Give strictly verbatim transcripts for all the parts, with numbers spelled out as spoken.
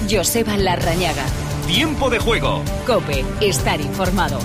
Joseba Larrañaga. Tiempo de juego. COPE. Estar informado.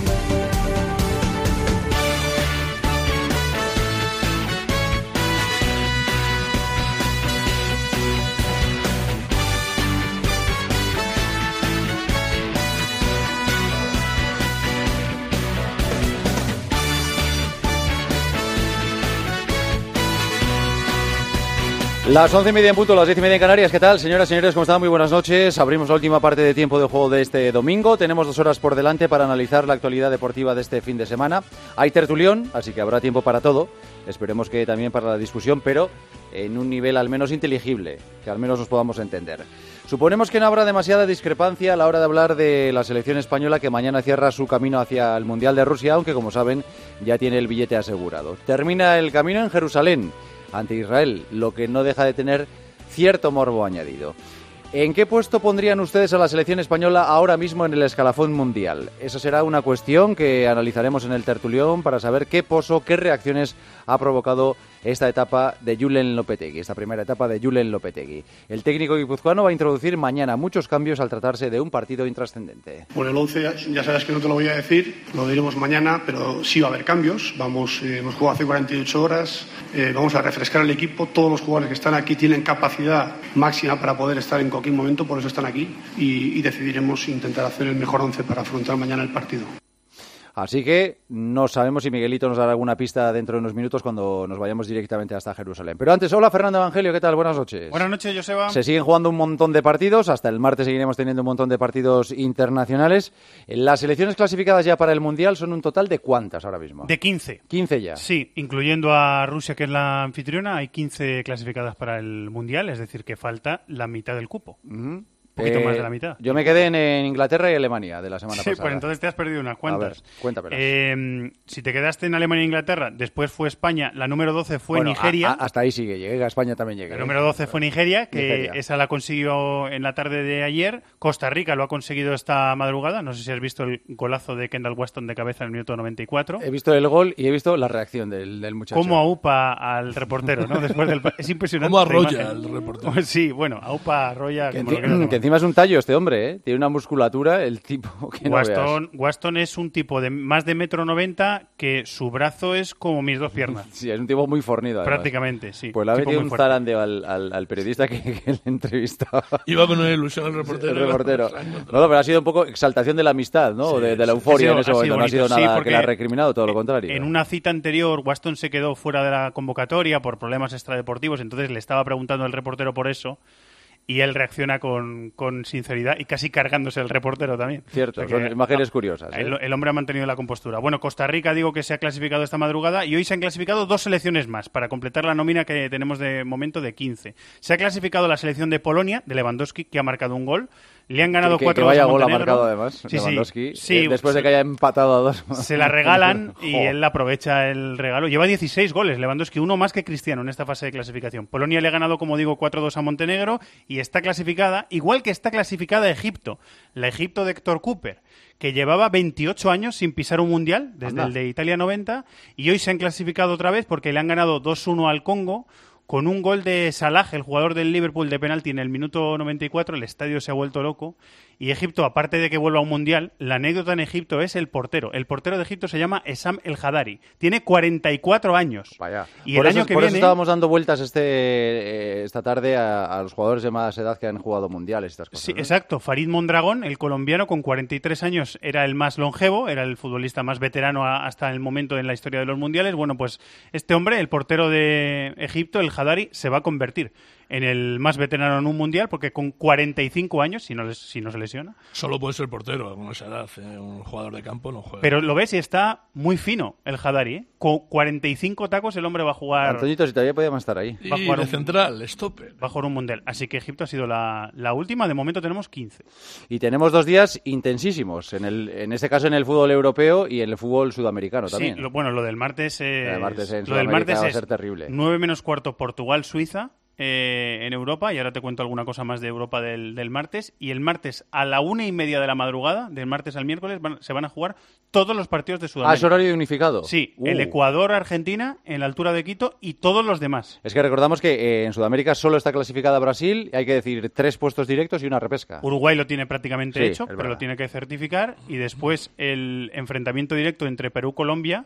Las once y media en punto, las diez y media en Canarias. ¿Qué tal, señoras y señores? ¿Cómo están? Muy buenas noches. Abrimos la última parte de tiempo de juego de este domingo. Tenemos dos horas por delante para analizar la actualidad deportiva de este fin de semana. Hay tertulión, así que habrá tiempo para todo. Esperemos que también para la discusión, pero en un nivel al menos inteligible, que al menos nos podamos entender. Suponemos que no habrá demasiada discrepancia a la hora de hablar de la selección española que mañana cierra su camino hacia el Mundial de Rusia, aunque como saben ya tiene el billete asegurado. Termina el camino en Jerusalén ante Israel, lo que no deja de tener cierto morbo añadido. ¿En qué puesto pondrían ustedes a la selección española ahora mismo en el escalafón mundial? Esa será una cuestión que analizaremos en el tertulión para saber qué poso, qué reacciones ha provocado esta etapa de Julen Lopetegui, esta primera etapa de Julen Lopetegui. El técnico guipuzcoano va a introducir mañana muchos cambios al tratarse de un partido intrascendente. Bueno, el once ya sabes que no te lo voy a decir, lo diremos mañana, pero sí va a haber cambios. Vamos, eh, hemos jugado hace cuarenta y ocho horas, eh, vamos a refrescar el equipo. Todos los jugadores que están aquí tienen capacidad máxima para poder estar en cualquier momento, por eso están aquí y, y decidiremos intentar hacer el mejor once para afrontar mañana el partido. Así que no sabemos si Miguelito nos dará alguna pista dentro de unos minutos cuando nos vayamos directamente hasta Jerusalén. Pero antes, hola Fernando Evangelio, ¿qué tal? Buenas noches. Buenas noches, Joseba. Se siguen jugando un montón de partidos, hasta el martes seguiremos teniendo un montón de partidos internacionales. Las selecciones clasificadas ya para el Mundial son un total de ¿cuántas ahora mismo? De quince. quince ya. Sí, incluyendo a Rusia, que es la anfitriona, hay quince clasificadas para el Mundial, es decir, que falta la mitad del cupo. Uh-huh. Un poquito eh, más de la mitad. Yo me quedé en, en Inglaterra y Alemania de la semana sí, pasada. Pues entonces te has perdido unas cuantas. A ver, cuéntamelas. Eh, si te quedaste en Alemania e Inglaterra, después fue España, la número doce fue bueno, Nigeria. A, a, hasta ahí sigue, llegué a España también llegué. La número doce fue Nigeria, que Nigeria. esa la consiguió en la tarde de ayer. Costa Rica lo ha conseguido esta madrugada. No sé si has visto el golazo de Kendall Waston de cabeza en el minuto noventa y cuatro. He visto el gol y he visto la reacción del, del muchacho. Cómo aupa al reportero, ¿no? Después del... Es impresionante. Cómo arrolla al reportero. Sí, bueno, aupa, arrolla... Que, como enti- lo quieras que encima es un tallo este hombre, ¿eh? Tiene una musculatura, el tipo que no Waston, veas. Waston es un tipo de más de metro noventa que su brazo es como mis dos piernas. Sí, es un tipo muy fornido. Además. Prácticamente, sí. Pues le ha Tipo metido muy un fuerte. zarandeo al, al, al periodista que, que le entrevistaba. Iba con una ilusión el reportero. El reportero. No, no, pero ha sido un poco exaltación de la amistad, ¿no? Sí, de, de la sí. euforia Ha sido- en ese ha momento. sido No ha sido bonito. Sí, nada porque que le ha recriminado, todo lo contrario. En una cita anterior, Waston se quedó fuera de la convocatoria por problemas extradeportivos, entonces le estaba preguntando al reportero por eso. Y él reacciona con, con sinceridad y casi cargándose el reportero también. Cierto, O sea que, son imágenes no, curiosas. ¿eh? El, el hombre ha mantenido la compostura. Bueno, Costa Rica, digo que se ha clasificado esta madrugada y hoy se han clasificado dos selecciones más para completar la nómina que tenemos de momento de quince. Se ha clasificado la selección de Polonia, de Lewandowski, que ha marcado un gol. Le han ganado que, cuatro que vaya a gol ha Montenegro. marcado además, Sí, Lewandowski, sí, eh, sí, después de se- que haya empatado a dos. Se la regalan y Jo. él aprovecha el regalo. Lleva dieciséis goles, Lewandowski, uno más que Cristiano en esta fase de clasificación. Polonia le ha ganado, como digo, cuatro dos a Montenegro y está clasificada, igual que está clasificada Egipto, la Egipto de Héctor Cooper, que llevaba veintiocho años sin pisar un mundial, desde Anda. el de Italia noventa, y hoy se han clasificado otra vez porque le han ganado dos uno al Congo, con un gol de Salah, el jugador del Liverpool, de penalti en el minuto noventa y cuatro. El estadio se ha vuelto loco. Y Egipto, aparte de que vuelva a un mundial, la anécdota en Egipto es el portero. El portero de Egipto se llama Essam El Hadari. Tiene cuarenta y cuatro años. Vaya. Y por el eso, año que por eso viene... estábamos dando vueltas este eh, esta tarde a, a los jugadores de más edad que han jugado mundiales y estas cosas. Sí, ¿no? exacto. Farid Mondragón, el colombiano, con cuarenta y tres años, era el más longevo, era el futbolista más veterano a- hasta el momento en la historia de los mundiales. Bueno, pues este hombre, el portero de Egipto, el Hadari, se va a convertir en el más veterano en un mundial, porque con cuarenta y cinco años, si no, les- si no se lesiona. Solo puede ser portero, con esa edad. ¿eh? Un jugador de campo no juega. Pero lo ves y está muy fino el Hadari, ¿eh? Con cuarenta y cinco tacos el hombre va a jugar, Antoñito, si todavía podíamos estar ahí. y va a jugar de un- central, stopper. va a jugar un mundial. Así que Egipto ha sido la, la última. De momento tenemos quince. Y tenemos dos días intensísimos, en el en este caso en el fútbol europeo y en el fútbol sudamericano también. Sí, lo- bueno, lo del martes es... Lo del martes en lo del Sudamérica martes va a es ser terrible. nueve menos cuarto Portugal-Suiza. eh, en Europa, y ahora te cuento alguna cosa más de Europa del, del martes. Y el martes a la una y media de la madrugada, del martes al miércoles, van, se van a jugar todos los partidos de Sudamérica. Ah, es horario unificado. Sí, Uh. el Ecuador-Argentina en la altura de Quito y todos los demás. Es que recordamos que eh, en Sudamérica solo está clasificada Brasil, hay que decir tres puestos directos y una repesca. Uruguay lo tiene prácticamente Sí, hecho, es pero verdad. lo tiene que certificar. Y después el enfrentamiento directo entre Perú-Colombia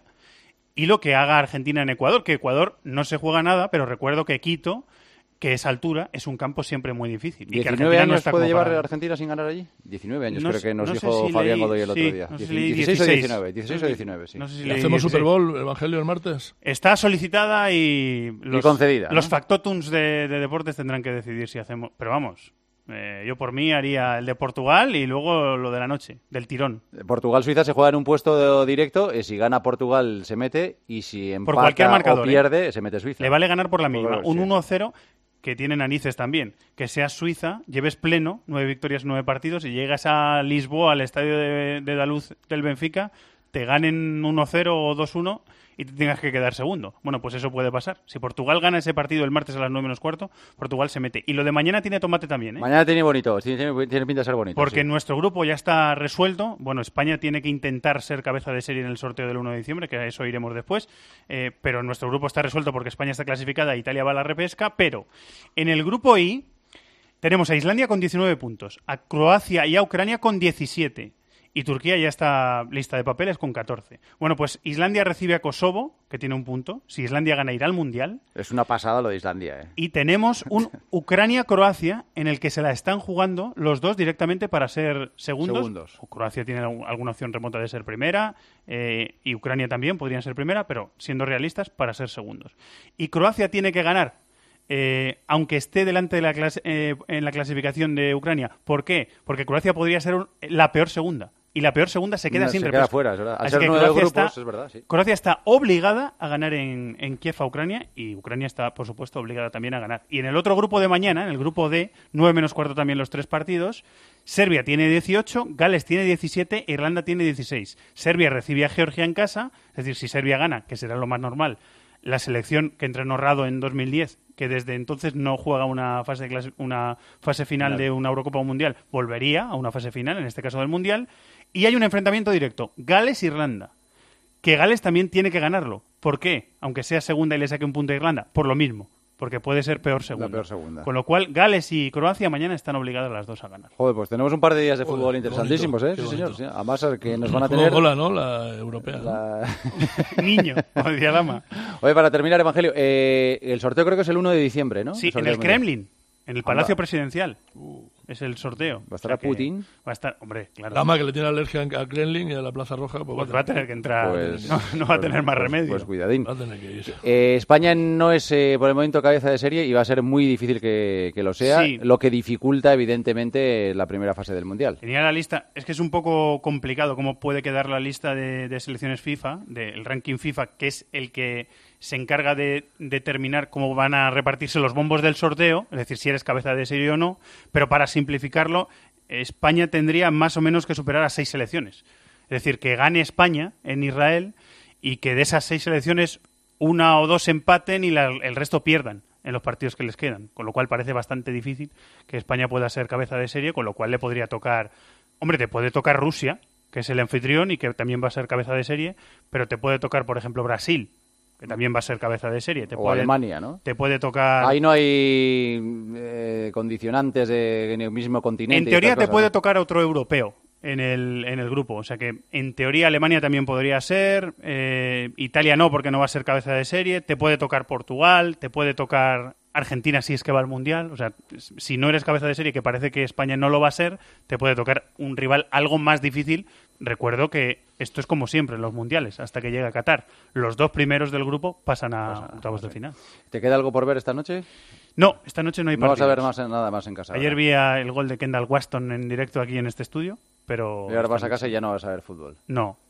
y lo que haga Argentina en Ecuador, que Ecuador no se juega nada, pero recuerdo que Quito, que es altura, es un campo siempre muy difícil. Y que ¿diecinueve Argentina años no está puede como llevar para- Argentina sin ganar allí? diecinueve años No creo sé- que nos no sé dijo si Fabián leí- Godoy el otro sí, día. no sé si Dieci- leí dieciséis o dieciséis. diecinueve, dieciséis o diecinueve, sí. No sé si ¿Y leí hacemos dieciséis. Super Bowl, Evangelio, el martes? Está solicitada y los, Y concedida, ¿no? los factotums de, de deportes tendrán que decidir si hacemos. Pero vamos, eh, yo por mí haría el de Portugal y luego lo de la noche, del tirón. Portugal-Suiza se juega en un puesto de- directo, eh, si gana Portugal se mete y si empata cualquier marcador, o pierde se mete Suiza. Le vale ganar por la mínima. Por- Un sí. uno cero que tiene narices también. Que seas Suiza, lleves pleno, nueve victorias, nueve partidos, y llegas a Lisboa, al estadio de, de Daluz del Benfica, te ganen uno cero o dos uno y te tengas que quedar segundo. Bueno, pues eso puede pasar. Si Portugal gana ese partido el martes a las nueve menos cuarto, Portugal se mete. Y lo de mañana tiene tomate también, ¿eh? Mañana tiene bonito, tiene, tiene- tiene pinta de ser bonito. Porque sí. nuestro grupo ya está resuelto. Bueno, España tiene que intentar ser cabeza de serie en el sorteo del uno de diciembre, que a eso iremos después. Eh, pero nuestro grupo está resuelto porque España está clasificada, Italia va a la repesca. Pero en el grupo I tenemos a Islandia con diecinueve puntos, a Croacia y a Ucrania con diecisiete. Y Turquía ya está lista de papeles con catorce. Bueno, pues Islandia recibe a Kosovo, que tiene un punto. Si Islandia gana, irá al Mundial. Es una pasada lo de Islandia, ¿eh? Y tenemos un Ucrania-Croacia en el que se la están jugando los dos directamente para ser segundos. Segundos. Croacia tiene algún- alguna opción remota de ser primera eh, y Ucrania también podrían ser primera, pero siendo realistas, para ser segundos. Y Croacia tiene que ganar, eh, aunque esté delante de la clase- eh, en la clasificación de Ucrania. ¿Por qué? Porque Croacia podría ser un- la peor segunda. Y la peor segunda se queda No, sin se repesca. queda fuera, es verdad. Al Así ser que nueve Croacia grupos, está- es verdad, sí. Croacia está obligada a ganar en, en Kiev a Ucrania y Ucrania está, por supuesto, obligada también a ganar. Y en el otro grupo de mañana, en el grupo D, nueve menos cuarto también los tres partidos, Serbia tiene dieciocho, Gales tiene diecisiete, Irlanda tiene dieciséis. Serbia recibe a Georgia en casa, es decir, si Serbia gana, que será lo más normal, la selección que entrenó Rado en dos mil diez, que desde entonces no juega una fase, de clase- una fase final de una Eurocopa o un Mundial, volvería a una fase final, en este caso del Mundial. Y hay un enfrentamiento directo, Gales-Irlanda, que Gales también tiene que ganarlo. ¿Por qué? Aunque sea segunda y le saque un punto a Irlanda, por lo mismo, porque puede ser peor segunda. peor segunda. Con lo cual, Gales y Croacia mañana están obligadas las dos a ganar. Joder, pues tenemos un par de días de fútbol Joder, qué interesantísimos, bonito, ¿eh? Sí, qué señor. bonito. Sí. Además, eh, que nos van a Como tener... Gola, ¿no? La europea. ¿no? la- Niño, como decía Lama. Oye, para terminar, Evangelio, eh, el sorteo creo que es el uno de diciembre, ¿no? Sí, en sorteo el mundial. Kremlin, en el Palacio Anda. Presidencial. Es el sorteo. ¿Va a estar O sea que Putin? Va a estar, hombre, claro. Lama, que le tiene alergia a Kremlin y a la Plaza Roja, pues, Pues bueno, va a tener que entrar. Pues- no, no va a pues- tener más pues- remedio. Pues cuidadín. va a tener que ir. Eh, España no es eh, por el momento cabeza de serie y va a ser muy difícil que, que lo sea, Sí. lo que dificulta evidentemente la primera fase del Mundial. Tenía la lista, es que es un poco complicado cómo puede quedar la lista de, de selecciones FIFA, del ranking FIFA, que es el que se encarga de determinar cómo van a repartirse los bombos del sorteo, es decir, si eres cabeza de serie o no, pero para simplificarlo, España tendría más o menos que superar a seis selecciones. Es decir, que gane España en Israel y que de esas seis selecciones una o dos empaten y la- el resto pierdan en los partidos que les quedan, con lo cual parece bastante difícil que España pueda ser cabeza de serie, con lo cual le podría tocar, hombre, te puede tocar Rusia, que es el anfitrión y que también va a ser cabeza de serie, pero te puede tocar, por ejemplo, Brasil, que también va a ser cabeza de serie. Te O puede, Alemania, ¿no? Te puede tocar... Ahí no hay eh, condicionantes de, en el mismo continente. En y teoría estas te puede cosas, ¿no? tocar otro europeo en el, en el grupo. O sea que en teoría Alemania también podría ser. eh, Italia no, porque no va a ser cabeza de serie. Te puede tocar Portugal, te puede tocar Argentina si es que va al Mundial. O sea, si no eres cabeza de serie, que parece que España no lo va a ser, te puede tocar un rival algo más difícil. Recuerdo que esto es como siempre en los Mundiales, hasta que llega Qatar. Los dos primeros del grupo pasan a octavos de final. ¿Te queda algo por ver esta noche? No, esta noche no hay No vas a partidos. ver más, en- nada más en casa. Ayer ¿verdad? vi a- el gol de Kendall Waston en directo aquí en este estudio, pero... Y ahora vas a casa y ya no vas a ver fútbol. No,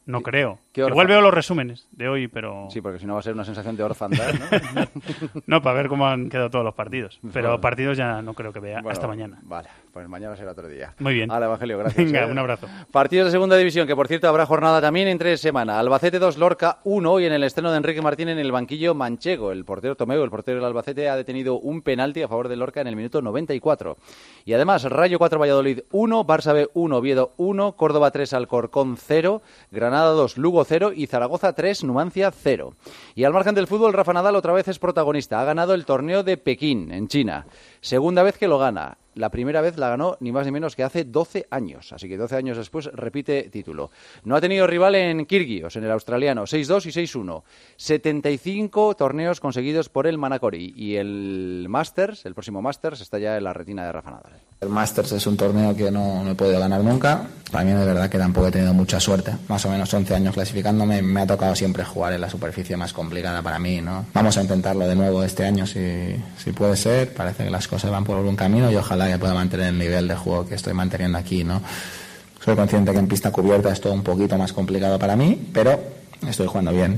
No creo. ¿Qué Igual veo los resúmenes de hoy, pero... Sí, porque si no va a ser una sensación de orfandad, ¿no? No, para ver cómo han quedado todos los partidos. Pero Bueno. partidos ya no creo que vea Bueno, hasta mañana. Vale, pues mañana será otro día. Muy bien. Hala, Evangelio, gracias. Venga, ¿eh? un abrazo. Partidos de segunda división, que por cierto habrá jornada también entre semana. Albacete dos, Lorca uno, y en el estreno de Enrique Martín en el banquillo Manchego. El portero Tomeu, el portero del Albacete, ha detenido un penalti a favor de Lorca en el minuto noventa y cuatro. Y además, Rayo cuatro, Valladolid uno, Barça B uno, Oviedo uno, Córdoba tres, Alcorcón cero, Granada dos, Lugo cero y Zaragoza tres, Numancia cero. Y al margen del fútbol, Rafa Nadal otra vez es protagonista. Ha ganado el torneo de Pekín, en China. Segunda vez que lo gana. La primera vez la ganó ni más ni menos que hace doce años. Así que doce años después repite título. No ha tenido rival en Kyrgios, en el australiano. seis dos y seis uno. setenta y cinco torneos conseguidos por el Manacori. Y el Masters, el próximo Masters, está ya en la retina de Rafa Nadal. El Masters es un torneo que no, no he podido ganar nunca. También es verdad que tampoco he tenido mucha suerte. Más o menos once años clasificándome. Me ha tocado siempre jugar en la superficie más complicada para mí, ¿no? Vamos a intentarlo de nuevo este año si, si puede ser. Parece que las cosas van por buen camino y ojalá que pueda mantener el nivel de juego que estoy manteniendo aquí, ¿no? Soy consciente que en pista cubierta es todo un poquito más complicado para mí, pero estoy jugando bien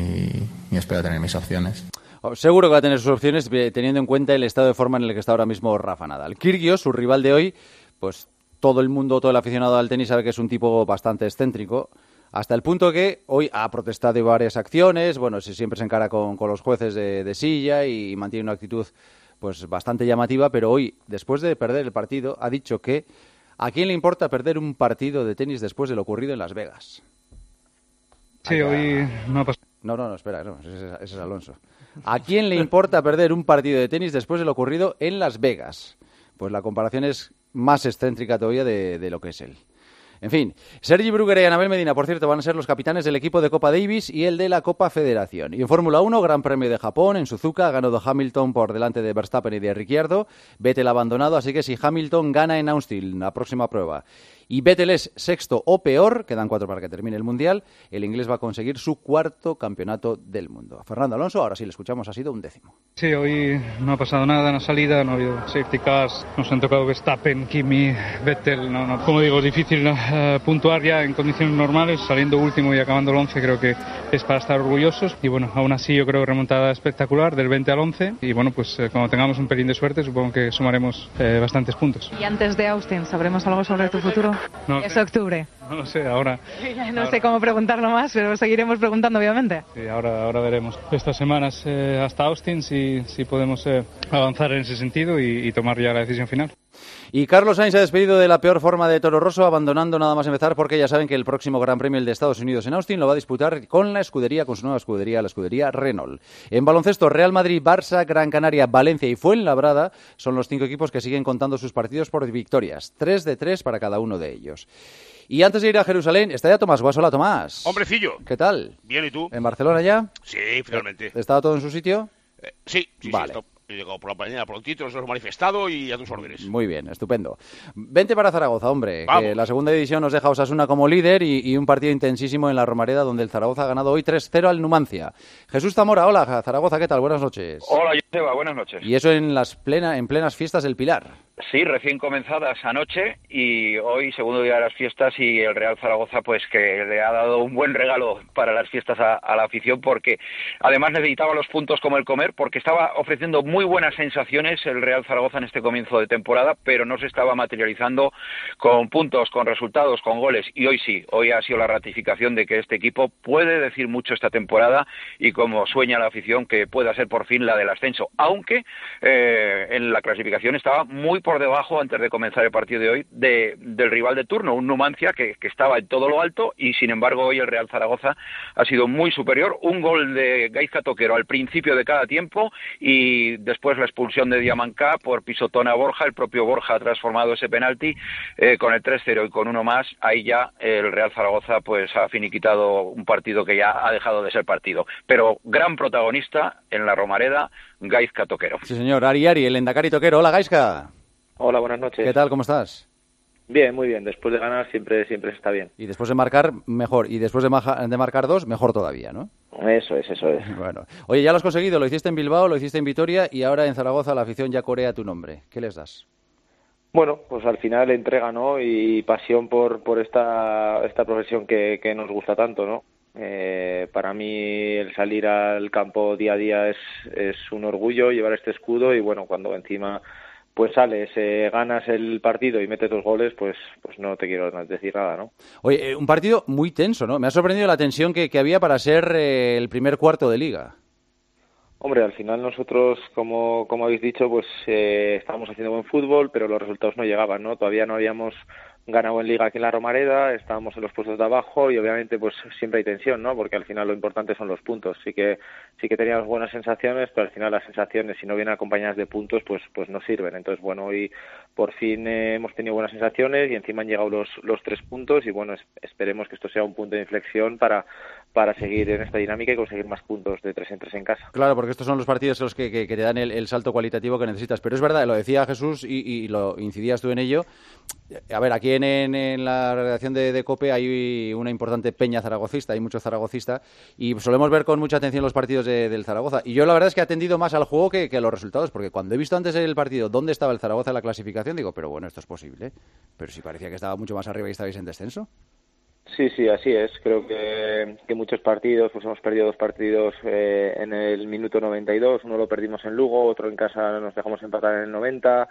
y, y espero tener mis opciones. Seguro que va a tener sus opciones teniendo en cuenta el estado de forma en el que está ahora mismo Rafa Nadal. Kyrgios, su rival de hoy, pues todo el mundo, todo el aficionado al tenis sabe que es un tipo bastante excéntrico, hasta el punto que hoy ha protestado en varias acciones, bueno, siempre se encara con, con los jueces de, de silla y mantiene una actitud pues bastante llamativa, pero hoy, después de perder el partido, ha dicho que ¿a quién le importa perder un partido de tenis después de lo ocurrido en Las Vegas? Sí, Allá... hoy no ha pasado. No, no, no, espera, no, ese, ese es Alonso. ¿A quién le importa perder un partido de tenis después de lo ocurrido en Las Vegas? Pues la comparación es más excéntrica todavía de, de lo que es él. En fin, Sergi Bruguera y Anabel Medina, por cierto, van a ser los capitanes del equipo de Copa Davis y el de la Copa Federación. Y en Fórmula uno, Gran Premio de Japón, en Suzuka, ha ganado Hamilton por delante de Verstappen y de Ricciardo. Vettel ha abandonado, así que si Hamilton gana en Austin, la próxima prueba, y Vettel es sexto o peor, quedan cuatro para que termine el Mundial, el inglés va a conseguir su cuarto campeonato del mundo. Fernando Alonso, ahora sí le escuchamos, ha sido un décimo. Sí, hoy no ha pasado nada en la salida, no ha habido safety cars, nos han tocado Verstappen, Kimi, Vettel, no, no. Como digo, es difícil uh, puntuar ya en condiciones normales, saliendo último y acabando el once creo que es para estar orgullosos, y bueno, aún así yo creo remontada espectacular del veinte al once, y bueno, pues eh, cuando tengamos un pelín de suerte supongo que sumaremos eh, bastantes puntos. Y antes de Austin, ¿sabremos algo sobre tu futuro? No es sé. octubre. No lo sé, ahora. No ahora. sé cómo preguntarlo más, pero seguiremos preguntando, obviamente. Sí, ahora, ahora veremos. Estas semanas eh, hasta Austin si, si podemos eh, avanzar en ese sentido y, y tomar ya la decisión final. Y Carlos Sainz se ha despedido de la peor forma de Toro Rosso, abandonando nada más empezar, porque ya saben que el próximo Gran Premio, el de Estados Unidos en Austin, lo va a disputar con la escudería, con su nueva escudería, la escudería Renault. En baloncesto, Real Madrid, Barça, Gran Canaria, Valencia y Fuenlabrada son los cinco equipos que siguen contando sus partidos por victorias. Tres de tres para cada uno de ellos. Y antes de ir a Jerusalén, está ya Tomás Guas. Hola, Tomás. Hombrecillo. ¿Qué tal? Bien, ¿y tú? ¿En Barcelona ya? Sí, finalmente. ¿Estaba todo en su sitio? Eh, sí, sí, vale. sí, he llegado por la mañana prontito, nos hemos manifestado y a tus órdenes. Muy bien, estupendo. Vente para Zaragoza, hombre, Vamos. que la segunda división nos deja a Osasuna como líder y, y un partido intensísimo en la Romareda, donde el Zaragoza ha ganado hoy tres cero al Numancia. Jesús Zamora, hola, Zaragoza, ¿qué tal? Buenas noches. Hola, Joseba, buenas noches. Y eso en las plena, en plenas fiestas del Pilar. Sí, recién comenzadas anoche y hoy, segundo día de las fiestas, y el Real Zaragoza pues que le ha dado un buen regalo para las fiestas a, a la afición, porque además necesitaba los puntos como el comer, porque estaba ofreciendo muy buenas sensaciones el Real Zaragoza en este comienzo de temporada, pero no se estaba materializando con puntos, con resultados, con goles, y hoy sí, hoy ha sido la ratificación de que este equipo puede decir mucho esta temporada y como sueña la afición que pueda ser por fin la del ascenso, aunque eh, en la clasificación estaba muy por debajo, antes de comenzar el partido de hoy, de, del rival de turno, un Numancia que, que estaba en todo lo alto, y sin embargo hoy el Real Zaragoza ha sido muy superior. Un gol de Gaizka Toquero al principio de cada tiempo y después la expulsión de Diamancá por pisotón a Borja. El propio Borja ha transformado ese penalti eh, con el tres cero y con uno más. Ahí ya el Real Zaragoza pues ha finiquitado un partido que ya ha dejado de ser partido, pero gran protagonista en la Romareda, Gaizka Toquero. Sí, señor. Ari Ari, el Endacari Toquero. Hola, Gaizka. Hola, buenas noches. ¿Qué tal? ¿Cómo estás? Bien, muy bien. Después de ganar siempre siempre está bien. Y después de marcar, mejor. Y después de, maja, de marcar dos, mejor todavía, ¿no? Eso es, eso es. Bueno. Oye, ya lo has conseguido. Lo hiciste en Bilbao, lo hiciste en Vitoria y ahora en Zaragoza la afición ya corea tu nombre. ¿Qué les das? Bueno, pues al final entrega, ¿no? Y pasión por por esta esta profesión que, que nos gusta tanto, ¿no? Eh, para mí el salir al campo día a día es, es un orgullo llevar este escudo y bueno, cuando encima pues sales, eh, ganas el partido y metes dos goles, pues pues no te quiero decir nada, ¿no? Oye, eh, un partido muy tenso, ¿no? Me ha sorprendido la tensión que, que había para ser eh, el primer cuarto de liga. Hombre, al final nosotros, como como habéis dicho, pues eh, estábamos haciendo buen fútbol, pero los resultados no llegaban, ¿no? Todavía no habíamos ganado en Liga aquí en la Romareda, estábamos en los puestos de abajo y obviamente pues siempre hay tensión, ¿no? Porque al final lo importante son los puntos. Sí que sí que teníamos buenas sensaciones, pero al final las sensaciones, si no vienen acompañadas de puntos, pues pues no sirven. Entonces, bueno, hoy por fin eh, hemos tenido buenas sensaciones y encima han llegado los los tres puntos y bueno, es, esperemos que esto sea un punto de inflexión para para seguir en esta dinámica y conseguir más puntos de tres en tres en casa. Claro, porque estos son los partidos los que, que, que te dan el, el salto cualitativo que necesitas. Pero es verdad, lo decía Jesús y, y lo incidías tú en ello. A ver, aquí en, en, en la redacción de, de COPE hay una importante peña zaragocista, hay mucho zaragocista y solemos ver con mucha atención los partidos de, del Zaragoza. Y yo la verdad es que he atendido más al juego que, que a los resultados, porque cuando he visto antes el partido dónde estaba el Zaragoza en la clasificación, digo, pero bueno, esto es posible. Pero si parecía que estaba mucho más arriba y estabais en descenso. Sí, sí, así es. Creo que, que muchos partidos, pues hemos perdido dos partidos eh, en el minuto noventa y dos, uno lo perdimos en Lugo, otro en casa nos dejamos empatar en el noventa,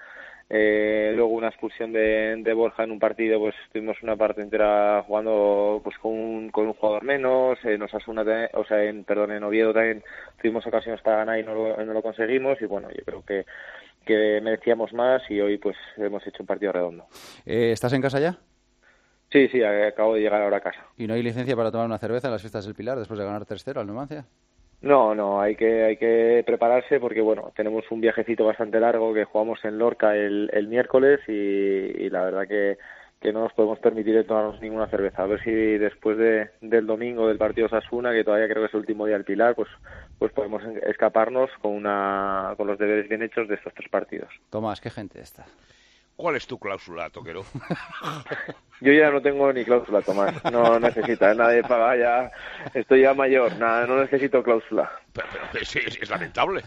eh, luego una expulsión de, de Borja en un partido, pues estuvimos una parte entera jugando pues con un, con un jugador menos, en Osasuna, o sea, en, perdón, en Oviedo también tuvimos ocasiones para ganar y no lo, no lo conseguimos y bueno, yo creo que, que merecíamos más y hoy pues hemos hecho un partido redondo. Eh, ¿Estás en casa ya? Sí, sí, acabo de llegar ahora a casa. ¿Y no hay licencia para tomar una cerveza en las fiestas del Pilar después de ganar tres cero al Numancia? No, no, hay que hay que prepararse porque, bueno, tenemos un viajecito bastante largo que jugamos en Lorca el, el miércoles y, y la verdad que, que no nos podemos permitir tomarnos ninguna cerveza. A ver si después de, del domingo del partido Osasuna, que todavía creo que es el último día del Pilar, pues pues podemos escaparnos con una con los deberes bien hechos de estos tres partidos. Tomás, qué gente esta. ¿Cuál es tu cláusula, Toquero? Yo ya no tengo ni cláusula, Tomás. No necesita, nadie paga ya. Estoy ya mayor, nada, no necesito cláusula. Pero, pero es, es, es lamentable.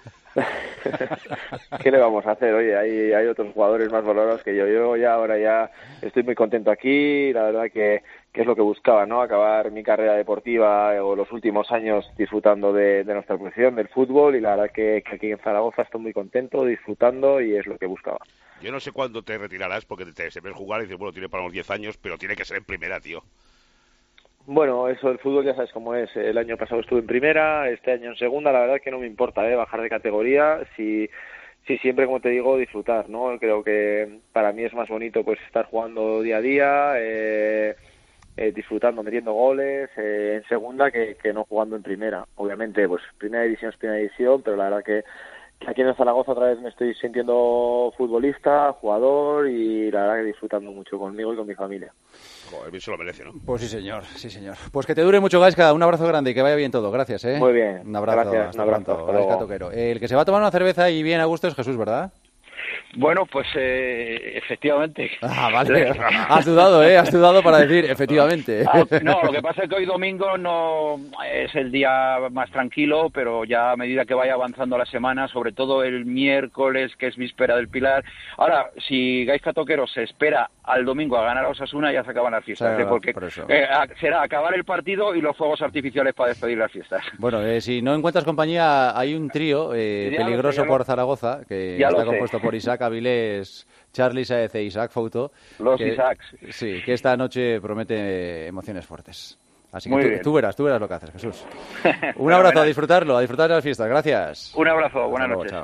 ¿Qué le vamos a hacer? Oye, hay, hay otros jugadores más valorados que yo. Yo ya ahora ya estoy muy contento aquí. La verdad que, que es lo que buscaba, ¿no? Acabar mi carrera deportiva o los últimos años disfrutando de, de nuestra profesión, del fútbol. Y la verdad que, que aquí en Zaragoza estoy muy contento, disfrutando y es lo que buscaba. Yo no sé cuándo te retirarás porque te, te se ves jugar y dices, bueno, tiene para unos diez años, pero tiene que ser en primera, tío. Bueno, eso del fútbol ya sabes cómo es. El año pasado estuve en primera, este año en segunda. La verdad es que no me importa, ¿eh? Bajar de categoría. Si, si siempre, como te digo, disfrutar, ¿no? Creo que para mí es más bonito pues estar jugando día a día, eh, eh, disfrutando, metiendo goles eh, en segunda que, que no jugando en primera. Obviamente, pues primera división es primera división, pero la verdad que aquí en Zaragoza otra vez me estoy sintiendo futbolista, jugador y la verdad que disfrutando mucho conmigo y con mi familia. Joder, bien se lo merece, ¿no? Pues sí, señor, sí, señor. Pues que te dure mucho, Gaizka. Un abrazo grande y que vaya bien todo. Gracias, ¿eh? Muy bien. Un abrazo. Gracias, hasta un abrazo. pronto. Gaizka Toquero. El que se va a tomar una cerveza y bien a gusto es Jesús, ¿verdad? Bueno, pues eh, efectivamente. Ah, vale. Has dudado, ¿eh? Has dudado para decir efectivamente. Ah, no, lo que pasa es que hoy domingo no es el día más tranquilo, pero ya a medida que vaya avanzando la semana, sobre todo el miércoles, que es víspera del Pilar. Ahora, si Gaizka Toquero se espera al domingo a ganar a Osasuna, ya se acaban las fiestas, sí, ¿eh? Porque por eso. eh, será acabar el partido y los fuegos artificiales para despedir las fiestas. Bueno, eh, si no encuentras compañía, hay un trío eh, peligroso sé, por Zaragoza, que está compuesto por Isaac Avilés, Charlie Saez e Isaac Fouto. Los que, Isaacs. Sí, que esta noche promete emociones fuertes. Así que tú, tú verás, tú verás lo que haces, Jesús. Un abrazo, a disfrutarlo, a disfrutar de las fiestas. Gracias. Un abrazo, buenas luego, noches. Chao.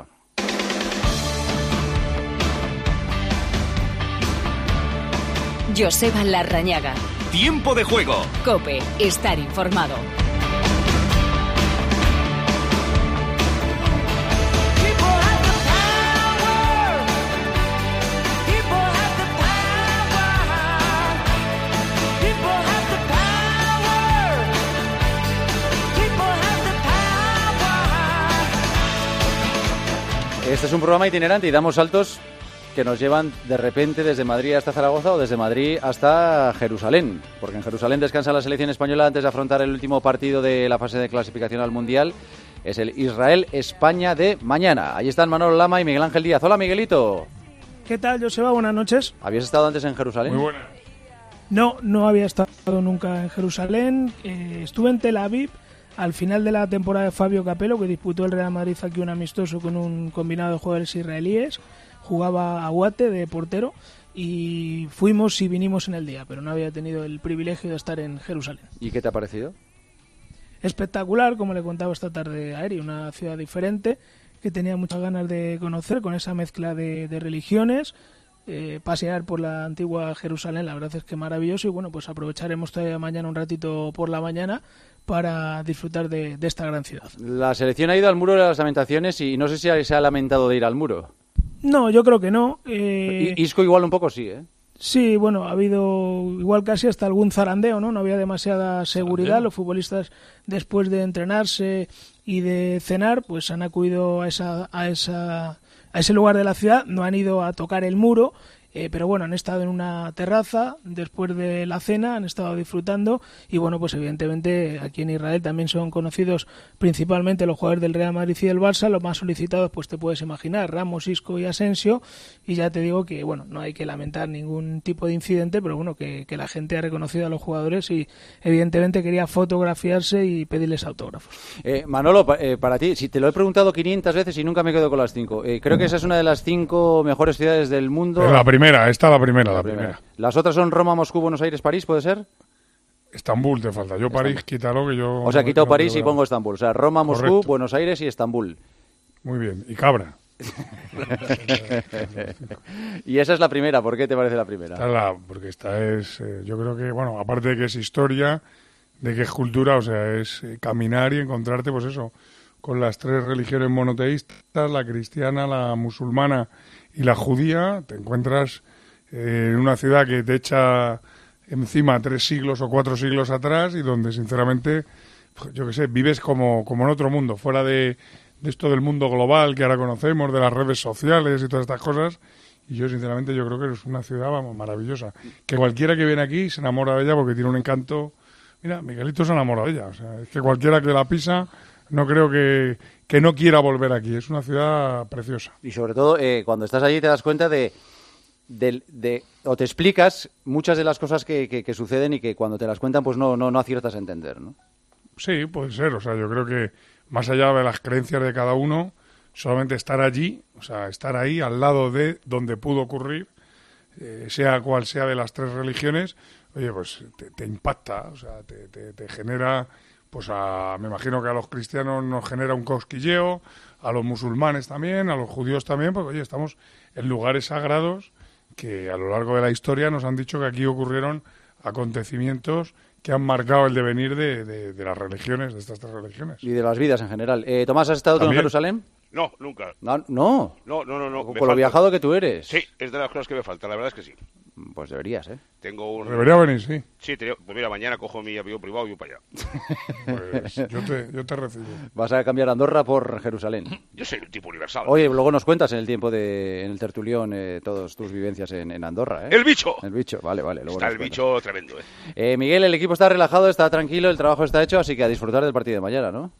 Joseba Larrañaga. Tiempo de juego. COPE, estar informado. Este es un programa itinerante y damos saltos que nos llevan de repente desde Madrid hasta Zaragoza o desde Madrid hasta Jerusalén, porque en Jerusalén descansa la selección española antes de afrontar el último partido de la fase de clasificación al Mundial. Es el Israel-España de mañana. Allí están Manolo Lama y Miguel Ángel Díaz. Hola, Miguelito. ¿Qué tal, Joseba? Buenas noches. ¿Habías estado antes en Jerusalén? Muy buena. No, no había estado nunca en Jerusalén. Eh, estuve en Tel Aviv al final de la temporada de Fabio Capello, que disputó el Real Madrid aquí un amistoso con un combinado de jugadores israelíes. Jugaba a Guate de portero y fuimos y vinimos en el día, pero no había tenido el privilegio de estar en Jerusalén. ¿Y qué te ha parecido? Espectacular, como le contaba esta tarde a Eri, una ciudad diferente que tenía muchas ganas de conocer, con esa mezcla de, de religiones. Eh, pasear por la antigua Jerusalén, la verdad es que maravilloso, y bueno, pues aprovecharemos todavía mañana un ratito por la mañana para disfrutar de, de esta gran ciudad. La selección ha ido al Muro de las Lamentaciones y no sé si se ha lamentado de ir al muro. No, yo creo que no. Eh... Isco igual un poco sí, ¿eh? Sí, bueno, ha habido igual casi hasta algún zarandeo, ¿no? No había demasiada seguridad. ¿Zarandeo? Los futbolistas, después de entrenarse y de cenar, pues han acudido a esa, a esa, a ese lugar de la ciudad, no han ido a tocar el muro, eh, pero bueno, han estado en una terraza después de la cena, han estado disfrutando y bueno, pues evidentemente aquí en Israel también son conocidos principalmente los jugadores del Real Madrid y del Barça, los más solicitados pues te puedes imaginar, Ramos, Isco y Asensio, y ya te digo que bueno, no hay que lamentar ningún tipo de incidente, pero bueno, que, que la gente ha reconocido a los jugadores y evidentemente quería fotografiarse y pedirles autógrafos. Eh, Manolo, pa, eh, para ti, si te lo he preguntado quinientas veces y nunca me quedo con las cinco, eh, creo que esa es una de las cinco mejores ciudades del mundo. Es la primera, esta la primera, la, la primera. primera. ¿Las otras son Roma, Moscú, Buenos Aires, París, puede ser? Estambul te falta. Yo París, quítalo que yo... O sea, quito no París y pongo Estambul. O sea, Roma, Moscú, Correcto. Buenos Aires y Estambul. Muy bien. Y Cabra. Y esa es la primera. ¿Por qué te parece la primera? Esta es la, porque esta es, eh, yo creo que, bueno, aparte de que es historia, de que es cultura, o sea, es eh, caminar y encontrarte, pues eso, con las tres religiones monoteístas, la cristiana, la musulmana y la judía, te encuentras eh, en una ciudad que te echa encima tres siglos o cuatro siglos atrás y donde, sinceramente, yo qué sé, vives como, como en otro mundo, fuera de, de esto del mundo global que ahora conocemos, de las redes sociales y todas estas cosas. Y yo, sinceramente, yo creo que es una ciudad, vamos, maravillosa. Que cualquiera que viene aquí se enamora de ella porque tiene un encanto. Mira, Miguelito se enamora de ella. O sea, es que cualquiera que la pisa, no creo que, que no quiera volver aquí. Es una ciudad preciosa. Y sobre todo, eh, cuando estás allí te das cuenta de, de, de... o te explicas muchas de las cosas que, que, que suceden y que cuando te las cuentan, pues no, no, no aciertas a entender, ¿no? Sí, puede ser. O sea, yo creo que más allá de las creencias de cada uno, solamente estar allí, o sea, estar ahí al lado de donde pudo ocurrir, eh, sea cual sea de las tres religiones, oye, pues te, te impacta, o sea, te, te, te genera, pues a, me imagino que a los cristianos nos genera un cosquilleo, a los musulmanes también, a los judíos también, porque oye, estamos en lugares sagrados que a lo largo de la historia nos han dicho que aquí ocurrieron acontecimientos que han marcado el devenir de, de, de las religiones, de estas tres religiones. Y de las vidas en general. Eh, Tomás, ¿has estado tú en Jerusalén? No, nunca. No, no. No, no, no. no. Con lo viajado que tú eres. Sí, es de las cosas que me falta, la verdad es que sí. Pues deberías, ¿eh? Tengo un... Debería venir, sí. Sí, te... pues mira, mañana cojo mi avión privado y voy para allá. Pues yo te, yo te recibo. Vas a cambiar Andorra por Jerusalén. Yo soy un tipo universal. Oye, luego nos cuentas en el tiempo de... en el tertulión eh, todas tus vivencias en, en Andorra, ¿eh? ¡El bicho! El bicho, vale, vale. Luego está el cuentas. Bicho tremendo, ¿eh? eh. Miguel, el equipo está relajado, está tranquilo, el trabajo está hecho, así que a disfrutar del partido de mañana, ¿no?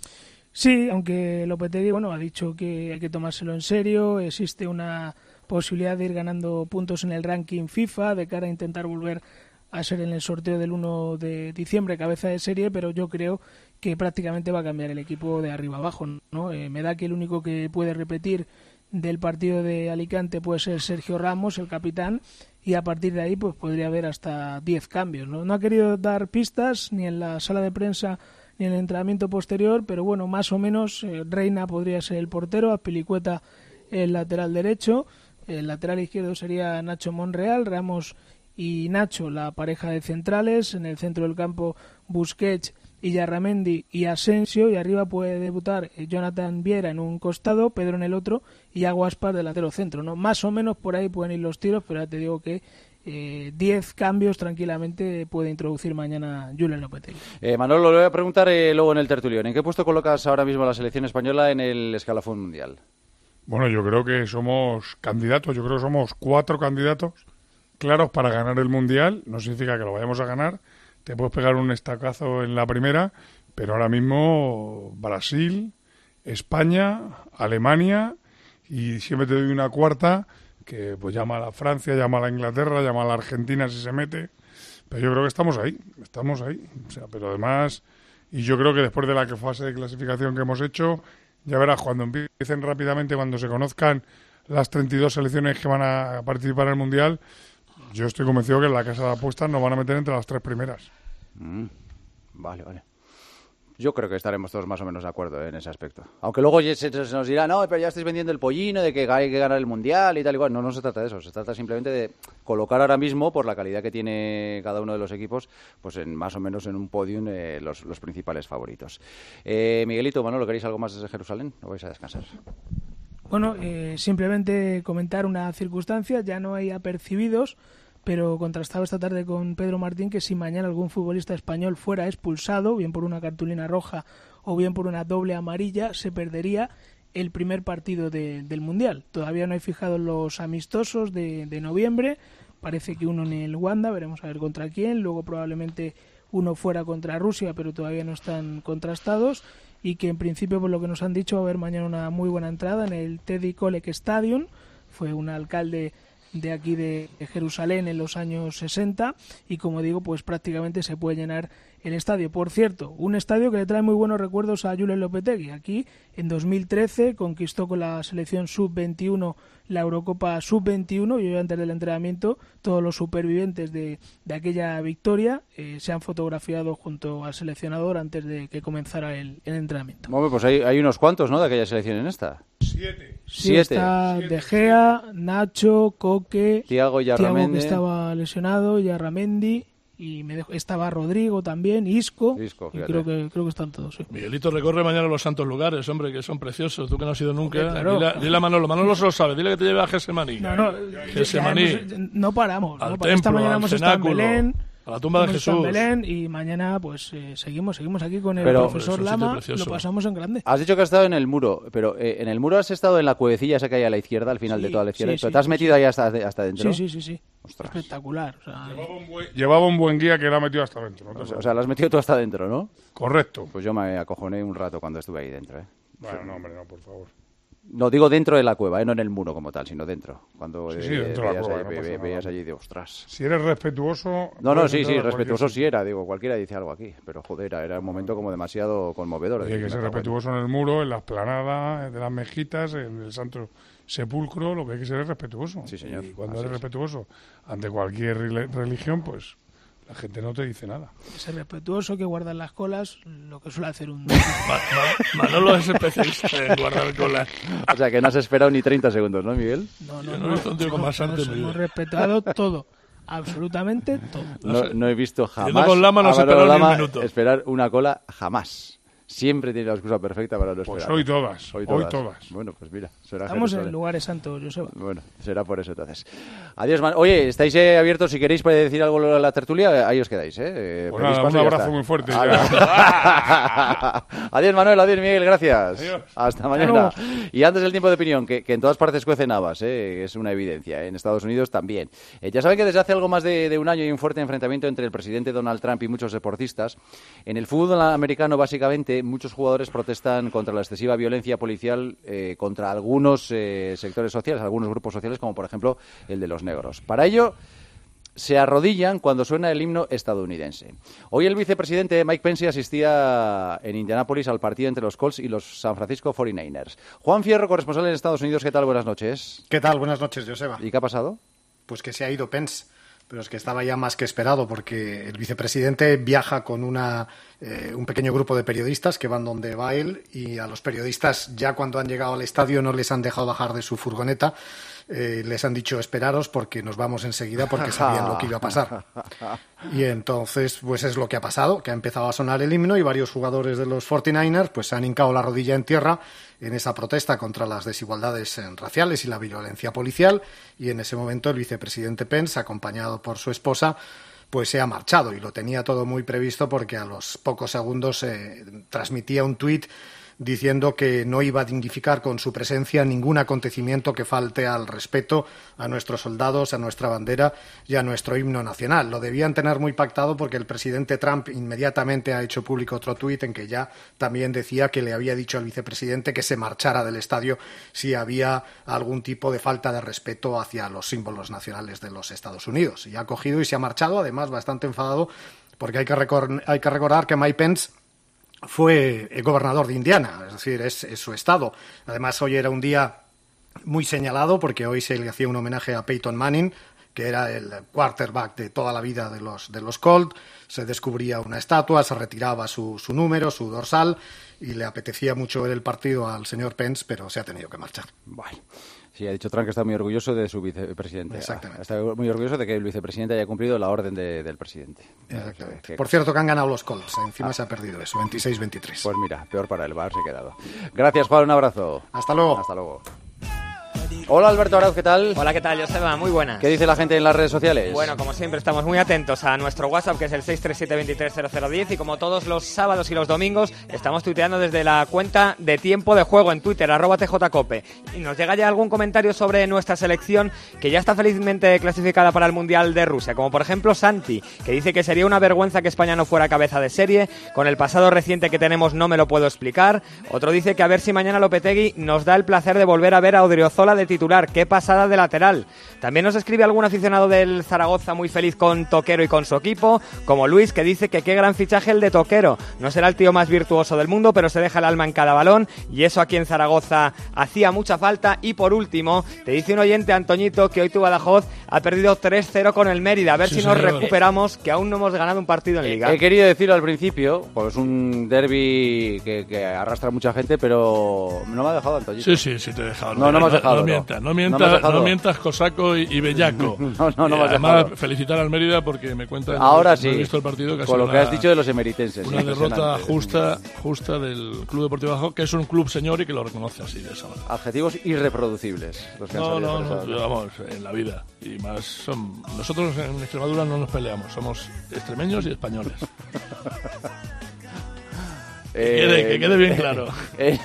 Sí, aunque Lopetegui, bueno, ha dicho que hay que tomárselo en serio, existe una posibilidad de ir ganando puntos en el ranking FIFA de cara a intentar volver a ser en el sorteo del uno de diciembre cabeza de serie, pero yo creo que prácticamente va a cambiar el equipo de arriba abajo, ¿no? Eh, me da que el único que puede repetir del partido de Alicante puede ser Sergio Ramos, el capitán, y a partir de ahí pues podría haber hasta diez cambios, ¿no? No ha querido dar pistas ni en la sala de prensa ni en el entrenamiento posterior, pero bueno, más o menos eh, Reina podría ser el portero, Azpilicueta el lateral derecho, el lateral izquierdo sería Nacho Monreal, Ramos y Nacho la pareja de centrales, en el centro del campo Busquets y Yarramendi y Asensio, y arriba puede debutar eh, Jonathan Viera en un costado, Pedro en el otro y Aguaspar del lateral centro, ¿no? Más o menos por ahí pueden ir los tiros, pero ya te digo que diez eh, cambios tranquilamente puede introducir mañana Julen Lopetegui. Eh, Manolo, le voy a preguntar eh, luego en el tertulión, ¿en qué puesto colocas ahora mismo a la selección española en el escalafón mundial? Bueno, yo creo que somos candidatos, yo creo que somos cuatro candidatos claros para ganar el mundial. No significa que lo vayamos a ganar, te puedes pegar un estacazo en la primera, pero ahora mismo Brasil, España, Alemania y siempre te doy una cuarta, que pues llama a la Francia, llama a la Inglaterra, llama a la Argentina si se mete, pero yo creo que estamos ahí, estamos ahí, o sea, pero además, y yo creo que después de la fase de clasificación que hemos hecho, ya verás, cuando empiecen rápidamente, cuando se conozcan las treinta y dos selecciones que van a participar en el Mundial, yo estoy convencido que en la casa de apuestas nos van a meter entre las tres primeras. Mm, vale, vale. Yo creo que estaremos todos más o menos de acuerdo en ese aspecto. Aunque luego se, se nos dirá, no, pero ya estáis vendiendo el pollino de que hay que ganar el Mundial y tal y cual. No, no se trata de eso. Se trata simplemente de colocar ahora mismo, por la calidad que tiene cada uno de los equipos, pues en más o menos en un podium eh, los, los principales favoritos. Eh, Miguelito, Manolo, ¿queréis algo más desde Jerusalén o vais a descansar? Bueno, eh, simplemente comentar una circunstancia. Ya no hay apercibidos, pero contrastado esta tarde con Pedro Martín que si mañana algún futbolista español fuera expulsado, bien por una cartulina roja o bien por una doble amarilla, se perdería el primer partido de, del Mundial. Todavía no hay fijados los amistosos de, de noviembre, parece que uno en el Wanda, veremos a ver contra quién, luego probablemente uno fuera contra Rusia, pero todavía no están contrastados, y que en principio, por lo que nos han dicho, va a haber mañana una muy buena entrada en el Teddy Kollek Stadium. Fue un alcalde de aquí de Jerusalén en los años sesenta y, como digo, pues prácticamente se puede llenar el estadio. Por cierto, un estadio que le trae muy buenos recuerdos a Julen Lopetegui. Aquí en dos mil trece conquistó con la selección sub veintiuno la Eurocopa sub veintiuno y hoy, antes del entrenamiento, todos los supervivientes de, de aquella victoria eh, se han fotografiado junto al seleccionador antes de que comenzara el, el entrenamiento. Bueno, pues hay, hay unos cuantos, ¿no?, de aquella selección en esta. Siete. Sí, Siete. está De Gea, Nacho, Coque, Thiago Yarramendi, que estaba lesionado, Yarramendi, y me dejo, estaba Rodrigo también, Isco, Isco y creo que creo que están todos. Sí. Miguelito recorre mañana los santos lugares, hombre, que son preciosos. Tú que no has ido nunca. Hombre, claro. Dile, a, dile a Manolo, Manolo se lo sabe, dile que te lleve a Gesemaní. No, no, Gesemaní. Hemos, no paramos. Al no, templo, esta mañana al hemos estado en cenáculo, Belén. a la tumba de hemos estado Jesús. En Belén, y mañana pues eh, seguimos seguimos aquí con el Pero, profesor Lama, lo pasamos en grande. Has dicho que has estado en el muro, pero eh, en el muro has estado en la cuevecilla esa que hay a la izquierda, al final Sí, de toda la izquierda, sí, pero sí, te has sí, metido sí. ahí hasta, hasta dentro. Sí, sí, sí, sí. Ostras. Espectacular. O sea, Llevaba un buen, llevaba un buen guía que lo ha metido hasta dentro. ¿no? O sea, o sea, lo has metido tú hasta dentro, ¿no? Correcto. Pues yo me acojoné un rato cuando estuve ahí dentro, ¿eh? Bueno, no, hombre, no, por favor. No, digo dentro de la cueva, ¿eh? No en el muro como tal, sino dentro. Cuando Sí, eh, sí, dentro de la veías, cueva, ahí, no ve- pasa ve- nada. veías allí y de ostras. Si eres respetuoso... No, no, puedes sí, entrar sí, a cualquier respetuoso sitio. sí era, digo, cualquiera dice algo aquí, pero joder, era, era un momento como demasiado conmovedor. Y hay que ser respetuoso en el muro, en la explanada, de las mejitas, en el Santo Sepulcro, lo que hay que ser es respetuoso. Sí, señor. Y cuando Así eres es. respetuoso ante cualquier rele- religión, pues la gente no te dice nada. ser respetuoso, que guardar las colas, lo que suele hacer un... Ma- Ma- Manolo es especialista en guardar colas. O sea, que no has esperado ni treinta segundos, ¿no, Miguel? No, no, Yo no, no he visto un tío con más nos antes en mi hemos vida. respetado todo, absolutamente todo. No, no he visto jamás Yendo con Lama no a se Manolo esperó ni un Lama minuto. esperar una cola, jamás. Siempre tiene la excusa perfecta para no Pues esperar. hoy todas, hoy todas. Bueno, pues mira, será Estamos en Jerusalén. lugares santos, Joseba. Bueno, será por eso entonces. Adiós, man. Oye, estáis eh, abiertos si queréis para decir algo a la tertulia, ahí os quedáis, ¿eh? Eh, Pues pedís nada, paso un y ya abrazo está. muy fuerte. Adiós. Adiós, Manuel, adiós, Miguel, gracias. Adiós. Hasta mañana. Y antes del tiempo de opinión, que, que en todas partes cuecen habas, ¿eh? Es una evidencia, ¿eh? En Estados Unidos también. Eh, ya saben que desde hace algo más de, de un año hay un fuerte enfrentamiento entre el presidente Donald Trump y muchos deportistas. En el fútbol americano, básicamente, muchos jugadores protestan contra la excesiva violencia policial eh, contra algunos eh, sectores sociales, algunos grupos sociales, como por ejemplo el de los negros. Para ello, se arrodillan cuando suena el himno estadounidense. Hoy el vicepresidente Mike Pence asistía en Indianápolis al partido entre los Colts y los San Francisco cuarenta y nueve ers. Juan Fierro, corresponsal en Estados Unidos, ¿qué tal? Buenas noches. ¿Qué tal? Buenas noches, Joseba. ¿Y qué ha pasado? Pues que se ha ido Pence, pero es que estaba ya más que esperado, porque el vicepresidente viaja con una, eh, un pequeño grupo de periodistas que van donde va él, y a los periodistas, ya cuando han llegado al estadio, no les han dejado bajar de su furgoneta. Eh, les han dicho esperaros porque nos vamos enseguida, porque sabían lo que iba a pasar. Y entonces pues es lo que ha pasado, que ha empezado a sonar el himno y varios jugadores de los cuarenta y nueve ers pues se han hincado la rodilla en tierra en esa protesta contra las desigualdades eh, raciales y la violencia policial, y en ese momento el vicepresidente Pence, acompañado por su esposa, pues se ha marchado, y lo tenía todo muy previsto porque a los pocos segundos eh, transmitía un tuit diciendo que no iba a dignificar con su presencia ningún acontecimiento que falte al respeto a nuestros soldados, a nuestra bandera y a nuestro himno nacional. Lo debían tener muy pactado porque el presidente Trump inmediatamente ha hecho público otro tuit en que ya también decía que le había dicho al vicepresidente que se marchara del estadio si había algún tipo de falta de respeto hacia los símbolos nacionales de los Estados Unidos. Y ha cogido y se ha marchado, además bastante enfadado, porque hay que, recor- hay que recordar que Mike Pence fue el gobernador de Indiana, es decir, es, es su estado. Además, hoy era un día muy señalado porque hoy se le hacía un homenaje a Peyton Manning, que era el quarterback de toda la vida de los, de los Colts. Se descubría una estatua, se retiraba su, su número, su dorsal, y le apetecía mucho ver el partido al señor Pence, pero se ha tenido que marchar. Bueno. Sí, ha dicho Trump que está muy orgulloso de su vicepresidente. Exactamente. Está muy orgulloso de que el vicepresidente haya cumplido la orden de, del presidente. Exactamente. Que, que... Por cierto, que han ganado los Colts. Encima ah. se ha perdido eso, veintiséis veintitrés. Pues mira, peor para él, va a haberse quedado. Gracias, Juan, un abrazo. Hasta luego. Hasta luego. Hola, Alberto Arauz, ¿qué tal? Hola, ¿qué tal, Joseba? Muy buenas. ¿Qué dice la gente en las redes sociales? Bueno, como siempre, estamos muy atentos a nuestro WhatsApp, que es el seis tres siete, veintitrés cero cero diez, y como todos los sábados y los domingos, estamos tuiteando desde la cuenta de Tiempo de Juego en Twitter, arroba tjcope. Y nos llega ya algún comentario sobre nuestra selección, que ya está felizmente clasificada para el Mundial de Rusia, como por ejemplo Santi, que dice que sería una vergüenza que España no fuera cabeza de serie, con el pasado reciente que tenemos no me lo puedo explicar. Otro dice que a ver si mañana Lopetegui nos da el placer de volver a ver a Odriozola de titular. Qué pasada de lateral. También nos escribe algún aficionado del Zaragoza muy feliz con Toquero y con su equipo, como Luis, que dice que qué gran fichaje el de Toquero. No será el tío más virtuoso del mundo, pero se deja el alma en cada balón, y eso aquí en Zaragoza hacía mucha falta. Y por último, te dice un oyente, Antoñito, que hoy tu Badajoz ha perdido tres cero con el Mérida. A ver sí, si nos señor. recuperamos, que aún no hemos ganado un partido en Liga. He querido decirlo al principio, pues es un derbi que, que arrastra a mucha gente, pero no me ha dejado Antoñito. Sí, sí, sí te he dejado. No, no, no me has dejado. No, no mientas, no mientas. No, no mientas, cosaco y, y bellaco. no, no, no eh, además, felicitar al Mérida porque me cuentan. Ahora que sí. No he visto el partido. Que con lo una, que has dicho de los emeritenses. Una derrota justa, justa del Club Deportivo Badajoz, que es un club señor y que lo reconoce así de esa manera. Adjetivos irreproducibles. Los que no, han no, no, vamos, en la vida. Y más, son, nosotros en Extremadura no nos peleamos, somos extremeños y españoles. Que quede, que quede bien claro. Eh,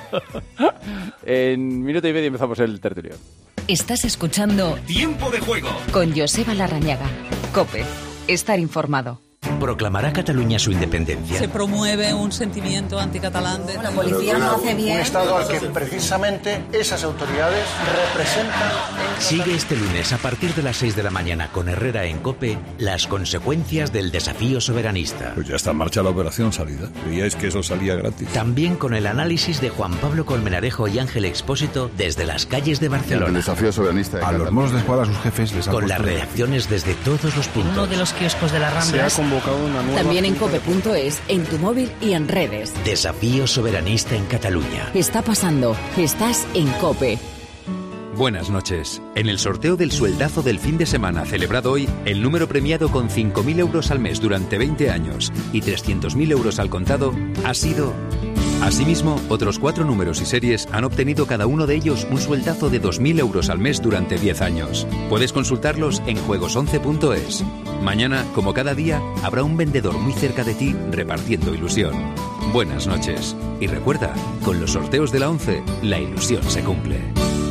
eh, en minuto y medio empezamos el tertulión. Estás escuchando Tiempo de Juego con Joseba Larrañaga. COPE. Estar informado. ¿Proclamará Cataluña su independencia? Se promueve un sentimiento anticatalán. De... La policía no hace bien. Un Estado al que precisamente esas autoridades representan. Sigue este lunes a partir de las seis de la mañana con Herrera en COPE las consecuencias del desafío soberanista. Pues ya está en marcha la operación salida. Veíais que eso salía gratis. También con el análisis de Juan Pablo Colmenarejo y Ángel Expósito desde las calles de Barcelona. El desafío soberanista. De a los monos de escuadra a sus jefes les ha Con las reacciones desde todos los puntos. Uno de los kioscos de la Rambla. Una nueva También en cope punto es, en tu móvil y en redes. Desafío soberanista en Cataluña. Está pasando. Estás en COPE. Buenas noches. En el sorteo del sueldazo del fin de semana celebrado hoy, el número premiado con cinco mil euros al mes durante veinte años y trescientos mil euros al contado ha sido... Asimismo, otros cuatro números y series han obtenido cada uno de ellos un sueldazo de dos mil euros al mes durante diez años. Puedes consultarlos en juegos once punto es. Mañana, como cada día, habrá un vendedor muy cerca de ti repartiendo ilusión. Buenas noches. Y recuerda, con los sorteos de la once, la ilusión se cumple.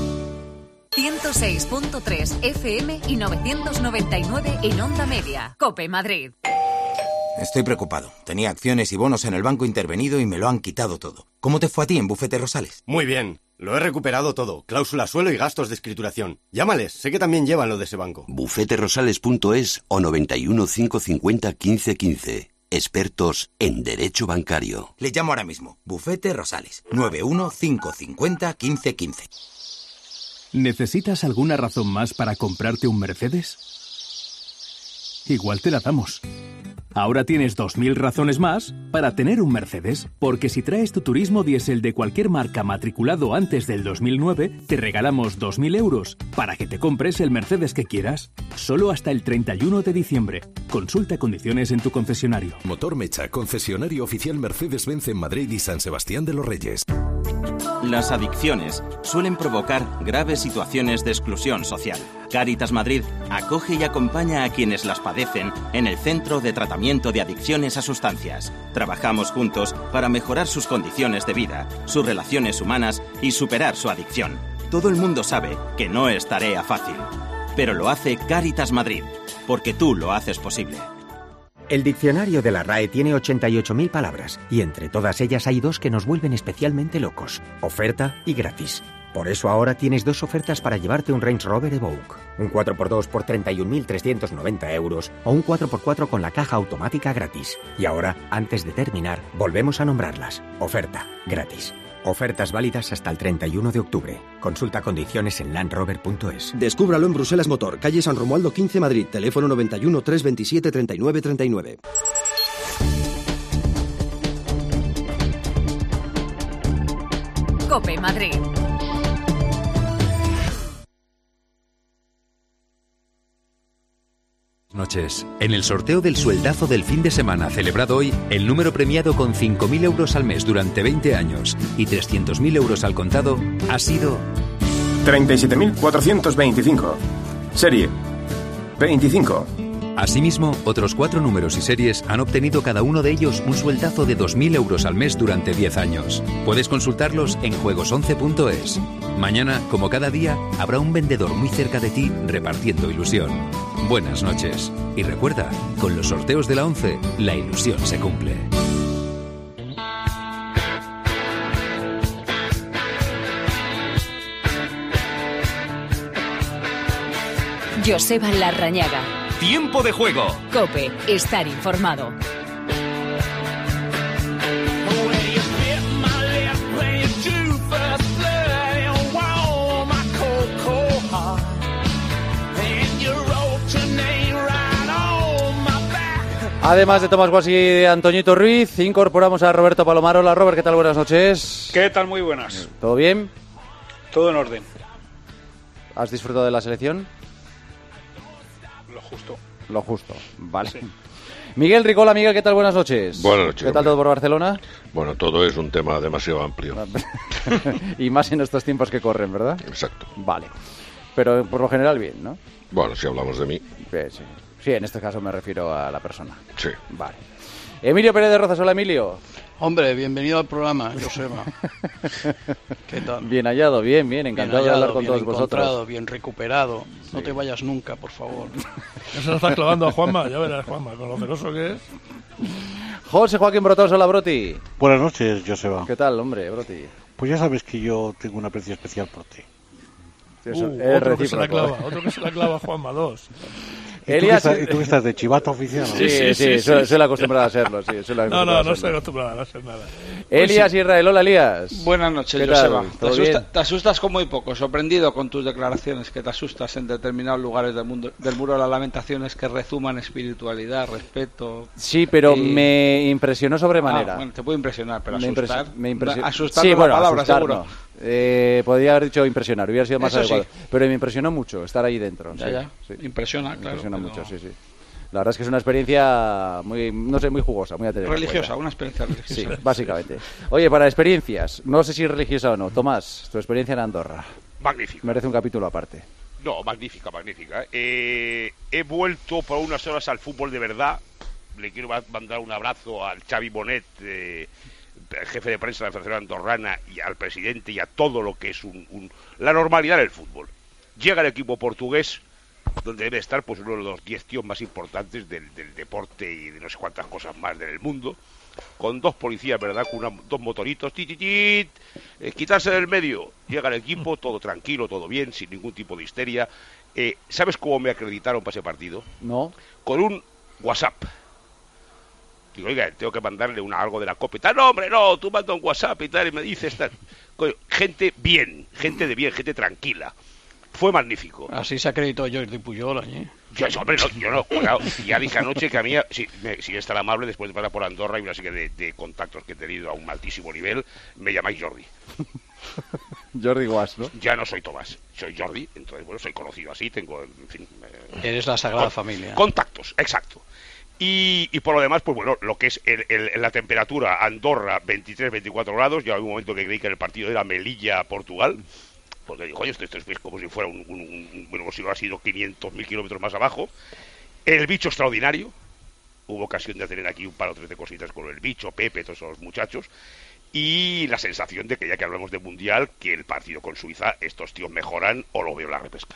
ciento seis punto tres F M y novecientos noventa y nueve en Onda Media. COPE Madrid. Estoy preocupado. Tenía acciones y bonos en el banco intervenido y me lo han quitado todo. ¿Cómo te fue a ti en Bufete Rosales? Muy bien. Lo he recuperado todo. Cláusula suelo y gastos de escrituración. Llámales. Sé que también llevan lo de ese banco. bufete rosales punto es o noventa y uno, cinco cincuenta, quince quince. Expertos en derecho bancario. Le llamo ahora mismo. Bufete Rosales. noventa y uno, cinco cincuenta, quince quince. ¿Necesitas alguna razón más para comprarte un Mercedes? Igual te la damos. Ahora tienes dos mil razones más para tener un Mercedes, porque si traes tu turismo diésel de cualquier marca matriculado antes del dos mil nueve, te regalamos dos mil euros para que te compres el Mercedes que quieras. Solo hasta el treinta y uno de diciembre. Consulta condiciones en tu concesionario. Motor Mecha, concesionario oficial Mercedes-Benz en Madrid y San Sebastián de los Reyes. Las adicciones suelen provocar graves situaciones de exclusión social. Cáritas Madrid acoge y acompaña a quienes las padecen en el Centro de Tratamiento de Adicciones a Sustancias. Trabajamos juntos para mejorar sus condiciones de vida, sus relaciones humanas y superar su adicción. Todo el mundo sabe que no es tarea fácil, pero lo hace Cáritas Madrid, porque tú lo haces posible. El diccionario de la R A E tiene ochenta y ocho mil palabras, y entre todas ellas hay dos que nos vuelven especialmente locos: oferta y gratis. Por eso ahora tienes dos ofertas para llevarte un Range Rover Evoque. Un cuatro por dos por treinta y un mil trescientos noventa euros o un cuatro por cuatro con la caja automática gratis. Y ahora, antes de terminar, volvemos a nombrarlas. Oferta, gratis. Ofertas válidas hasta el treinta y uno de octubre. Consulta condiciones en land rover punto es. Descúbralo en Bruselas Motor, calle San Romualdo quince, Madrid. Teléfono noventa y uno, trescientos veintisiete, treinta y nueve, treinta y nueve. COPE Madrid. Noches. En el sorteo del sueldazo del fin de semana celebrado hoy, el número premiado con cinco mil euros al mes durante veinte años y trescientos mil euros al contado ha sido treinta y siete mil cuatrocientos veinticinco. Serie veinticinco. Asimismo, otros cuatro números y series han obtenido cada uno de ellos un sueldazo de dos mil euros al mes durante diez años. Puedes consultarlos en juegos once punto es. Mañana, como cada día, habrá un vendedor muy cerca de ti repartiendo ilusión. Buenas noches. Y recuerda, con los sorteos de la once, la ilusión se cumple. Joseba Larrañaga. Tiempo de juego. COPE. Estar informado. Además de Tomás Guasi y de Antoñito Ruiz, incorporamos a Roberto Palomar. Hola, Robert, ¿qué tal? Buenas noches. ¿Qué tal? Muy buenas. ¿Todo bien? Todo en orden. ¿Has disfrutado de la selección? Lo justo. Lo justo, vale. Sí. Miguel Ricola, Miguel, ¿qué tal? Buenas noches. Buenas noches. ¿Qué tal todo por Barcelona? Bueno, todo es un tema demasiado amplio. Y más en estos tiempos que corren, ¿verdad? Exacto. Vale. Pero por lo general bien, ¿no? Bueno, si hablamos de mí. Sí, sí. Sí, en este caso me refiero a la persona. Sí. Vale. Emilio Pérez de Rozas, hola Emilio. Hombre, bienvenido al programa, Joseba. ¿Qué tal? Bien hallado, bien, bien, encantado bien hallado, de hablar con bien todos vosotros. Bien recuperado, sí. No te vayas nunca, por favor. Ya se lo estás clavando a Juanma, ya verás, Juanma, con lo celoso que es. José Joaquín Brotos, hola Broti. Buenas noches, Joseba. ¿Qué tal, hombre, Broti? Pues ya sabes que yo tengo un aprecio especial por ti. Sí, eso, uh, otro, que se la clava, otro que se la clava a Juanma, dos. ¿Y Elías... tú, que estás, ¿Y tú que estás de chivato oficial? ¿No? Sí, sí, sí, sí, sí, sí. Soy acostumbrado a serlo, sí. Soy no, no, no estoy acostumbrado a ser nada. Elías pues, Israel, hola Elías. Buenas noches, Joseba. Te, asusta, te asustas con muy poco, sorprendido con tus declaraciones, que te asustas en determinados lugares del mundo, del Muro de las Lamentaciones que rezuman espiritualidad, respeto. Sí, pero y... me impresionó sobremanera. Ah, bueno, te puede impresionar, pero me asustar. Impresi me impresi asustar sí, no bueno, la palabra, asustar, seguro. No. Eh, podría haber dicho impresionar, hubiera sido más Eso adecuado. Sí. Pero me impresionó mucho estar ahí dentro. Ya, sí, ya. Sí. Impresiona, claro. Impresiona pero... mucho, sí, sí. La verdad es que es una experiencia muy, no sé, muy jugosa, muy a tener religiosa, una experiencia religiosa. Sí, básicamente. Oye, para experiencias, no sé si religiosa o no. Tomás, tu experiencia en Andorra. Magnífica. Merece un capítulo aparte. No, magnífica, magnífica. Eh, he vuelto por unas horas al fútbol de verdad. Le quiero mandar un abrazo al Xavi Bonet, eh, jefe de prensa de la Federación Andorrana, y al presidente y a todo lo que es un, un, la normalidad del fútbol. Llega el equipo portugués, donde debe estar pues uno de los diez tíos más importantes del, del deporte y de no sé cuántas cosas más del mundo, con dos policías, ¿verdad? Con una, dos motoritos, tit, tit, tit, eh, quitarse del medio. Llega el equipo, todo tranquilo, todo bien, sin ningún tipo de histeria. Eh, ¿Sabes cómo me acreditaron para ese partido? No. Con un WhatsApp. Digo, oiga, tengo que mandarle una, algo de la copa y tal. No, hombre, no, tú manda un WhatsApp y tal, y me dices tal. Coño, gente bien, gente de bien, gente tranquila. Fue magnífico. Así se acreditó Jordi Puyol, ¿eh? Yo, hombre, no, yo no, claro, ya dije anoche que a mí, si, me, si es tan amable, después de pasar por Andorra y una serie de, de contactos que he tenido a un altísimo nivel, me llamáis Jordi. Jordi Guas, ¿no? Ya no soy Tomás, soy Jordi, entonces, bueno, soy conocido así, tengo, en fin... Eh, Eres la Sagrada con, Familia. Contactos, exacto. Y, y por lo demás, pues bueno, lo que es el, el, la temperatura, Andorra veintitrés, veinticuatro grados, ya había un momento que creí que el partido era Melilla-Portugal, porque digo, oye, esto, esto es como si fuera un, un, un bueno, si no ha sido quinientos mil kilómetros más abajo. El bicho extraordinario, hubo ocasión de tener aquí un par o tres de cositas con el bicho, Pepe, todos esos muchachos, y la sensación de que ya que hablamos de Mundial, que el partido con Suiza, estos tíos mejoran o lo veo en la repesca.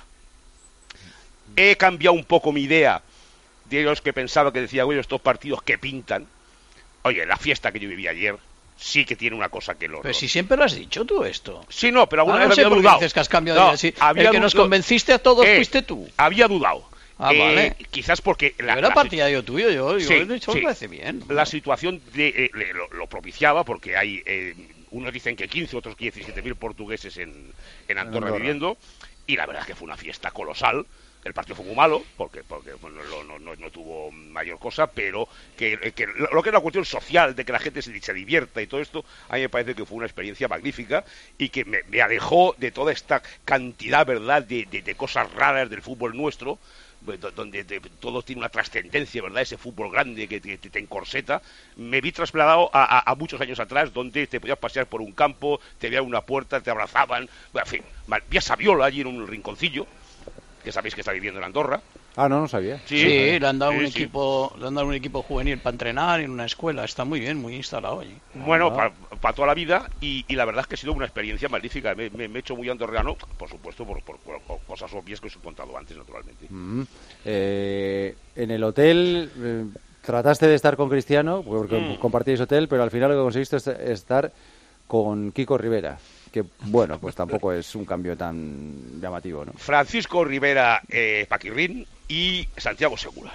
He cambiado un poco mi idea de los que pensaba que decía, oye, estos partidos que pintan. Oye, la fiesta que yo viví ayer sí que tiene una cosa que lo... Pero si siempre lo has dicho tú esto. Sí, no, pero alguna ah, no vez sé había por qué dudado. Dices que has cambiado no, de idea. Sí, el que nos convenciste a todos eh, fuiste tú. Había dudado. Ah, eh, vale. Quizás porque... La, yo era la, partidario tuyo, yo, yo sí, he dicho, sí. me parece bien. La situación de, eh, lo, lo propiciaba porque hay... Eh, unos dicen que quince, otros diecisiete mil portugueses en, en Andorra, Andorra viviendo, y la verdad es que fue una fiesta colosal. El partido fue muy malo, porque porque bueno, no, no, no tuvo mayor cosa, pero que, que lo que es la cuestión social, de que la gente se, se divierta y todo esto, a mí me parece que fue una experiencia magnífica y que me, me alejó de toda esta cantidad, ¿verdad?, de, de, de cosas raras del fútbol nuestro, donde de, todo tiene una trascendencia, ¿verdad?, ese fútbol grande que te, te, te encorseta. Me vi trasladado a, a, a muchos años atrás, donde te podías pasear por un campo, te veían una puerta, te abrazaban, en fin, vi a Saviola allí en un rinconcillo, que sabéis que está viviendo en Andorra. Ah, no, no sabía. Sí, sí, le han dado sí, un sí. equipo, le han dado un equipo juvenil para entrenar en una escuela. Está muy bien, muy instalado allí. Bueno, ah. para pa toda la vida, y, y la verdad es que ha sido una experiencia magnífica. Me, me, me he hecho muy andorreano, por supuesto, por, por, por, por cosas obvias que os he contado antes, naturalmente. Mm. Eh, en el hotel eh, trataste de estar con Cristiano, porque mm. compartíais hotel, pero al final lo que conseguiste es estar con Kiko Rivera. Que, bueno, pues tampoco es un cambio tan llamativo, ¿no? Francisco Rivera eh, Paquirrín y Santiago Segura.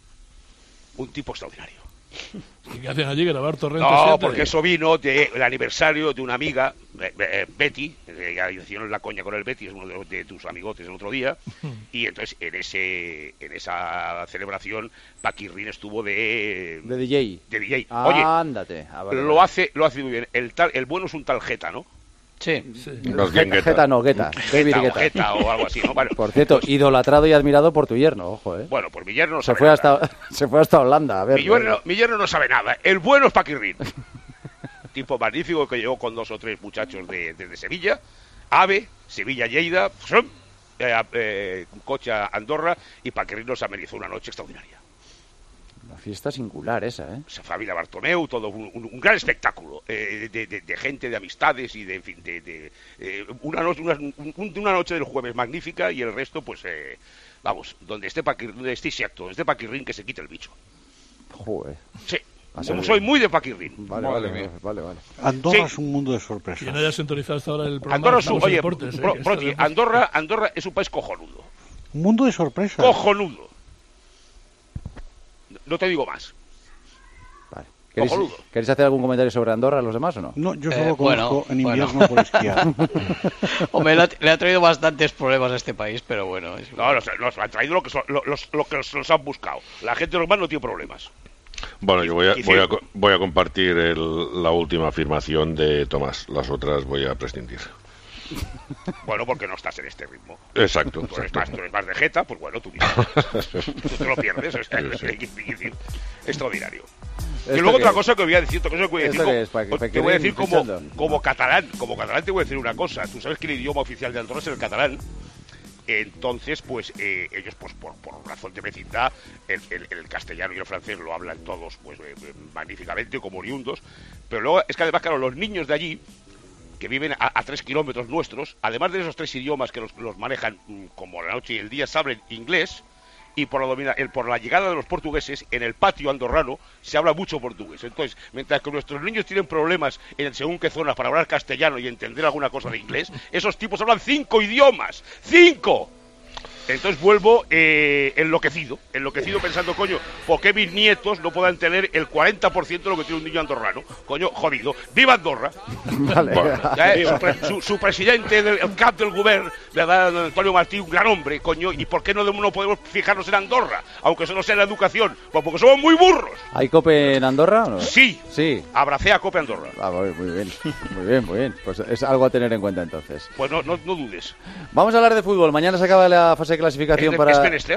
Un tipo extraordinario. ¿Y qué hacen allí? ¿Grabar Torrente No, siete? porque eso vino del aniversario de una amiga, eh, eh, Betty, que ya hicieron la coña con el Betty, es uno de, de tus amigotes el otro día, y entonces en ese en esa celebración Paquirrín estuvo de... De D J. De D J. Ah, Oye, ándate. Ah, vale, lo, vale. Hace, lo hace muy bien. El, tal, el bueno es un tal Geta, ¿no? Sí. sí. Geta, Geta no, Geta. David Geta, Geta. O Geta o algo así, ¿no? Bueno, por cierto, pues, idolatrado y admirado por tu yerno, ojo, ¿eh? Bueno, pues mi yerno no se sabe fue nada. hasta Se fue hasta Holanda, a ver. Mi yerno, mi yerno no sabe nada. El bueno es Paquirrín. Tipo magnífico que llegó con dos o tres muchachos de, de, de Sevilla. AVE, Sevilla, Lleida, eh, eh, coche a Andorra, y Paquirrín nos amenizó una noche extraordinaria. Una fiesta singular esa, ¿eh? Familia Bartomeu, todo un, un, un gran espectáculo eh, de, de, de gente, de amistades y de, en fin, de, de eh, una, noche, una, un, una noche del jueves magnífica, y el resto, pues, eh, vamos, donde esté Paquirrín, donde esté exacto, donde esté Paquirrín, que se quite el bicho. Joder. Sí. Como soy muy de Paquirrín. Vale, vale, vale, vale, vale. Andorra sí. es un mundo de sorpresas. Quien haya sintonizado hasta ahora el programa. Andorra es un, oye, deportes, pro, ¿eh? Proti, Andorra, Andorra es un país cojonudo. Un mundo de sorpresas. Cojonudo. No te digo más. Vale. ¿Queréis, ¿Queréis hacer algún comentario sobre Andorra a los demás o no? No, yo solo eh, conozco bueno, en invierno bueno. por esquiar. Hombre, le ha, le ha traído bastantes problemas a este país, pero bueno. Es no, nos, nos han traído lo que, son, lo, los, lo que los han buscado. La gente normal no tiene problemas. Bueno, yo voy a, voy a, voy a compartir el, la última afirmación de Tomás. Las otras voy a prescindir. Bueno, porque no estás en este ritmo. Exacto. Tú eres, más, tú eres más de Jeta, pues bueno, tú mismo. Tú te lo pierdes, es, es, es, es extraordinario. Y luego otra cosa que voy a decir, otra cosa que voy a decir, como, es, para que, para te voy a decir como, como catalán, como catalán te voy a decir una cosa. Tú sabes que el idioma oficial de Andorra es el catalán. Entonces, pues eh, ellos, pues por, por razón de vecindad, el, el, el castellano y el francés lo hablan todos, pues eh, magníficamente, como oriundos. Pero luego es que además, claro, los niños de allí, que viven a, a tres kilómetros nuestros, además de esos tres idiomas que los, los manejan como la noche y el día, saben inglés, y por la, domina, el, por la llegada de los portugueses, en el patio andorrano se habla mucho portugués. Entonces, mientras que nuestros niños tienen problemas en según qué zonas para hablar castellano y entender alguna cosa de inglés, esos tipos hablan cinco idiomas. ¡Cinco! Entonces vuelvo eh, enloquecido, enloquecido pensando, coño, ¿por qué mis nietos no puedan tener el cuarenta por ciento de lo que tiene un niño andorrano? Coño, jodido. ¡Viva Andorra! Vale. Bueno, ya, eh, su, pre, su, su presidente del el cap del govern, ¿verdad? Antonio Martí, un gran hombre, coño, ¿y por qué no, no podemos fijarnos en Andorra? Aunque solo sea en la educación, pues porque somos muy burros. ¿Hay COPE en Andorra o no? Sí. Sí. Abracé a COPE Andorra. Ah, muy bien, muy bien, muy bien. Pues es algo a tener en cuenta entonces. Pues no, no, no dudes. Vamos a hablar de fútbol. Mañana se acaba la fase de clasificación ¿Es, para... ¿Es menester?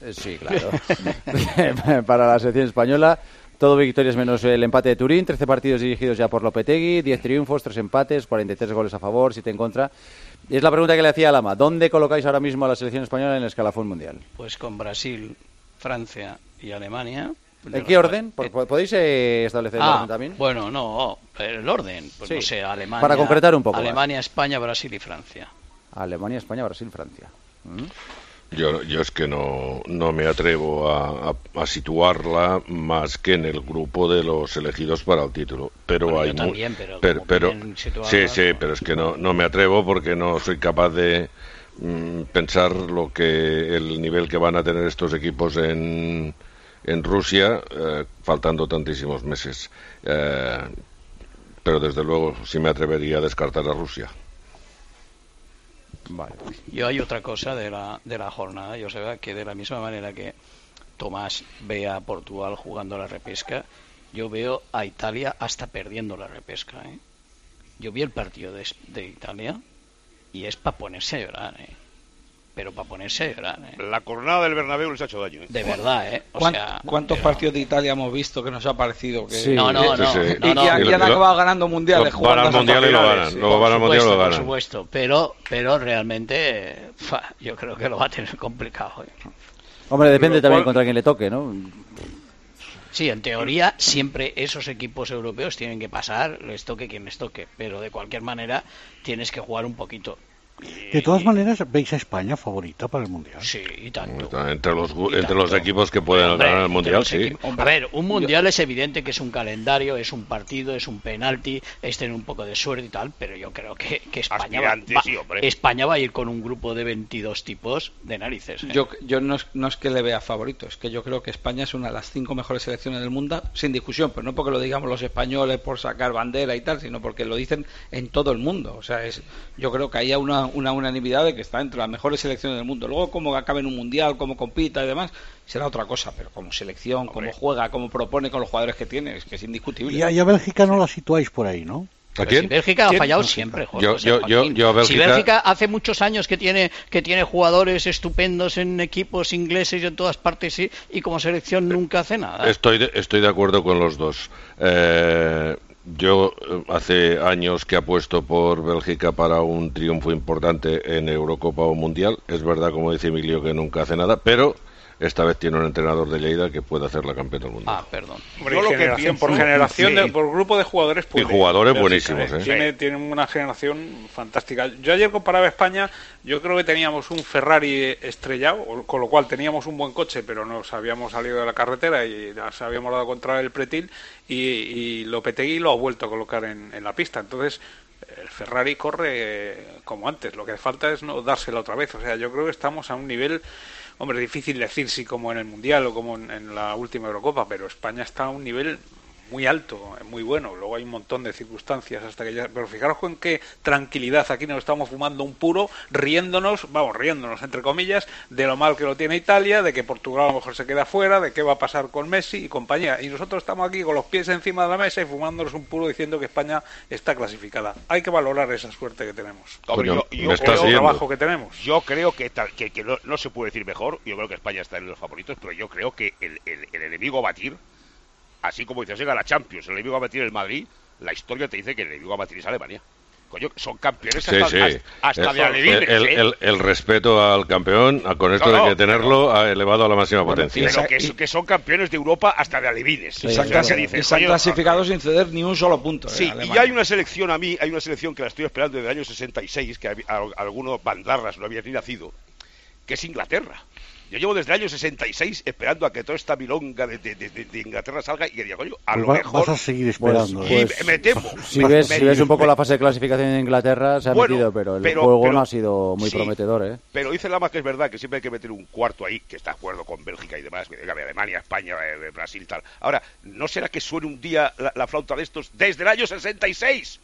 Sí, claro. Para la selección española, todo victorias menos el empate de Turín, trece partidos dirigidos ya por Lopetegui, diez triunfos, tres empates, cuarenta y tres goles a favor, siete en contra. Y es la pregunta que le hacía a Lama, ¿dónde colocáis ahora mismo a la selección española en el escalafón mundial? Pues con Brasil, Francia y Alemania. ¿En qué orden? ¿Podéis eh, establecer el ah, orden también? Bueno, no, el orden, pues sí. no sé, Alemania, para concretar un poco Alemania, más. España, Brasil y Francia. Alemania, España, Brasil, Francia. ¿Mm? Yo, yo es que no, no me atrevo a, a, a situarla más que en el grupo de los elegidos para el título. Pero bueno, hay yo también, pero, pero, pero situarla, sí, sí, pero es que no, no me atrevo porque no soy capaz de mm, pensar lo que el nivel que van a tener estos equipos en, en Rusia, eh, faltando tantísimos meses. Eh, pero desde luego sí me atrevería a descartar a Rusia. Vale. Yo hay otra cosa de la, de la jornada, yo sé que de la misma manera que Tomás ve a Portugal jugando la repesca, yo veo a Italia hasta perdiendo la repesca. ¿eh? Yo vi el partido de, de Italia y es para ponerse a llorar, ¿eh? pero para ponerse a llorar. ¿eh? La jornada del Bernabéu les ha hecho daño. ¿eh? De verdad, ¿eh? O ¿Cuántos, sea, ¿cuántos pero... partidos de Italia hemos visto que nos ha parecido que... Sí, no, no, no, sí, sí. no, no, y, y, y han acabado ganando mundiales. Van al mundial y lo ganan. Sí, Luego van al mundial y lo ganan. Por supuesto, pero, pero realmente fa, yo creo que lo va a tener complicado. ¿eh? Hombre, depende Lo también cual... contra quién le toque, ¿no? Sí, en teoría siempre esos equipos europeos tienen que pasar, les toque quien les toque, pero de cualquier manera tienes que jugar un poquito. De todas maneras, ¿veis a España favorita para el Mundial? Sí, y tanto. Entre los, y entre tanto. los equipos que pueden Hombre, ganar el Mundial, sí. Equipos. A ver, un Mundial es evidente que es un calendario, es un partido, es un penalti, es tener un poco de suerte y tal, pero yo creo que, que España, va, va, sí, España va a ir con un grupo de veintidós tipos de narices. ¿eh? Yo, yo no, es, no es que le vea favorito, es que yo creo que España es una de las cinco mejores selecciones del mundo, sin discusión, pero no porque lo digamos los españoles por sacar bandera y tal, sino porque lo dicen en todo el mundo. O sea, es, yo creo que haya una, una unanimidad de que está entre las mejores selecciones del mundo. Luego, cómo acabe en un mundial, cómo compita y demás, será otra cosa, pero como selección, cómo juega, cómo propone con los jugadores que tiene, es que es indiscutible. Y a, y a Bélgica no la situáis por ahí, ¿no? ¿A quién? Si Bélgica ¿Quién? ha fallado No, siempre, Jorge, yo, yo, yo, yo a Bélgica... Si Bélgica hace muchos años que tiene que tiene jugadores estupendos en equipos ingleses y en todas partes, sí, y como selección nunca hace nada. Estoy de, estoy de acuerdo con los dos. Eh, yo hace años que apuesto por Bélgica para un triunfo importante en Eurocopa o Mundial. Es verdad, como dice Emilio, que nunca hace nada, pero esta vez tiene un entrenador de Lleida que puede hacer la campeona del mundo. Ah, perdón. Hombre, generación, por generación, sí. de, por grupo de jugadores puede, y jugadores Bélgica, buenísimos, ¿eh? Tiene, tiene una generación fantástica. Yo ayer comparaba España, yo creo que teníamos un Ferrari estrellado, con lo cual teníamos un buen coche, pero nos habíamos salido de la carretera y nos habíamos dado contra el pretil, y, y Lopetegui lo ha vuelto a colocar en, en la pista. Entonces, el Ferrari corre como antes, lo que falta es no dársela otra vez. O sea, yo creo que estamos a un nivel... Hombre, difícil decir si como en el Mundial o como en, en la última Eurocopa, pero España está a un nivel muy alto, muy bueno. Luego hay un montón de circunstancias hasta que ya... Pero fijaros con qué tranquilidad aquí nos estamos fumando un puro, riéndonos, vamos, riéndonos entre comillas, de lo mal que lo tiene Italia, de que Portugal a lo mejor se queda fuera, de qué va a pasar con Messi y compañía. Y nosotros estamos aquí con los pies encima de la mesa y fumándonos un puro diciendo que España está clasificada. Hay que valorar esa suerte que tenemos. Hombre, yo, yo el trabajo que tenemos. Yo creo que, tal, que, que no, no se puede decir mejor. Yo creo que España está en los favoritos, pero yo creo que el, el, el enemigo a batir, así como dices, llega la Champions, el enemigo a batir el Madrid, la historia te dice que el enemigo a batir es Alemania. Coño, son campeones hasta, sí, sí. hasta, hasta el, de alevines, el, ¿eh? el, el respeto al campeón, con esto no, no, de que tenerlo no. ha elevado a la máxima bueno, potencia. Pero que, y, que son campeones de Europa hasta de alevines. Sí, se claro, dice, se han clasificado no, sin ceder ni un solo punto. Sí, eh, y hay una selección, a mí, hay una selección que la estoy esperando desde el año sesenta y seis, que a, a, a algunos bandarras no había ni nacido, que es Inglaterra. Yo llevo desde el año sesenta y seis esperando a que toda esta milonga de, de, de, de Inglaterra salga y que diga, coño, a pues lo va, mejor... Vas a seguir esperando. Pues, pues, y me temo. Si ves, si ves un poco la fase de clasificación en Inglaterra, se ha bueno, metido, pero el pero, juego pero, no ha sido muy sí, prometedor, ¿eh? Pero dice Lama que es verdad que siempre hay que meter un cuarto ahí, que está de acuerdo con Bélgica y demás, de Alemania, España, eh, Brasil y tal. Ahora, ¿no será que suene un día la, la flauta de estos desde el año sesenta y seis?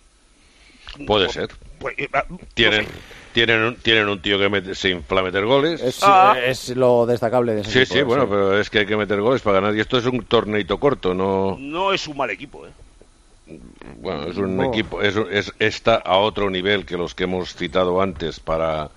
Puede pues, ser. Pues, eh, tienen... No sé. Tienen un, tienen un tío que mete, se infla a meter goles. Es, ah. es lo destacable de ese Sí, equipo, sí, ¿eh? bueno, sí. pero es que hay que meter goles para ganar. Y esto es un torneito corto, no... No es un mal equipo, ¿eh? Bueno, es un no. equipo... Es, es, está a otro nivel que los que hemos citado antes para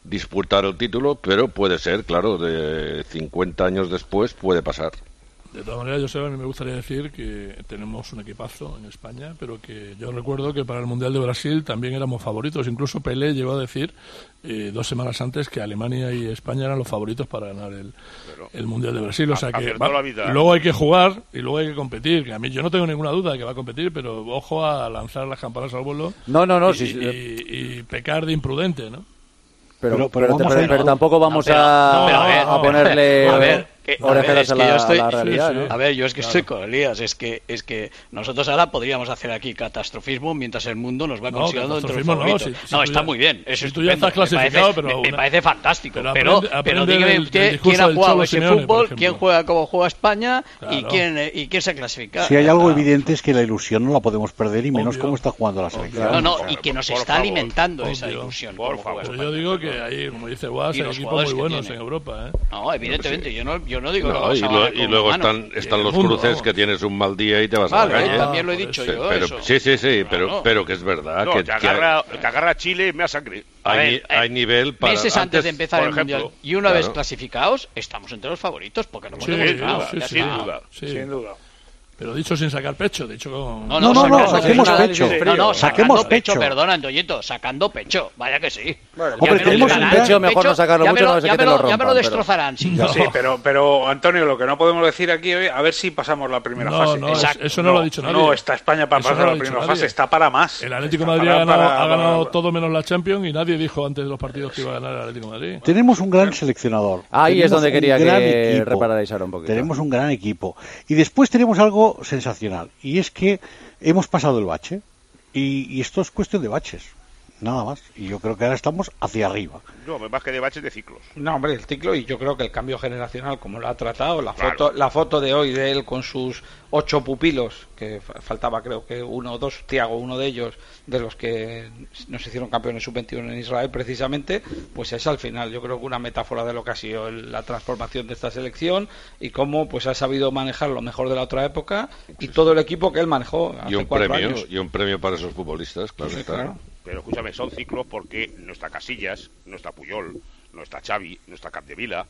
disputar el título, pero puede ser, claro, de cincuenta años después puede pasar. De todas maneras, yo sé, a mí me gustaría decir que tenemos un equipazo en España, pero que yo recuerdo que para el Mundial de Brasil también éramos favoritos. Incluso Pelé llegó a decir eh, dos semanas antes que Alemania y España eran los favoritos para ganar el, el Mundial de Brasil. O sea que va, luego hay que jugar y luego hay que competir. Que a mí yo no tengo ninguna duda de que va a competir, pero ojo a lanzar las campanas al vuelo. No, no, no. Y, sí, y, y, y pecar de imprudente, ¿no? Pero, pero, pero, pero, pero, pero, pero tampoco vamos no, pero, a, no, pero a, ver, a ponerle a ver, que, a, ver, es a, que la, yo estoy, a la realidad. sí, sí. ¿no? A ver, yo es que claro. estoy con Elías. Es que, es que nosotros ahora podríamos hacer aquí catastrofismo mientras el mundo nos va no, considerando entre los favoritos. No, si, si no está ya, muy bien. Eso si tú ya estás clasificado, me parece, pero me, una... me parece fantástico. Pero, pero, aprende, pero aprende dígame del, usted del quién ha jugado ese Simeone, fútbol, quién juega como juega España claro. y quién y quién se clasifica. Si hay algo claro. evidente es que la ilusión no la podemos perder y menos Obvio. Cómo está jugando la selección. No, no, y que nos por está favor, alimentando obvio. esa ilusión. Por favor. Pero yo digo que hay, como dice Guas, hay equipos muy buenos en Europa. ¿eh? No, evidentemente, yo no, yo no digo no, y, lo, y luego están, están los mundo, cruces vamos. Que tienes un mal día y te vas vale, a la calle. También lo he dicho pero, yo. Pero, eso. Sí, sí, sí, no, pero, no. pero que es verdad. No, que, te, agarra, que... te agarra Chile y me da sangre. Hay, ver, hay nivel para. Meses antes, antes de empezar el ejemplo, Mundial y una claro. vez clasificados, estamos entre los favoritos porque no hemos sí, demostrado. Sí, sí, sin duda. Sí. Sin duda. Pero dicho sin sacar pecho, dicho con... No, no, no, no, saquemos pecho. No, no, saquemos sacando pecho. pecho. Perdona, Antoñito, sacando pecho. Vaya que sí. Bueno, Hombre, tenemos un pecho, mejor no sacarlo mucho, no sé que te lo rompan. Ya me lo destrozarán. Sí, pero, pero, Antonio, lo que no podemos decir aquí hoy, a ver si pasamos la primera no, fase. No, Exacto. Eso no, no lo ha dicho nadie. No, está España para eso pasar no la primera fase, está para más. El Atlético de Madrid ha ganado, para, ha ganado para... todo menos la Champions y nadie dijo antes de los partidos que iba a ganar el Atlético de Madrid. Tenemos un gran seleccionador. Ahí tenemos es donde quería que equipo. repararais ahora un poquito. Tenemos un gran equipo. Y después tenemos algo sensacional, y es que hemos pasado el bache y, y esto es cuestión de baches, nada más. Y yo creo que ahora estamos hacia arriba. No, más que de baches, de ciclos. No, hombre, el ciclo, y yo creo que el cambio generacional, como lo ha tratado, la claro. foto la foto de hoy de él con sus ocho pupilos, que faltaba creo que uno o dos, Thiago, uno de ellos, de los que nos hicieron campeones sub veintiuno en Israel precisamente, pues es al final, yo creo que una metáfora de lo que ha sido la transformación de esta selección y cómo pues ha sabido manejar lo mejor de la otra época y todo el equipo que él manejó hace y un cuatro premio años. Y un premio para esos futbolistas, claro, sí, está. claro. Pero escúchame, son ciclos porque no está Casillas, no está Puyol, no está Xavi, no está Capdevila,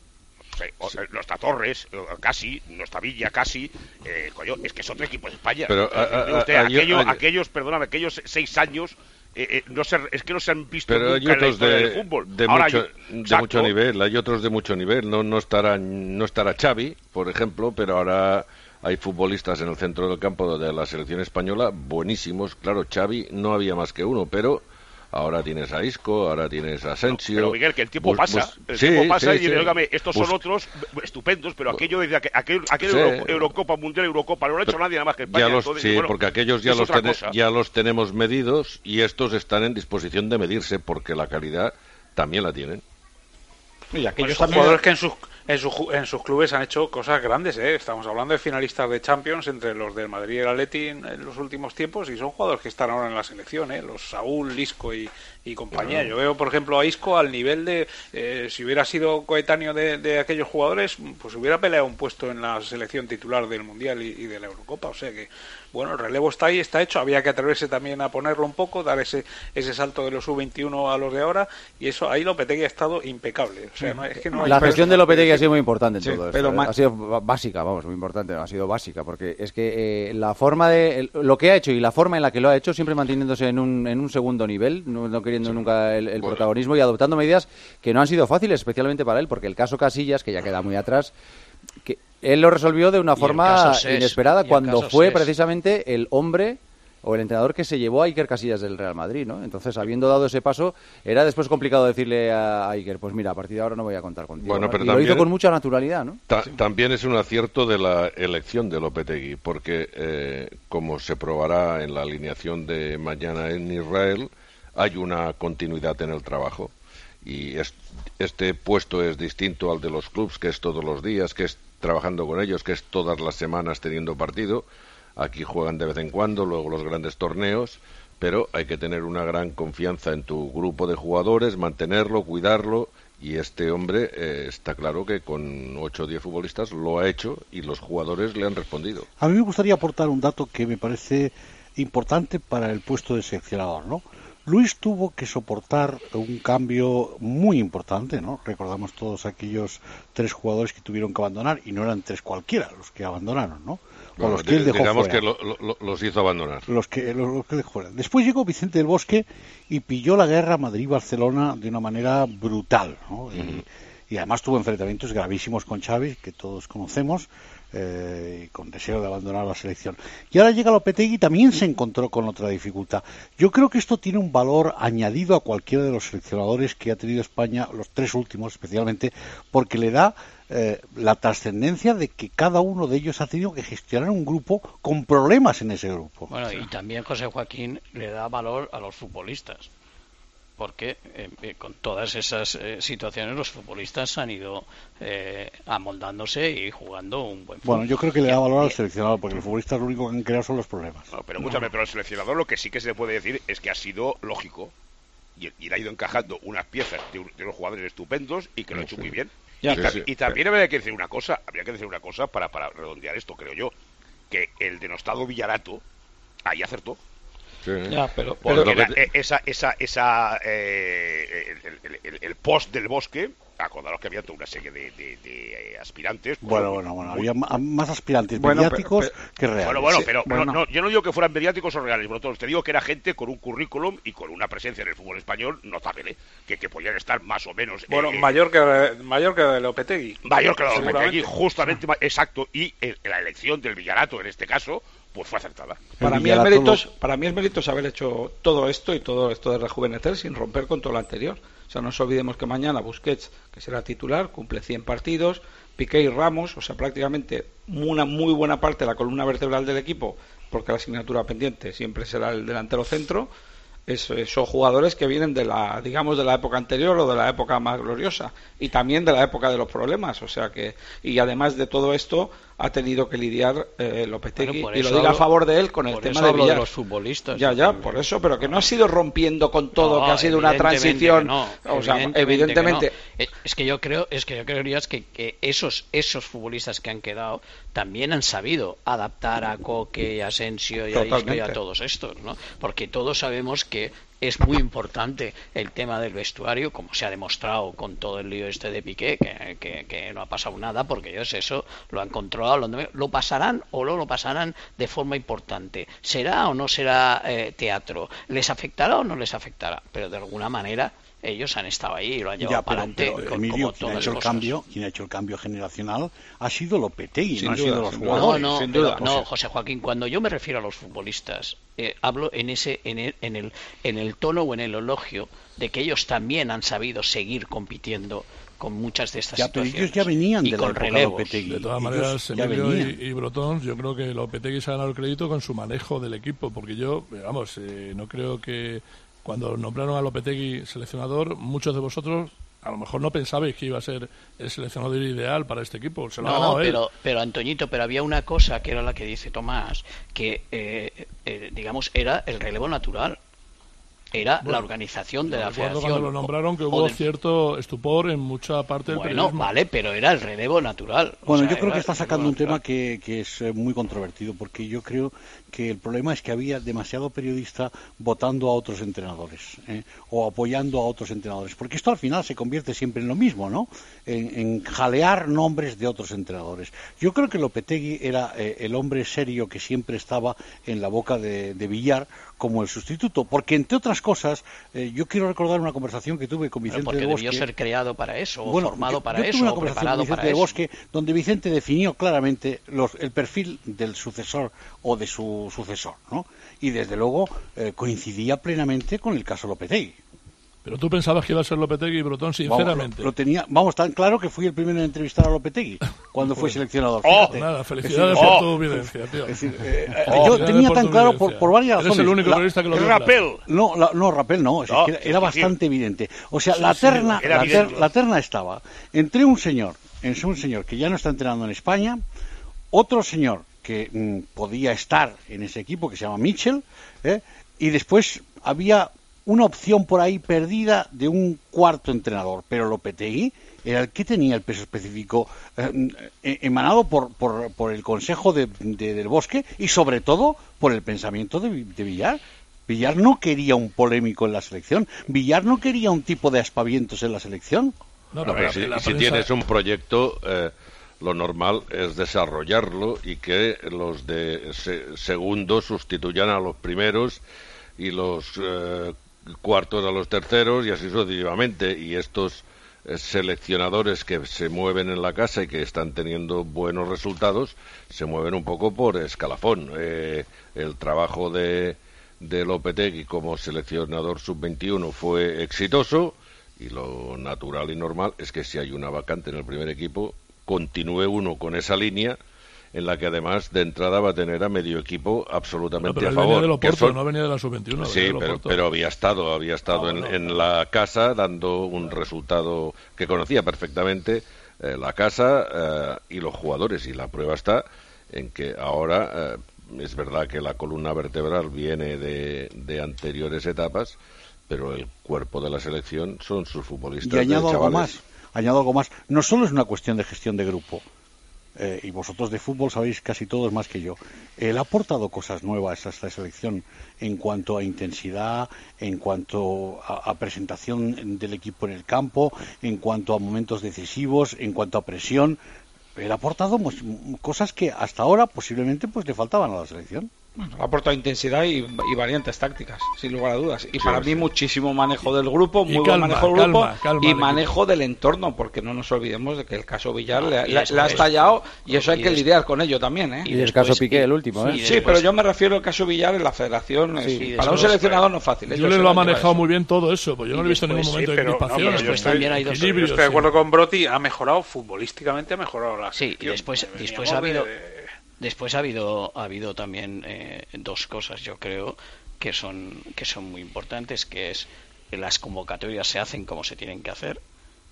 o sea, no está Torres, casi, no está Villa, casi, eh, coño, es que es otro equipo de España. Pero, a, a, usted, a, aquello, a, aquellos, perdóname, aquellos seis años, eh, eh, no se, es que no se han visto pero nunca hay otros en la historia de, del fútbol. De, Ahora, mucho, yo, de mucho nivel, hay otros de mucho nivel, no, no, estará, no estará Xavi, por ejemplo, pero ahora... Hay futbolistas en el centro del campo de la selección española buenísimos. Claro, Xavi no había más que uno, pero ahora tienes a Isco, ahora tienes a Asensio. No, pero Miguel, que el tiempo bus, pasa, bus, el sí, tiempo pasa sí, y sí. dígame, estos bus, son otros estupendos, pero aquello desde aquel, aquel, aquel sí. Euro, Eurocopa, Mundial Eurocopa, no lo ha hecho nadie nada más que España. Ya los, entonces, sí, bueno, porque aquellos ya los, ten, ya los tenemos medidos y estos están en disposición de medirse porque la calidad también la tienen. Y aquellos pues jugadores que en sus En, su, en sus clubes han hecho cosas grandes, ¿eh? Estamos hablando de finalistas de Champions entre los del Madrid y el Atleti en, en los últimos tiempos y son jugadores que están ahora en la selección, ¿eh? Los Saúl, Isco y, y compañía. Yo veo, por ejemplo, a Isco al nivel de, eh, si hubiera sido coetáneo de, de aquellos jugadores, pues hubiera peleado un puesto en la selección titular del Mundial y, y de la Eurocopa. O sea que, bueno, el relevo está ahí, está hecho. Había que atreverse también a ponerlo un poco, dar ese ese salto de los sub veintiuno a los de ahora y eso ahí Lopetegui ha estado impecable. O sea, no, es que no hay la gestión de Lopetegui ha sido muy importante en sí, todo esto. Pero ¿eh? Ha sido básica, vamos, muy importante, ha sido básica, porque es que eh, la forma de el, lo que ha hecho y la forma en la que lo ha hecho, siempre manteniéndose en un, en un segundo nivel, no, no queriendo sí. nunca el, el bueno. protagonismo y adoptando medidas que no han sido fáciles, especialmente para él, porque el caso Casillas, que ya queda muy atrás, que él lo resolvió de una forma inesperada cuando fue ses. precisamente el hombre o el entrenador que se llevó a Iker Casillas del Real Madrid, ¿no? Entonces, habiendo dado ese paso, era después complicado decirle a Iker, pues mira, a partir de ahora no voy a contar contigo. Bueno, pero y también, lo hizo con mucha naturalidad, ¿no? Ta sí. También es un acierto de la elección de Lopetegui, porque eh, como se probará en la alineación de mañana en Israel, hay una continuidad en el trabajo. Y es, este puesto es distinto al de los clubs, que es todos los días, que es trabajando con ellos, que es todas las semanas teniendo partido. Aquí juegan de vez en cuando, luego los grandes torneos, pero hay que tener una gran confianza en tu grupo de jugadores, mantenerlo, cuidarlo, y este hombre eh, está claro que con ocho o diez futbolistas lo ha hecho y los jugadores le han respondido. A mí me gustaría aportar un dato que me parece importante para el puesto de seleccionador, ¿no? Luis tuvo que soportar un cambio muy importante, ¿no? Recordamos todos aquellos tres jugadores que tuvieron que abandonar, y no eran tres cualquiera los que abandonaron, ¿no? O bueno, los que él dejó digamos fuera. que lo, lo, los hizo abandonar. Los que, los, los que dejó fuera. Después llegó Vicente del Bosque y pilló la guerra Madrid-Barcelona de una manera brutal, ¿no? Uh-huh. Y, y además tuvo enfrentamientos gravísimos con Xavi, que todos conocemos, eh, con deseo de abandonar la selección. Y ahora llega Lopetegui y también se encontró con otra dificultad. Yo creo que esto tiene un valor añadido a cualquiera de los seleccionadores que ha tenido España, los tres últimos especialmente, porque le da eh, la trascendencia de que cada uno de ellos ha tenido que gestionar un grupo con problemas en ese grupo. Bueno, y también José Joaquín le da valor a los futbolistas, porque eh, con todas esas eh, situaciones los futbolistas han ido eh, amoldándose y jugando un buen fútbol. Bueno, yo creo que le da valor al seleccionador, porque los futbolistas lo único que han creado son los problemas. No, pero escúchame, no. pero el seleccionador lo que sí que se puede decir es que ha sido lógico y, y le ha ido encajando unas piezas de, de unos jugadores estupendos y que lo ha hecho muy bien. Ya, y, sí, ta- sí. y también habría que decir una cosa, habría que decir una cosa para, para redondear esto, creo yo, que el denostado Villarato ahí acertó. Sí. Ya, pero, Porque pero la- que- esa, esa, esa eh, el, el- el- el post del Bosque, acordaros que había toda una serie de, de- de, eh, aspirantes. pues, Bueno, bueno, bueno, había ma- más aspirantes Bueno, mediáticos pero- pero- que reales. Bueno, bueno, Sí, pero bueno. no, no, yo no digo que fueran mediáticos o reales, Brotón, te digo que era gente con un currículum y con una presencia en el fútbol español notable, que, que podían estar más o menos... Bueno, eh, mayor que mayor que la de Lopetegui. mayor que la de Seguramente. Lopetegui, justamente, ma- exacto, y eh, la elección del Villarato en este caso, pues fue acertada. Para mí, es méritos, para mí es méritos haber hecho todo esto y todo esto de rejuvenecer sin romper con todo lo anterior. O sea, no nos olvidemos que mañana Busquets, que será titular, cumple cien partidos, Piqué y Ramos, o sea, prácticamente una muy buena parte de la columna vertebral del equipo, porque la asignatura pendiente siempre será el delantero centro. Es, es, son jugadores que vienen de la, digamos, de la época anterior o de la época más gloriosa y también de la época de los problemas, o sea que, y además de todo esto ha tenido que lidiar eh, Lopetegui, Bueno, por y lo eso digo a hablo- favor de él con el por tema eso de hablo de Villar. los futbolistas. Ya, ya, por eso, pero que no ha sido rompiendo con todo, No, que ha sido una evidentemente transición, que no, o sea, evidentemente evidentemente. que no. Eh, Es que yo creo, es que yo creería que, que esos esos futbolistas que han quedado también han sabido adaptar a Coque, y a Asensio y a Isco y a Totalmente. todos estos, ¿no? Porque todos sabemos que es muy importante el tema del vestuario, como se ha demostrado con todo el lío este de Piqué, que, que, que no ha pasado nada, porque ellos eso lo han controlado, lo, lo pasarán o no lo pasarán de forma importante. ¿Será o no será eh, teatro? ¿Les afectará o no les afectará? Pero de alguna manera ellos han estado ahí y lo han llevado Ya, para pero, adelante. pero, con- Emilio, como quien ha todas hecho el cosas. cambio, quien ha hecho el cambio generacional ha sido Lopetegui, Sin no han duda, sido los sin duda. jugadores. No, no, sin pero- duda. no, José Joaquín, cuando yo me refiero a los futbolistas, eh, hablo en ese, en el, en el, en el tono o en el elogio de que ellos también han sabido seguir compitiendo con muchas de estas Ya, pero situaciones. ellos ya venían y de la con época relevos. Lopetegui. De todas Ellos maneras, ya Emilio venían. y, y Brotón, yo creo que Lopetegui se ha ganado el crédito con su manejo del equipo, porque yo, eh, vamos, eh, no creo que cuando nombraron a Lopetegui seleccionador, muchos de vosotros a lo mejor no pensabais que iba a ser el seleccionador ideal para este equipo. Se lo ha No, ganado él. pero, pero Antoñito, pero había una cosa que era la que dice Tomás, que eh, eh, digamos era el relevo natural. Era Bueno, la organización de Yo la recuerdo federación. cuando lo nombraron que o hubo del- cierto estupor en mucha parte del Bueno, periodismo. vale, pero era el relevo natural. O Bueno, sea, yo creo era que está el sacando relevo un tema natural. que, que es eh, muy controvertido, porque yo creo que el problema es que había demasiado periodista votando a otros entrenadores, ¿eh? o apoyando a otros entrenadores, porque esto al final se convierte siempre en lo mismo, ¿no? En, en jalear nombres de otros entrenadores. Yo creo que Lopetegui era eh, el hombre serio que siempre estaba en la boca de, de Villar como el sustituto, porque entre otras cosas, eh, yo quiero recordar una conversación que tuve con Pero Vicente porque del Bosque. debió ser creado para eso, o Bueno, formado yo- para yo tuve eso, una o conversación preparado con Vicente para del eso. Bosque donde Vicente definió claramente los- el perfil del sucesor o de su sucesor, ¿no? Y desde luego eh, coincidía plenamente con el caso Lopetegui. Pero tú pensabas que iba a ser Lopetegui y Brotón, sinceramente. Vamos, lo, lo tenía, vamos, tan claro que fui el primero en entrevistar a Lopetegui cuando fue seleccionador. Oh, fíjate. nada, felicidades Es decir, por oh, tu evidencia, tío. es decir, eh, eh, Oh, yo felicidades tenía por tan tu claro por, evidencia. por varias Eres razones. el único La- periodista que lo ¿Es dio Rapel? No, la- no, Rapel no, es No, que era, era bastante evidente. O sea, Sí, la sí, terna, era la, ter- evidente. la terna estaba entre un señor, entre un señor que ya no está entrenando en España, otro señor que mm, podía estar en ese equipo que se llama Mitchell, ¿eh? Y después había una opción por ahí perdida de un cuarto entrenador, pero Lopetegui era el que tenía el peso específico eh, eh, emanado por, por, por el Consejo de, de- del Bosque y sobre todo por el pensamiento de, Vi- de Villar. Villar no quería un polémico en la selección. Villar no quería un tipo de aspavientos en la selección. No, no, pero si, prensa... si tienes un proyecto, eh, lo normal es desarrollarlo y que los de se, segundos sustituyan a los primeros y los eh, cuartos a los terceros y así sucesivamente. Y estos eh, seleccionadores que se mueven en la casa y que están teniendo buenos resultados se mueven un poco por escalafón. Eh, el trabajo de de Lopetegui como seleccionador sub veintiuno fue exitoso y lo natural y normal es que si hay una vacante en el primer equipo continúe uno con esa línea en la que además de entrada va a tener a medio equipo absolutamente no, a favor. Venía de Loporto, son... no venía de la sub veintiuno. Sí, pero, pero había estado, había estado no, en, no, en no. la casa dando un resultado que conocía perfectamente eh, la casa eh, y los jugadores, y la prueba está en que ahora eh, es verdad que la columna vertebral viene de, de anteriores etapas, pero el cuerpo de la selección son sus futbolistas. Y añado de algo más, añado algo más. No solo es una cuestión de gestión de grupo, eh, y vosotros de fútbol sabéis casi todos más que yo. Él ha aportado cosas nuevas a esta selección en cuanto a intensidad, en cuanto a, a presentación del equipo en el campo, en cuanto a momentos decisivos, en cuanto a presión. Él ha aportado cosas que hasta ahora posiblemente pues le faltaban a la selección. Bueno, ha aportado intensidad y, y variantes tácticas, sin lugar a dudas. Y sí, para sí. mí muchísimo manejo del grupo, muy calma, buen manejo del grupo calma, calma, y manejo del entorno, porque no nos olvidemos de que el caso Villar no, le, le, le ha estallado y eso hay y que des... lidiar con ello también. ¿eh? Y, y el caso Piqué, el último. ¿eh? Sí, después... pero yo me refiero al caso Villar en la federación. Sí, es, para un seleccionador no es fácil. Yo le lo ha manejado muy bien todo eso, pues yo no lo he visto en ningún momento sí, de crispación. No, yo estoy, hay dos yo estoy de acuerdo con Brotti, ha mejorado futbolísticamente, ha mejorado la Sí, y después, después ha habido... Después ha habido ha habido también eh, dos cosas, yo creo, que son que son muy importantes, que es que las convocatorias se hacen como se tienen que hacer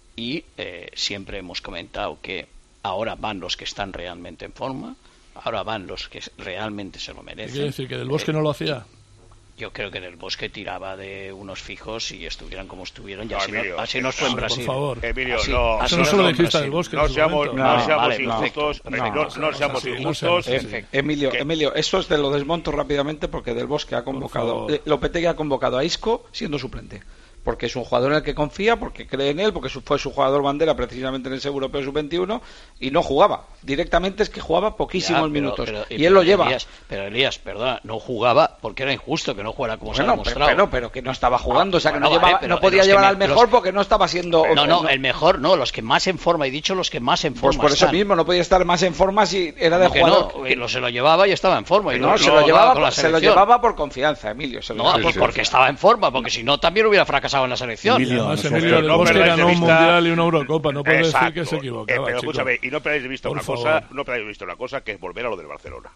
y eh, siempre hemos comentado que ahora van los que están realmente en forma, ahora van los que realmente se lo merecen. ¿Quiere decir que Del Bosque eh, no lo hacía? Yo creo que Del Bosque tiraba de unos fijos y estuvieran como estuvieron, y no, así, Emilio, no, así nos fue en Brasil. Por favor. Emilio, así, no, así no solo dijiste Del Bosque. No seamos, no, no seamos vale, injustos, no, no, no, no seamos sí, injustos. No seamos, Emilio, que... Emilio, eso es de lo desmonto rápidamente porque Del Bosque ha convocado, Lopetegui ha convocado a Isco siendo suplente. Porque es un jugador en el que confía, porque cree en él, porque fue su jugador bandera precisamente en ese Europeo sub veintiuno y no jugaba. Directamente es que jugaba poquísimos ya, pero, minutos pero, y, y él lo lleva. Elías, pero Elías, perdona, no jugaba porque era injusto que no jugara como bueno, se ha demostrado. Pero, pero, pero que no estaba jugando, o sea que bueno, no, llevaba, vale, no podía llevar me, al mejor los... porque no estaba haciendo... No, no, no, el mejor no, los que más en forma, he dicho los que más en forma Pues por están. eso mismo, no podía estar más en forma si era de no, jugador. Que no, que se lo llevaba y estaba en forma. Y no, no, se, lo llevaba, se lo llevaba por confianza, Emilio. Se lo no, sí, pues sí, porque sí. estaba en forma, porque si no también hubiera fracasado en la selección. Además, Emilio Del Bosque ganó un mundial y una Eurocopa, no puede decir que se equivocaba. Eh, pero chico. escúchame, y no perdáis de vista Por una favor. cosa, no perdáis de vista una cosa, que es volver a lo del Barcelona.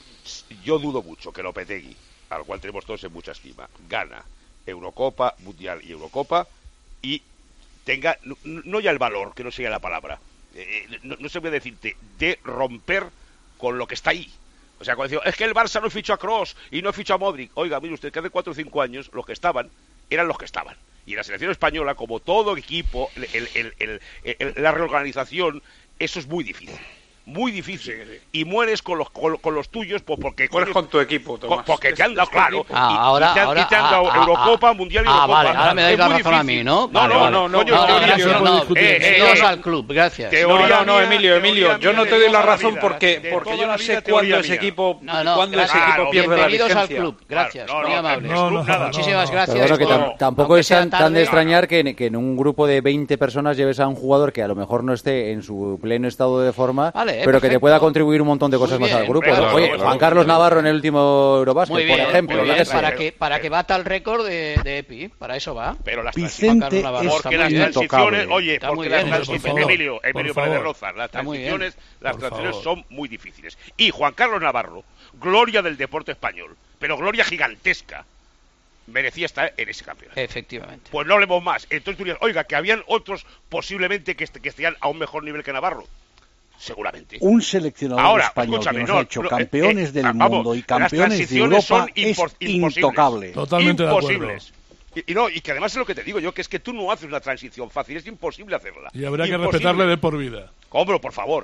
Yo dudo mucho que Lopetegui, al cual tenemos todos en mucha estima, gana Eurocopa, Mundial y Eurocopa y tenga, no, no ya el valor, que no sería la palabra, eh, no, no se puede decirte, de romper con lo que está ahí. O sea, cuando decía, es que el Barça no fichó a Kroos y no fichó a Modric. Oiga, mire usted, que hace cuatro o cinco años los que estaban eran los que estaban. Y la selección española, como todo equipo, el, el, el, el, la reorganización, eso es muy difícil. Muy difícil. Sí, sí. Y mueres con los con, con los tuyos por, porque... Mueres con tu equipo, Tomás. Porque te han dado, claro. Ah, y, ahora, y te han, ahora, y te han dado ah, Eurocopa, ah, Mundial y ah, Eurocopa. Vale, ahora me dais la razón difícil. a mí, ¿no? No, vale, no, vale. no, no. Coño, no, no, teoría, no, no, no. eh, Bienvenidos eh, al club, gracias. No, no, no, Emilio, Emilio, yo no te doy la razón vida, porque porque yo no sé cuándo ese equipo no, no, cuándo ese claro, equipo pierde la vigencia. Bienvenidos al club, gracias, muy amables. Muchísimas gracias. Pero bueno, que tampoco es tan, tan de extrañar que, que en un grupo de veinte personas lleves a un jugador que a lo mejor no esté en su pleno estado de forma, vale, pero que te pueda contribuir un montón de cosas más al grupo. Oye, Juan Carlos Navarro en el último Eurobasket, por ejemplo. Bien, para que para que bata el récord de, de Epi, para eso va. Pero las Vicente porque las transiciones, oye, está porque bien, las transiciones, Emilio, Emilio Pérez Rozas, las transiciones, las transiciones son muy difíciles. Y Juan Carlos Navarro, gloria del deporte español, pero gloria gigantesca, merecía estar en ese campeonato. Efectivamente. Pues no hablemos más. Entonces tú dirías, oiga, que habían otros posiblemente que, que estarían a un mejor nivel que Navarro. Seguramente. Un seleccionador Ahora, español que nos no, ha hecho no, campeones eh, del eh, mundo vamos, y campeones de Europa son es impos intocable. Totalmente imposibles. de acuerdo. Y, y, no, y que además es lo que te digo yo, que es que tú no haces una transición fácil, es imposible hacerla. Y habrá imposible. que respetarle de por vida. Hombre, por favor.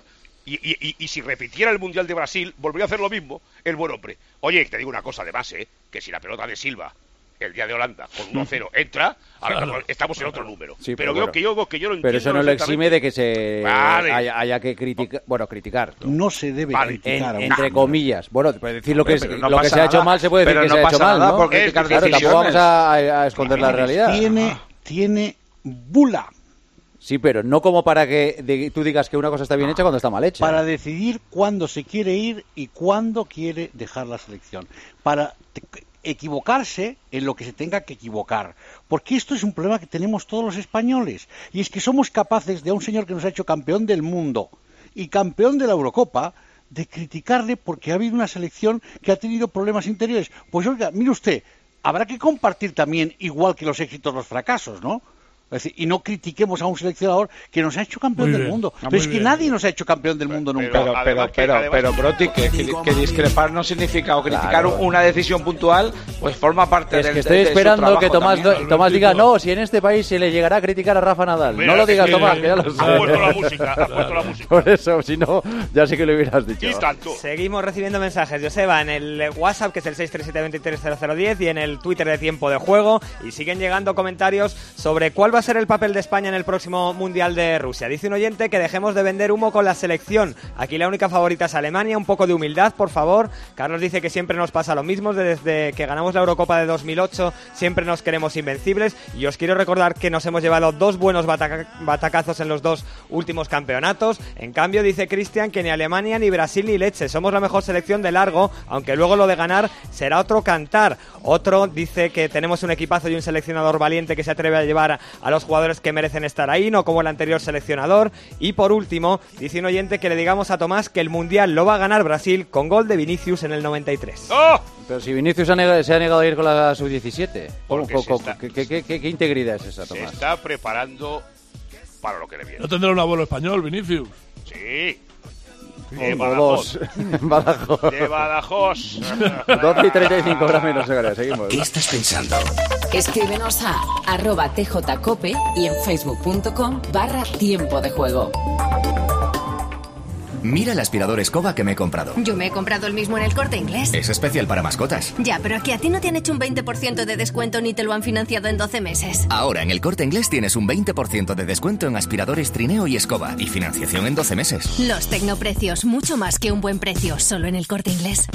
Y, y, y, y si repitiera el Mundial de Brasil, volvería a hacer lo mismo el buen hombre. Oye, te digo una cosa además, ¿eh? Que si la pelota de Silva el día de Holanda con uno cero entra, a lo mejor estamos en otro número. Sí, pero pero veo bueno. que yo que yo lo entiendo. Pero eso no lo exime de que se Vale. haya, haya que criticar, bueno, criticar. No se debe Vale, criticar. en- a un entre señor. comillas. Bueno, pues decir lo que, Pero es- no lo que pasa se ha hecho nada. mal se puede decir Pero que no se ha hecho pasa mal, nada ¿no? por criticar Claro, tampoco decisiones. vamos a, a- a esconder la realidad. Tiene, tiene bula Sí, pero no como para que de- tú digas que una cosa está bien hecha cuando está mal hecha. para decidir cuándo se quiere ir y cuándo quiere dejar la selección. Para te- equivocarse en lo que se tenga que equivocar. Porque esto es un problema que tenemos todos los españoles. Y es que somos capaces de a un señor que nos ha hecho campeón del mundo y campeón de la Eurocopa, de criticarle porque ha habido una selección que ha tenido problemas interiores. Pues oiga, mire usted, habrá que compartir también, igual que los éxitos, los fracasos, ¿no? Es decir, y no critiquemos a un seleccionador que nos ha hecho campeón Muy del bien. mundo. Ah, Pero muy es que bien. nadie nos ha hecho campeón del mundo nunca. Pero, pero, pero, pero, Broti, que, que, que discrepar no significa, o criticar Claro. una decisión puntual, pues forma parte Es del que estoy de- de su esperando trabajo que Tomás, también. Tomás diga, no, si en este país se le llegará a criticar a Rafa Nadal. Mira, no lo digas, que- Tomás, que ya lo sé. Ha puesto la música, ha puesto la música. Por eso, si no, ya sí que lo hubieras dicho. Seguimos recibiendo mensajes, Joseba, en el WhatsApp, que es el seis tres siete, dos tres cero cero uno cero, y en el Twitter de Tiempo de Juego, y siguen llegando comentarios sobre cuál va a ser el papel de España en el próximo Mundial de Rusia. Dice un oyente que dejemos de vender humo con la selección. Aquí la única favorita es Alemania, un poco de humildad, por favor. Carlos dice que siempre nos pasa lo mismo, desde que ganamos la Eurocopa de dos mil ocho siempre nos queremos invencibles, y os quiero recordar que nos hemos llevado dos buenos bataca- batacazos en los dos últimos campeonatos. En cambio, dice Cristian que ni Alemania, ni Brasil, ni leche, somos la mejor selección de largo, aunque luego lo de ganar será otro cantar. Otro dice que tenemos un equipazo y un seleccionador valiente que se atreve a llevar a los jugadores que merecen estar ahí, no como el anterior seleccionador. Y por último, dice un oyente que le digamos a Tomás que el Mundial lo va a ganar Brasil con gol de Vinicius en el noventa y tres. Pero si Vinicius ha nega- se ha negado a ir con la sub diecisiete. ¿Cómo- Porque cómo- se está- ¿Qué, qué- qué- qué- qué integridad es esa, Se Tomás? está preparando para lo que le viene. No tendrá un abuelo español, Vinicius. Sí. O- De o Badajoz. dos. Badajoz. De Badajoz. doce y treinta y cinco horas menos, señores. Seguimos. ¿Qué estás pensando? Escríbenos a arroba tjcope y en facebook.com barra tiempo de juego. Mira el aspirador escoba que me he comprado. Yo me he comprado el mismo en el Corte Inglés. Es especial para mascotas. Ya, pero aquí a ti no te han hecho un veinte por ciento de descuento ni te lo han financiado en doce meses. Ahora en el Corte Inglés tienes un veinte por ciento de descuento en aspiradores Trineo y escoba y financiación en doce meses. Los tecnoprecios, mucho más que un buen precio, solo en el Corte Inglés.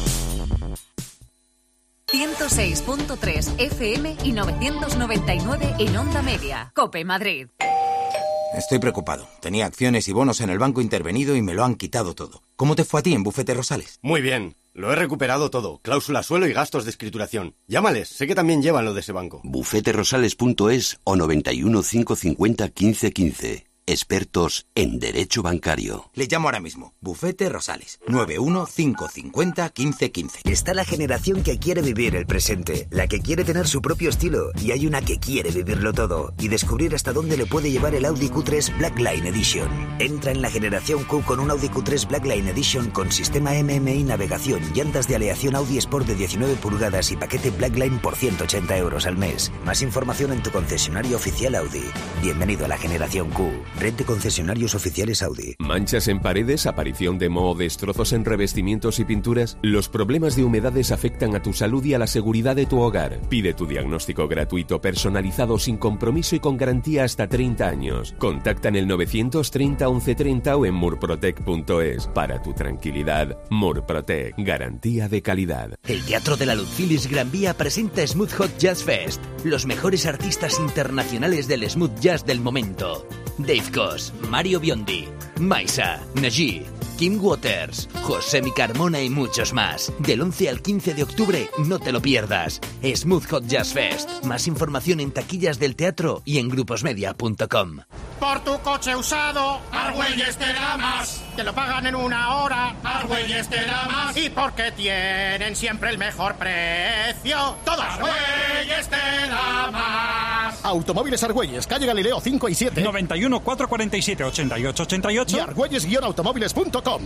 ciento seis punto tres F M y novecientos noventa y nueve en Onda Media. Cope Madrid. Estoy preocupado. Tenía acciones y bonos en el banco intervenido y me lo han quitado todo. ¿Cómo te fue a ti en Bufete Rosales? Muy bien. Lo he recuperado todo. Cláusula suelo y gastos de escrituración. Llámales. Sé que también llevan lo de ese banco. bufete rosales punto es o noventa y uno, cinco cincuenta, quince quince. Expertos en derecho bancario. Le llamo ahora mismo. Bufete Rosales. nueve uno cinco cincuenta, quince quince. Está la generación que quiere vivir el presente, la que quiere tener su propio estilo, y hay una que quiere vivirlo todo y descubrir hasta dónde le puede llevar el Audi Q tres Blackline Edition. Entra en la generación Q con un Audi Q tres Blackline Edition con sistema M M I navegación, llantas de aleación Audi Sport de diecinueve pulgadas y paquete Blackline por ciento ochenta euros al mes. Más información en tu concesionario oficial Audi. Bienvenido a la generación Q. Red de concesionarios oficiales Audi. ¿Manchas en paredes, aparición de moho, destrozos en revestimientos y pinturas? Los problemas de humedades afectan a tu salud y a la seguridad de tu hogar. Pide tu diagnóstico gratuito, personalizado, sin compromiso y con garantía hasta treinta años. Contacta en el novecientos treinta, once treinta o en murprotec punto es. Para tu tranquilidad, Murprotec, garantía de calidad. El Teatro de la Luz Phillips Gran Vía presenta Smooth Hot Jazz Fest. Los mejores artistas internacionales del smooth jazz del momento. Dave Koz, Mario Biondi, Maisa, Naji, Kim Waters, José Mi Carmona y muchos más. Del once al quince de octubre, no te lo pierdas. Smooth Hot Jazz Fest. Más información en taquillas del teatro y en gruposmedia punto com. Por tu coche usado, Argüelles te da más. Te lo pagan en una hora, Argüelles te da más. Y porque tienen siempre el mejor precio, todo Argüelles te da más. Automóviles Argüelles, calle Galileo cinco y siete. noventa y uno, cuatrocientos cuarenta y siete, ochenta y ocho ochenta y ocho. Y argüelles guion automóviles punto com.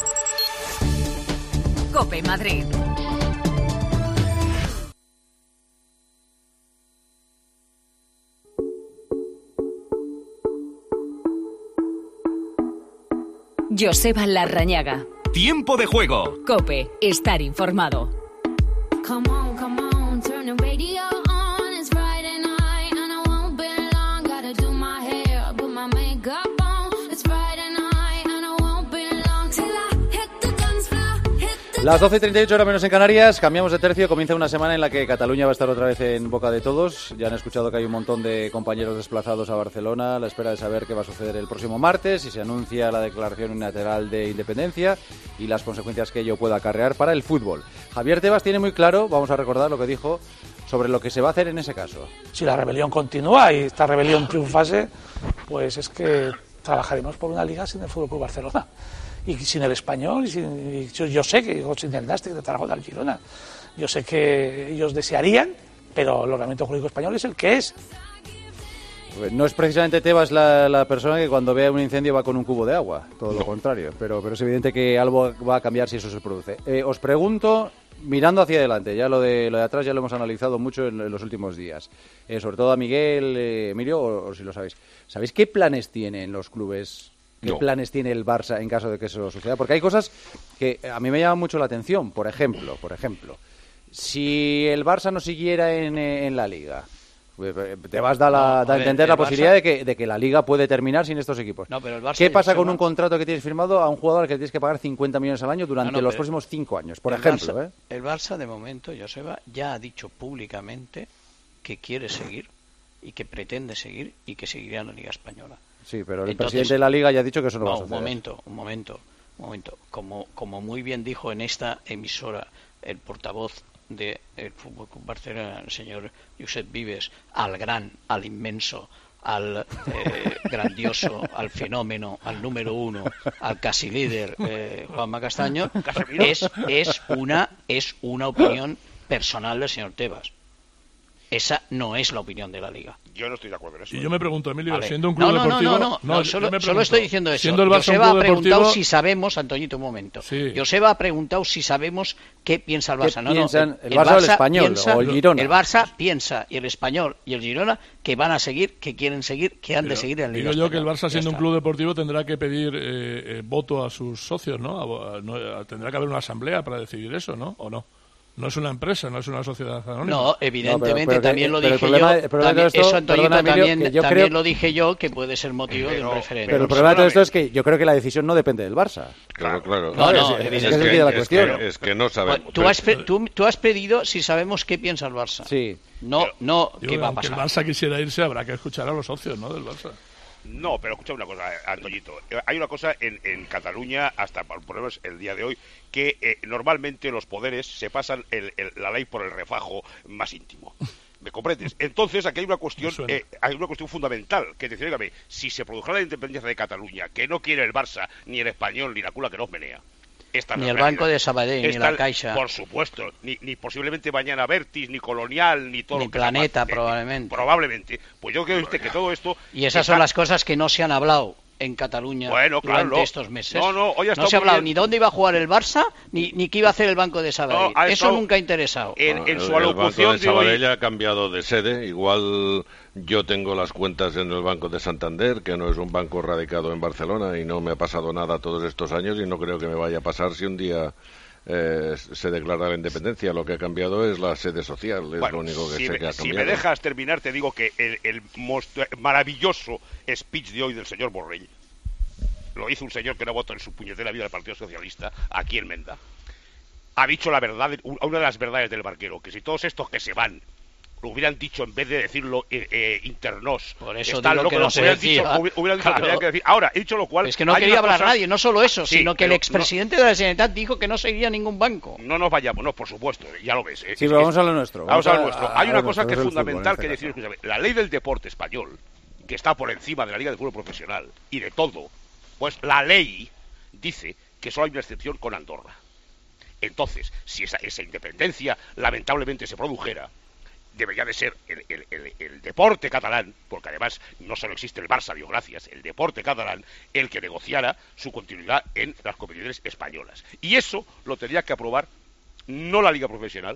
Cope Madrid. Joseba Larrañaga. Tiempo de juego. COPE. Estar informado. Come on, come on, turn the radio on. It's Friday night and I won't be long. Gotta do my hair, put my makeup on. It's Friday night and I won't be long till I hit the dance floor, hit the Las doce y treinta y ocho, hora menos en Canarias, cambiamos de tercio, comienza una semana en la que Cataluña va a estar otra vez en boca de todos. Ya han escuchado que hay un montón de compañeros desplazados a Barcelona a la espera de saber qué va a suceder el próximo martes, si se anuncia la declaración unilateral de independencia y las consecuencias que ello pueda acarrear para el fútbol. Javier Tebas tiene muy claro, vamos a recordar lo que dijo sobre lo que se va a hacer en ese caso. Si la rebelión continúa y esta rebelión triunfase, pues es que trabajaremos por una liga sin el Fútbol Club Barcelona. Y sin el Español, y sin, y yo, yo sé que sin el Nàstic de Tarragona, el Girona, yo sé que ellos desearían, pero el ordenamiento jurídico español es el que es. No es precisamente Tebas la, la persona que cuando vea un incendio va con un cubo de agua, todo no. lo contrario, pero, pero es evidente que algo va a cambiar si eso se produce. Eh, os pregunto, mirando hacia adelante, ya lo de, lo de atrás ya lo hemos analizado mucho en, en los últimos días, eh, sobre todo a Miguel, eh, Emilio, o, o si lo sabéis, ¿sabéis qué planes tienen los clubes? ¿Qué no. planes tiene el Barça en caso de que eso suceda? Porque hay cosas que a mí me llaman mucho la atención. Por ejemplo, por ejemplo, si el Barça no siguiera en, en la Liga, te vas a, la, no, a, a entender la posibilidad Barça... de, que, de que la Liga puede terminar sin estos equipos. No, pero el Barça ¿Qué pasa Joseba... con un contrato que tienes firmado a un jugador al que tienes que pagar cincuenta millones al año durante no, no, los próximos cinco años? Por el ejemplo. Barça, ¿eh? El Barça, de momento, Joseba, ya ha dicho públicamente que quiere seguir y que pretende seguir y que seguirá en la Liga Española. Sí, pero el Entonces, presidente de la Liga ya ha dicho que eso no, no va a suceder. un momento, un momento, un momento. Como, como muy bien dijo en esta emisora el portavoz del Fútbol Club Barcelona, el señor Josep Vives, al gran, al inmenso, al eh, grandioso, al fenómeno, al número uno, al casi líder, eh, Juanma Castaño, es, es, una, es una opinión personal del señor Tebas. Esa no es la opinión de la Liga. Yo no estoy de acuerdo en eso. Y yo me pregunto, Emilio, vale. siendo un club no, no, deportivo... No, no, no, no, no solo, pregunto, solo estoy diciendo eso. Siendo el Barça Joseba un club ha preguntado deportivo... si sabemos, Antoñito, un momento. Sí. Joseba ha preguntado si sabemos qué piensa el Barça. ¿Qué no, piensan no, el, el Barça, Barça o el Español piensa, o el Girona? El Barça piensa, y el Español y el Girona, que van a seguir, que quieren seguir, que han Pero, de seguir en la Liga Digo yo Española. que el Barça, siendo un club deportivo, tendrá que pedir eh, eh, voto a sus socios, ¿no? A, a, no tendrá que haber una asamblea para decidir eso, ¿no? ¿O no? No es una empresa, no es una sociedad anónima. No, evidentemente, no, pero, pero también que, lo pero dije problema, yo. También, esto, eso, Antoñito, perdona, Emilio, también, yo también creo... lo dije yo, que puede ser motivo pero, de un referéndum. Pero el problema de todo esto es que yo creo que la decisión no depende del Barça. Claro, claro. No, no, es, es, es, que, es, la es, cuestión. que, es que no sabemos. Tú has, tú, tú has pedido si sabemos qué piensa el Barça. Sí. No, pero, no, digo, ¿qué va a pasar? pasar? El Barça quisiera irse, habrá que escuchar a los socios, ¿no? Del Barça. No, pero escucha una cosa, Antoñito. Hay una cosa en, en Cataluña, hasta por lo menos el día de hoy, que eh, normalmente los poderes se pasan el, el, la ley por el refajo más íntimo. ¿Me comprendes? Entonces, aquí hay una cuestión eh, hay una cuestión fundamental, que es decir, dígame, si se produjera la independencia de Cataluña, que no quiere el Barça, ni el Español, ni la cula que nos menea, esta ni el realidad. Banco de Sabadell, esta, ni la Caixa. Por supuesto, ni, ni posiblemente mañana Vertis, ni Colonial, ni todo ni lo que Planeta, más, probablemente. Eh, probablemente. Pues yo creo usted que todo esto... Y esas está... son las cosas que no se han hablado en Cataluña bueno, claro, durante no. estos meses. No, no, hoy no se ha hablado bien. ni dónde iba a jugar el Barça, ni, ni qué iba a hacer el Banco de Sabadell. No, Eso nunca ha interesado. En, en el, su alocución el Banco de Sabadell de hoy... ha cambiado de sede. Igual yo tengo las cuentas en el Banco de Santander, que no es un banco radicado en Barcelona, y no me ha pasado nada todos estos años, y no creo que me vaya a pasar si un día... Eh, se declara la independencia. Lo que ha cambiado es la sede social, es bueno, lo único que si sé me, que ha si cambiado. me dejas terminar, te digo que el, el maravilloso speech de hoy del señor Borrell lo hizo un señor que no votó en su puñetera vida del Partido Socialista aquí en Menda. Ha dicho la verdad, una de las verdades del barquero, que si todos estos que se van lo hubieran dicho en vez de decirlo eh, eh, internos. Por eso digo loco, que no se hubieran decía. Dicho, hubieran dicho claro. lo que tenían que decir. Ahora, he dicho lo cual... Es que no quería hablar cosa... nadie, no solo eso, sí, sino que el expresidente no... de la Generalitat dijo que no seguiría ningún banco. No nos vayamos, no, por supuesto, ya lo ves. ¿eh? Sí, pero vamos a lo nuestro. Vamos, vamos a lo a, nuestro. a, Hay a una a cosa que es fundamental este que decir, escúchame, la ley del deporte español, que está por encima de la Liga de Fútbol Profesional y de todo, pues la ley dice que solo hay una excepción con Andorra. Entonces, si esa, esa independencia lamentablemente se produjera, debería de ser el, el, el, el deporte catalán, porque además no solo existe el Barça, Dios gracias, el deporte catalán, el que negociara su continuidad en las competiciones españolas. Y eso lo tendría que aprobar no la Liga Profesional,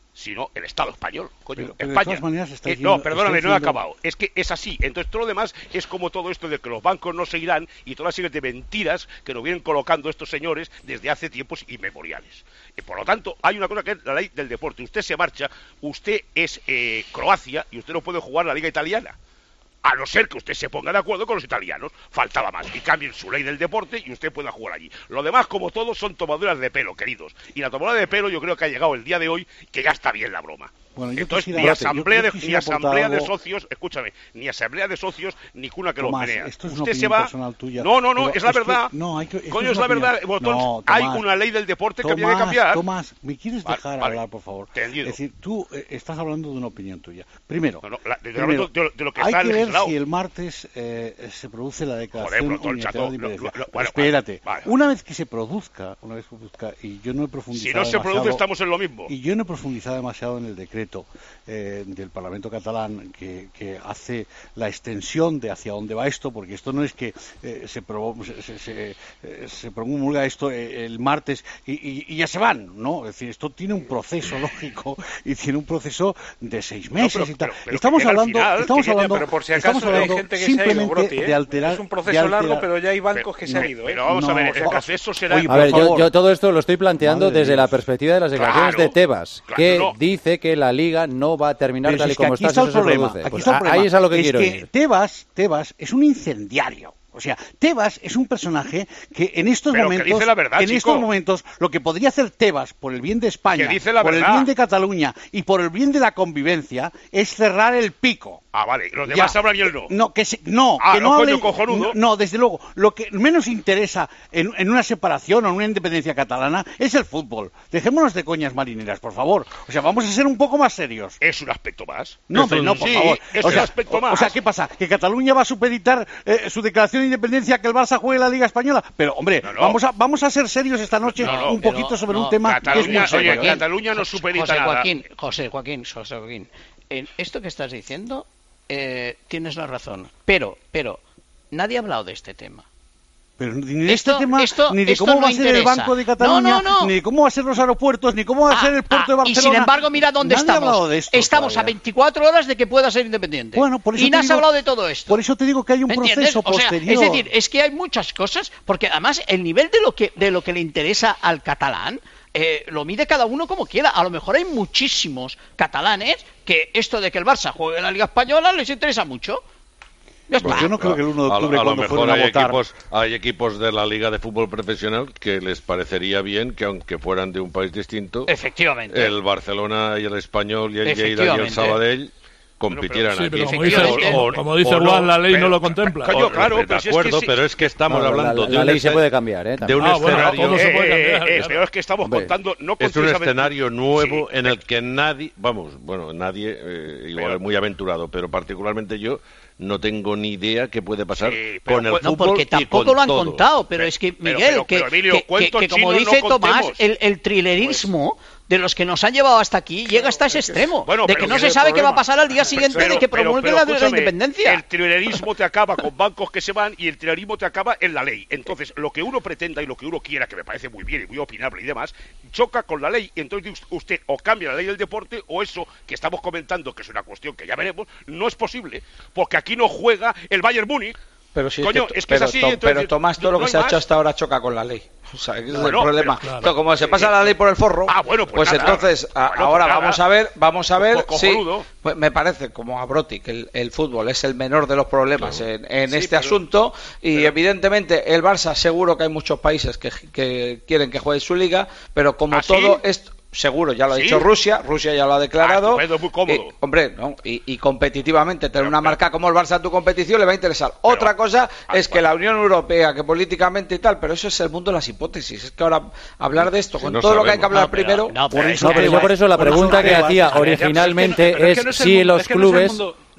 sino el Estado español. Coño, pero, pero España. De todas maneras está eh, diciendo, no, perdóname, está no he diciendo... acabado. Es que es así. Entonces todo lo demás es como todo esto de que los bancos no se irán y toda la serie de mentiras que nos vienen colocando estos señores desde hace tiempos inmemoriales. Y por lo tanto, hay una cosa que es la ley del deporte. Usted se marcha, usted es eh, Croacia y usted no puede jugar la Liga Italiana. A no ser que usted se ponga de acuerdo con los italianos, faltaba más, y cambien su ley del deporte y usted pueda jugar allí. Lo demás, como todos, son tomaduras de pelo, queridos. Y la tomadura de pelo yo creo que ha llegado el día de hoy, que ya está bien la broma. Bueno, Entonces, quisiera, ni asamblea, yo, yo de, ni asamblea algo... de socios, escúchame, ni asamblea de socios, ni cuna que Tomás, los menea. Esto es una Usted se opinión va. personal tuya, no, no, no, pero es la es verdad. Que, no, hay que, Coño, es la verdad. Bueno, no, hay Tomás, una ley del deporte Tomás, que había que cambiar. Tomás, ¿me quieres vale, dejar vale. hablar, por favor? Entendido. Es decir, tú eh, estás hablando de una opinión tuya. Primero, no, no, la, de, primero de, de lo que hay está que ver legislado. si el martes eh, se produce la declaración Joder, pero, unilateral chato, de lo, independencia. lo, lo, bueno, Espérate, vale, vale. una vez que se produzca, una vez que se produzca, y yo no he profundizado Si no se demasiado, produce, estamos en lo mismo. Y yo no he profundizado demasiado en el decreto eh, del Parlamento catalán que, que hace la extensión de hacia dónde va esto, porque esto no es que eh, se, pro, se, se, se, eh, se promulga esto eh, el martes y, y, y ya se van, ¿no? Es decir, esto tiene un proceso lógico y tiene un proceso de seis meses no, pero, y tal. Pero, pero estamos que hablando, final, estamos que hablando, pero por si acaso estamos hablando hay gente que simplemente se ha ido, Broti, ¿eh? de alterar. Es un proceso alterar, largo, pero ya hay bancos pero, que se han no, ido, ¿eh? Pero vamos no, a ver, o sea, el proceso será. Oye, a ver, yo, favor. yo todo esto lo estoy planteando Madre desde Dios. la perspectiva de las declaraciones Claro, de Tebas, claro, que no. dice que la Liga no va a terminar Pero tal si y es que como aquí está, está si el eso se problema. produce. Aquí Pues está el a- problema. ahí es a lo que es quiero que ir. Tebas, Tebas es un incendiario. O sea, Tebas es un personaje que en estos Pero que momentos, dice la verdad, en chico. estos momentos, lo que podría hacer Tebas por el bien de España, Que dice la por verdad. el bien de Cataluña y por el bien de la convivencia, es cerrar el pico. Ah, vale, los Ya. demás hablan y él no. No, que se, no, Ah, que no, no coño, hable- cojonudo. No, desde luego, lo que menos interesa en, en una separación o en una independencia catalana es el fútbol. Dejémonos de coñas marineras, por favor. O sea, vamos a ser un poco más serios. Es un aspecto más. No, hombre, no, por Sí, favor. es o un sea, aspecto o- más. O sea, ¿qué pasa? ¿Que Cataluña va a supeditar eh, su declaración de independencia que el Barça juegue la Liga Española? Pero, hombre, No, no. vamos a vamos a ser serios esta noche No, no, un pero poquito sobre no, un tema que es Cataluña, muy serio. oye, Cataluña no supedita José nada. Joaquín, José Joaquín, José Joaquín, en esto que estás diciendo eh, tienes la razón, pero, pero nadie ha hablado de este tema. Pero ni de Esto- este tema, esto- ni de esto cómo no va a ser el interesa. Banco de Cataluña, No, no, no. ni de cómo va a ser los aeropuertos, ni cómo va a Ah, ser el puerto ah, de Barcelona. Y sin embargo, mira dónde Nadie ha hablado estamos. de esto Estamos a todavía. veinticuatro horas de que pueda ser independiente. Bueno, por eso y te no has digo- hablado de todo esto. Por eso te digo que hay un ¿Me entiendes? proceso O sea, posterior. es decir, es que hay muchas cosas, porque además el nivel de lo que de lo que le interesa al catalán eh, lo mide cada uno como quiera. A lo mejor hay muchísimos catalanes que esto de que el Barça juegue la Liga Española les interesa mucho. Ya está. Pues yo no creo que el uno de A- octubre, a, lo cuando mejor fueron a hay votar... equipos, hay equipos de la Liga de Fútbol Profesional que les parecería bien que, aunque fueran de un país distinto, Efectivamente. el Barcelona y el Español y el Lleida y el Efectivamente. Sabadell compitieran Sí, aquí. pero como dice, Efectivamente. como, como dice O no, Juan, la ley pero- no lo contempla. Coño, O- claro, de pero si es acuerdo, que sí. pero es que estamos No, la- hablando la, de la un ley se escen- puede cambiar, ¿eh? de También. un Ah, bueno, escenario todo se puede Eh, eh, cambiar, eh, claro. pero es que estamos Hombre, contando no con es un precisamente- escenario nuevo Sí, en el que nadie, vamos, bueno, nadie, eh, igual Pero- es muy aventurado, pero particularmente yo no tengo ni idea qué puede pasar Sí, pero con el pues- No, fútbol porque y tampoco con lo han todo. contado, pero es que, Pero- Miguel, pero- que, pero, Emilio, que- que- cuentos que como chinos dice no Tomás, contemos. el, el trilerismo de los que nos han llevado hasta aquí llega hasta ese extremo, Bueno, de pero que no ese se es el sabe qué va a problema. pasar al día siguiente Pero- de que pero- promulguen pero la, la escúchame, independencia. El trilerismo te acaba con bancos que se van y el trilerismo te acaba en la ley. Entonces, lo que uno pretenda y lo que uno quiera, que me parece muy bien y muy opinable y demás, choca con la ley. Y entonces usted o cambia la ley del deporte o eso que estamos comentando, que es una cuestión que ya veremos, no es posible, porque aquí no juega el Bayern Múnich. Pero si Coño, es que, es que es pero, así, Tom- entonces, pero Tomás, todo lo no que hay se ha más. hecho hasta ahora choca con la ley. O sea, ese es el Bueno, problema. pero- Entonces, como se pasa la ley por el forro, Ah, bueno, pues pues nada. entonces a- Bueno, ahora pues vamos nada. a ver, vamos a ver, Pues sí, cojonudo. pues me parece como a Broti que el, el fútbol es el menor de los problemas en, en Sí, este pero- asunto y pero- evidentemente el Barça seguro que hay muchos países que, que quieren que juegue su liga, pero como ¿Ah, sí? todo esto seguro, ya lo ha ¿Sí? dicho Rusia, Rusia ya lo ha declarado. Ah, estupendo, muy cómodo. Y, hombre, ¿no? y, y competitivamente tener Pero- una pero- marca como el Barça en tu competición le va a interesar. Otra cosa ah, es que bueno. la Unión Europea, que políticamente y tal, pero eso es el mundo de las hipótesis. Es que ahora hablar de esto, Sí, con no todo lo que hay que sabemos. hablar No, pero- primero, no, pero Por es eso No, que- pero yo por eso la Por eso pregunta la que prueba- hacía a ver, ya, originalmente pero es es que no es el si mundo- los es que no es el clubes... mundo-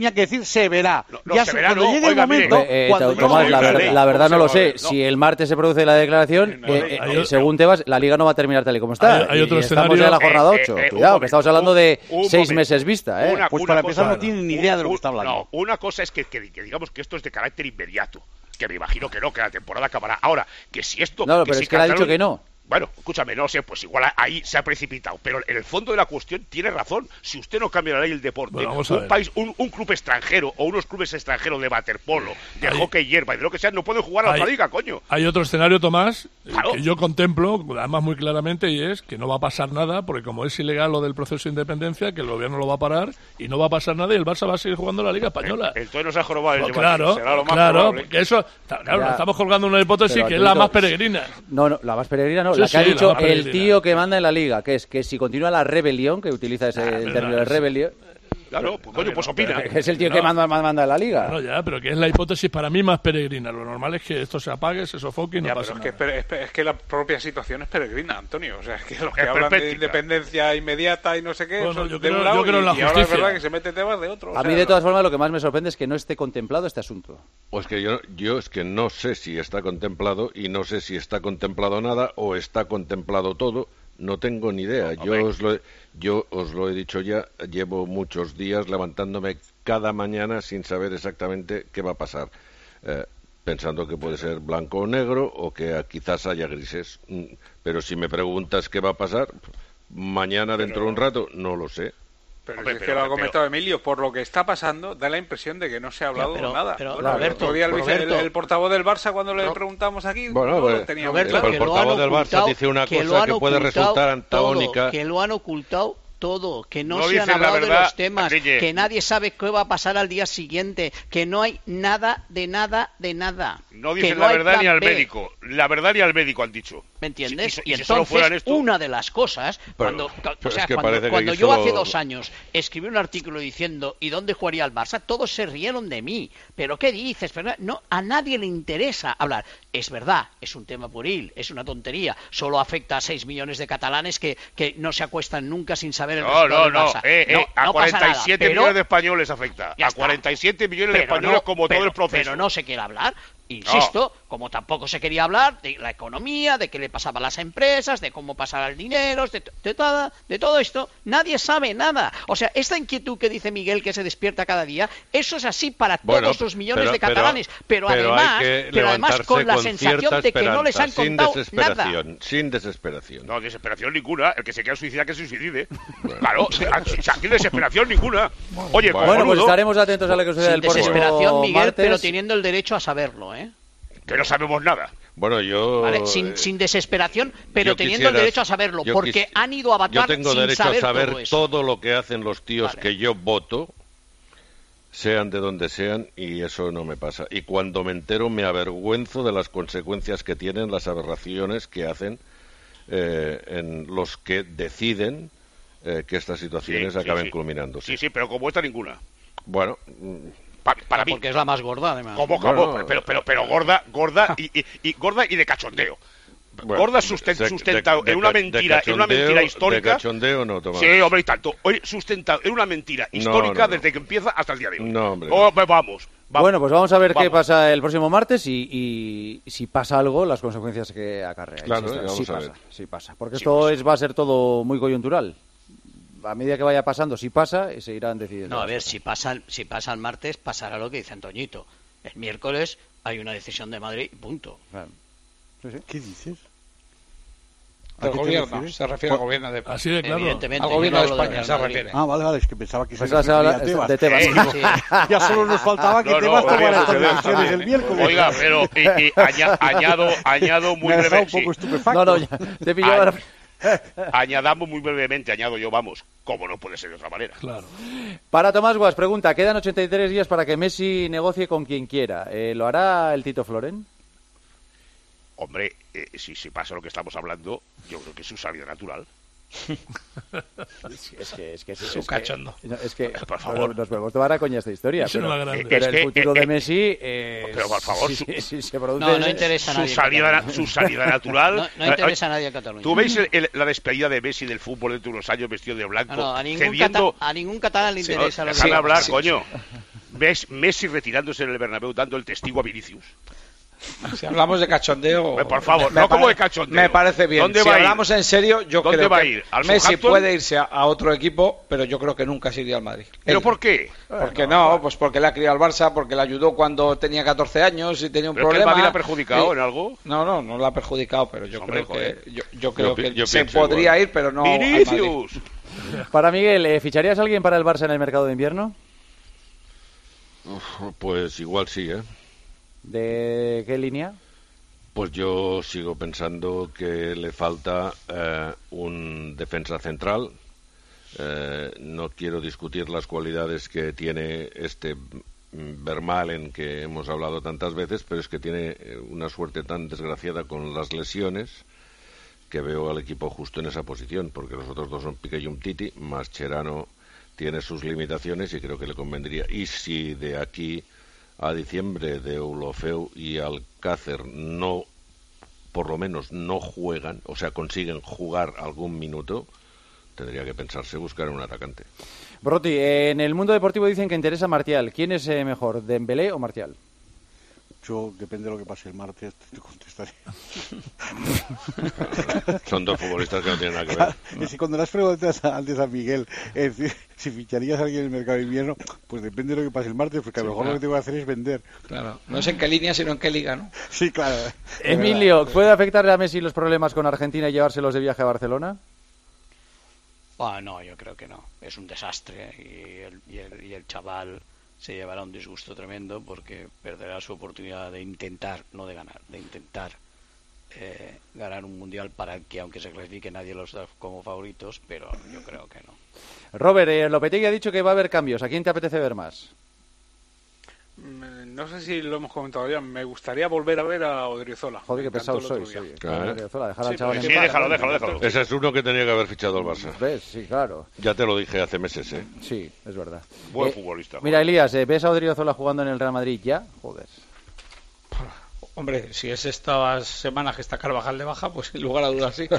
tenía que decir se verá. No, no, ya se se, verá, cuando no, llegue oiga, el momento, Eh, eh, cuando Tomás, llegue la, el ver- momento, la verdad no lo ¿cómo se va a sé. ver? No. Si el martes se produce la declaración, eh, eh, según Tebas, la Liga no va a terminar tal y como está. Hay- hay Y otro estamos escenario- ya en la jornada Eh, eh, ocho. eh, un Cuidado, momento, que estamos hablando de un- un seis momento. meses vista. ¿eh? Una- Pues una para empezar cosa- no tiene ni idea de lo que está hablando. No, una cosa es que, que- que digamos que esto es de carácter inmediato, que me imagino que no, que la temporada acabará. Ahora, que si esto... No, que pero si es que él ha dicho Cataluña- que no. Bueno, escúchame, no sé, pues igual ahí se ha precipitado, pero en el fondo de la cuestión tiene razón. Si usted no cambia la ley del deporte, bueno, un país, un, un club extranjero o unos clubes extranjeros de waterpolo, de hay, hockey hierba y de lo que sea, no pueden jugar a otra liga, coño. Hay otro escenario, Tomás, claro, que yo contemplo, además muy claramente, y es que no va a pasar nada, porque como es ilegal lo del proceso de independencia, que el gobierno lo va a parar y no va a pasar nada y el Barça va a seguir jugando la Liga Española. El, entonces nos ha jorobado el pues claro, será lo más claro, probable. Porque eso, claro, estamos colgando una hipótesis que es la más peregrina. No, no, la más peregrina no, sí, la que sí, ha dicho el tío que manda en la Liga, que es que si continúa la rebelión, que utiliza ese ah, término de rebelión... Claro, pues coño, pues opina. Es el tío no, que manda, manda en la Liga. No, ya, pero que es la hipótesis para mí más peregrina. Lo normal es que esto se apague, se sofoque y no ya, pasa pero nada. Es que, es que la propia situación es peregrina, Antonio. O sea, es que los que es hablan perfecta. de independencia inmediata y no sé qué, bueno, yo de creo, un lado yo creo en la y, y ahora es verdad que se mete temas de otro. A o sea, mí, de todas formas, lo que más me sorprende es que no esté contemplado este asunto. Pues que yo, yo es que no sé si está contemplado y no sé si está contemplado nada o está contemplado todo. No tengo ni idea. Yo os, lo he, yo os lo he dicho ya, llevo muchos días levantándome cada mañana sin saber exactamente qué va a pasar, eh, pensando que puede ser blanco o negro o que quizás haya grises. Pero si me preguntas qué va a pasar, mañana dentro pero, de un rato, no lo sé. Pero hombre, si es pero, que lo ha comentado pero... Emilio, por lo que está pasando, da la impresión de que no se ha hablado ya, pero, nada. Pero, bueno, Roberto, el, día el, Roberto, el, el portavoz del Barça, cuando le no. preguntamos aquí, bueno, no pues, lo tenía Roberto, el portavoz del Barça dice una que cosa que puede resultar antagónica. Todo, que lo han ocultado todo, que no, no se han hablado verdad, de los temas, Rille. que nadie sabe qué va a pasar al día siguiente, que no hay nada de nada de nada. No dicen que no la verdad ni al B. médico, la verdad ni al médico han dicho. ¿Me entiendes? Si, y, y, y entonces, si esto... una de las cosas, pero, cuando, pero o sea, es que cuando, cuando que yo solo... hace dos años escribí un artículo diciendo ¿y dónde jugaría el Barça? Todos se rieron de mí. ¿Pero qué dices? Pero no, a nadie le interesa hablar. Es verdad, es un tema pueril, es una tontería. Solo afecta a seis millones de catalanes que, que no se acuestan nunca sin saber el no, resultado no, del no, Barça. eh, eh, no, a no cuarenta y siete nada, pero, millones de españoles afecta. A cuarenta y siete millones de españoles no, como pero, todo el proceso. Pero no se quiere hablar. Insisto, no. como tampoco se quería hablar de la economía, de qué le pasaba a las empresas, de cómo pasaba el dinero, de, de, toda, de todo esto, nadie sabe nada. O sea, esta inquietud que dice Miguel que se despierta cada día, eso es así para bueno, todos los millones pero, de catalanes, pero, pero, pero además, pero además con la con sensación de que no les han contado sin desesperación, nada. Sin desesperación. No, desesperación ninguna. El que se quiera suicidar, que se suicide. Bueno. Claro, aquí desesperación ninguna. Oye, bueno, bueno pues estaremos atentos a la que suceda el próximo desesperación, Miguel, martes. Pero teniendo el derecho a saberlo, ¿eh? Que no sabemos nada. Bueno, yo... Vale, sin, sin desesperación, pero teniendo quisiera, el derecho a saberlo, porque quis, han ido a votar Yo tengo sin derecho saber a saber todo, eso. todo lo que hacen los tíos vale. que yo voto, sean de donde sean, y eso no me pasa. Y cuando me entero me avergüenzo de las consecuencias que tienen las aberraciones que hacen eh, en los que deciden eh, que estas situaciones sí, acaben sí, sí. culminándose. Sí, sí, pero como esta ninguna. Bueno... Pa, para mí. Porque es la más gorda, además. ¿Cómo, cómo? Bueno, pero, pero, pero gorda, gorda y, y, y gorda y de cachondeo. Bueno, gorda sustentado sustenta en una mentira, en una mentira histórica. De cachondeo no, Tomás. Sí, hombre, y tanto. Oye, sustentado en una mentira histórica no, no, no. desde que empieza hasta el día de hoy. No, hombre. Oh, vamos, vamos. Bueno, pues vamos a ver vamos. qué pasa el próximo martes y, y si pasa algo, las consecuencias que acarrea. Claro, sí, vamos sí a pasa, ver. sí pasa. Porque sí esto pasa. Es, va a ser todo muy coyuntural. A medida que vaya pasando, si pasa, se irán decidiendo. No, a ver, si pasa, si pasa el martes, pasará lo que dice Antoñito. El miércoles hay una decisión de Madrid y punto. Claro. Sí, sí. ¿Qué dices? Del gobierno, se refiere al gobierno de Así de claro. Evidentemente, al gobierno de España de se refiere. Ah, vale, vale, es que pensaba que pues se refería a Tebas. De Tebas. Eh, sí. Ya solo nos faltaba que no, Tebas no, tomara no, estas no, decisiones no, el miércoles. Oiga, pero y, y, aña, añado, añado muy Me ha dejado breve. un poco sí. estupefacto. No, no, ya, te pilló ahora. Añadamos muy brevemente, añado yo, vamos, como no puede ser de otra manera. Claro. Para Tomás Guas, pregunta, quedan ochenta y tres días para que Messi negocie con quien quiera. Eh, ¿Lo hará el Tito Floren? Hombre, eh, si, si pasa lo que estamos hablando, yo creo que es su salida natural. es, es que es que es, es un es cachondo. Que, es que por favor, nos podemos tomar a coña esta historia. Es pero, una grande. pero es el que, futuro eh, de Messi, eh, pero por favor, si, su, si, si se produce, no, no interesa a su nadie salida, su salida natural. No, no interesa a nadie a Cataluña. ¿Tú veis el, el, la despedida de Messi del fútbol dentro de unos años vestido de blanco? No, no, a, ningún cediendo... cata, a ningún catalán le interesa. Sí, lo déjame que hablar, sí, coño. Sí. ¿Ves Messi retirándose en el Bernabéu dando el testigo a Vinicius? Si hablamos de cachondeo... Pues por favor, me no como pare- de cachondeo. Me parece bien. ¿Dónde si va a ir? hablamos en serio, yo ¿Dónde creo va a que ir? ¿Al Messi Southampton? puede irse a, a otro equipo, pero yo creo que nunca se iría al Madrid. ¿Pero Él. por qué? Porque no, pues porque le ha criado al Barça, porque le ayudó cuando tenía catorce años y tenía un ¿Pero es que el problema. Madrid le ha perjudicado Y- en algo? No, no, no le ha perjudicado, pero yo Hombre, creo joder. que yo, yo creo Yo pi- que yo se pienso podría igual. ir, pero no al Madrid. ¡Vinicius! Para Miguel, ¿eh, ¿ficharías a alguien para el Barça en el mercado de invierno? Uf, pues igual sí, ¿eh? ¿De qué línea? Pues yo sigo pensando que le falta eh, un defensa central. Eh, no quiero discutir las cualidades que tiene este Vermaelen que hemos hablado tantas veces, pero es que tiene eh, una suerte tan desgraciada con las lesiones que veo al equipo justo en esa posición, porque los otros dos son Piqué y Umtiti, Mascherano tiene sus limitaciones y creo que le convendría. Y si de aquí a diciembre de Deulofeu y Alcácer no, por lo menos no juegan, o sea, consiguen jugar algún minuto, tendría que pensarse buscar un atacante. Broti, en el mundo deportivo dicen que interesa Martial. ¿Quién es eh, mejor, Dembélé o Martial? Yo, depende de lo que pase el martes, te contestaré. Son dos futbolistas que no tienen nada que ver. Y si cuando le has preguntado antes a Miguel, es decir, si ficharías a alguien en el mercado de invierno, pues depende de lo que pase el martes, porque a lo Sí, mejor claro. lo que tengo que hacer es vender. Claro, no es en qué línea, sino en qué liga, ¿no? Sí, claro. Emilio, ¿puede afectarle a Messi los problemas con Argentina y llevárselos de viaje a Barcelona? Ah, no, yo creo que no. Es un desastre y el, y el, y el chaval se llevará un disgusto tremendo porque perderá su oportunidad de intentar, no de ganar, de intentar eh, ganar un mundial para el que, aunque se clasifique, nadie los da como favoritos, pero yo creo que no. Robert, eh, Lopetegui ha dicho que va a haber cambios. ¿A quién te apetece ver más? Mm, No sé si lo hemos comentado ya. Me gustaría volver a ver a Odriozola. Joder, Me qué encantó pesado el otro sois. día. oye. Claro. Odriozola, dejar al Sí, chaval porque en sí, paz. déjalo, déjalo, déjalo. Ese es uno que tenía que haber fichado el Barça. ¿Ves? Sí, claro. Ya te lo dije hace meses, ¿eh? Sí, es verdad. Buen Eh, futbolista. Mira, Elías, eh, ¿ves a Odriozola jugando en el Real Madrid ya? Joder. Hombre, si es estas semanas que está Carvajal de baja, pues sin lugar a dudas sí.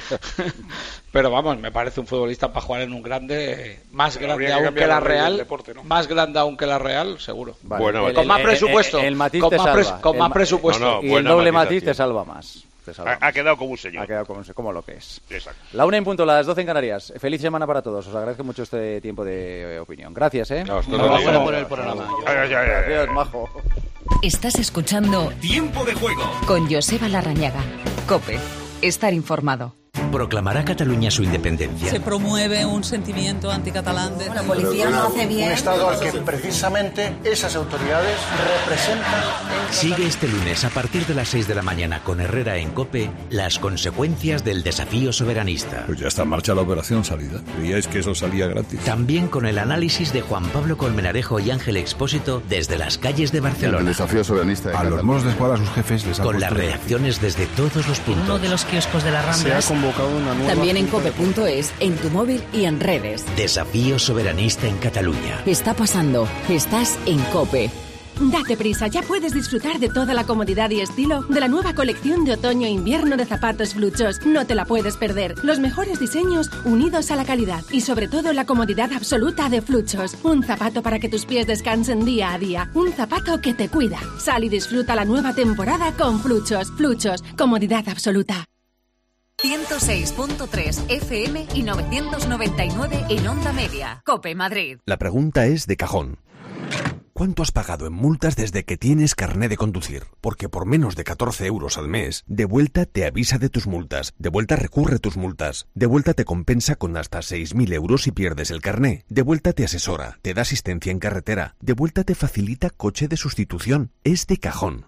Pero vamos, me parece un futbolista para jugar en un grande, más Pero grande habría que aún cambiar que la el rey del Real, deporte, ¿no? más grande aún que la Real, seguro. Vale. Bueno, El- con el- más el- presupuesto, El, el matiz con te más, salva. pres- con El más ma- presupuesto. No, no, y el buena doble matiz matización. te salva más. Te salva Ha, ha más. quedado como un señor. Ha quedado como, como lo que es. Exacto. La una en punto, las doce en Canarias. Feliz semana para todos. Os agradezco mucho este tiempo de eh, opinión. Gracias, ¿eh? Hasta Nos luego. vemos. Enhorabuena por el programa. Ay, ay, ay, ay. Gracias, majo. Estás escuchando Tiempo de juego. con Joseba Larrañaga. COPE. Estar informado. ¿Proclamará Cataluña su independencia? Se promueve un sentimiento anticatalán. De... La policía no hace bien. Un Estado al que precisamente esas autoridades representan. Sigue este lunes a partir de las seis de la mañana con Herrera en COPE las consecuencias del desafío soberanista. Pues ya está en marcha la operación salida. Creíais que eso salía gratis. También con el análisis de Juan Pablo Colmenarejo y Ángel Expósito desde las calles de Barcelona. El desafío soberanista de a los moros de escuadra a sus jefes les ha Con puesto las de- reacciones desde todos los puntos. Uno de los kioscos de la Rambla. una nueva También en cope punto es, en tu móvil y en redes. Desafío soberanista en Cataluña. Está pasando. Estás en COPE. Date prisa, ya puedes disfrutar de toda la comodidad y estilo de la nueva colección de otoño e invierno de zapatos Fluchos. No te la puedes perder. Los mejores diseños unidos a la calidad y sobre todo la comodidad absoluta de Fluchos. Un zapato para que tus pies descansen día a día. Un zapato que te cuida. Sal y disfruta la nueva temporada con Fluchos. Fluchos, comodidad absoluta. ciento seis punto tres F M y novecientos noventa y nueve en Onda Media. COPE Madrid. La pregunta es de cajón. ¿Cuánto has pagado en multas desde que tienes carné de conducir? Porque por menos de catorce euros al mes, De Vuelta te avisa de tus multas, De Vuelta recurre tus multas, De Vuelta te compensa con hasta seis mil euros si pierdes el carné, De Vuelta te asesora, te da asistencia en carretera, De Vuelta te facilita coche de sustitución. Es de cajón.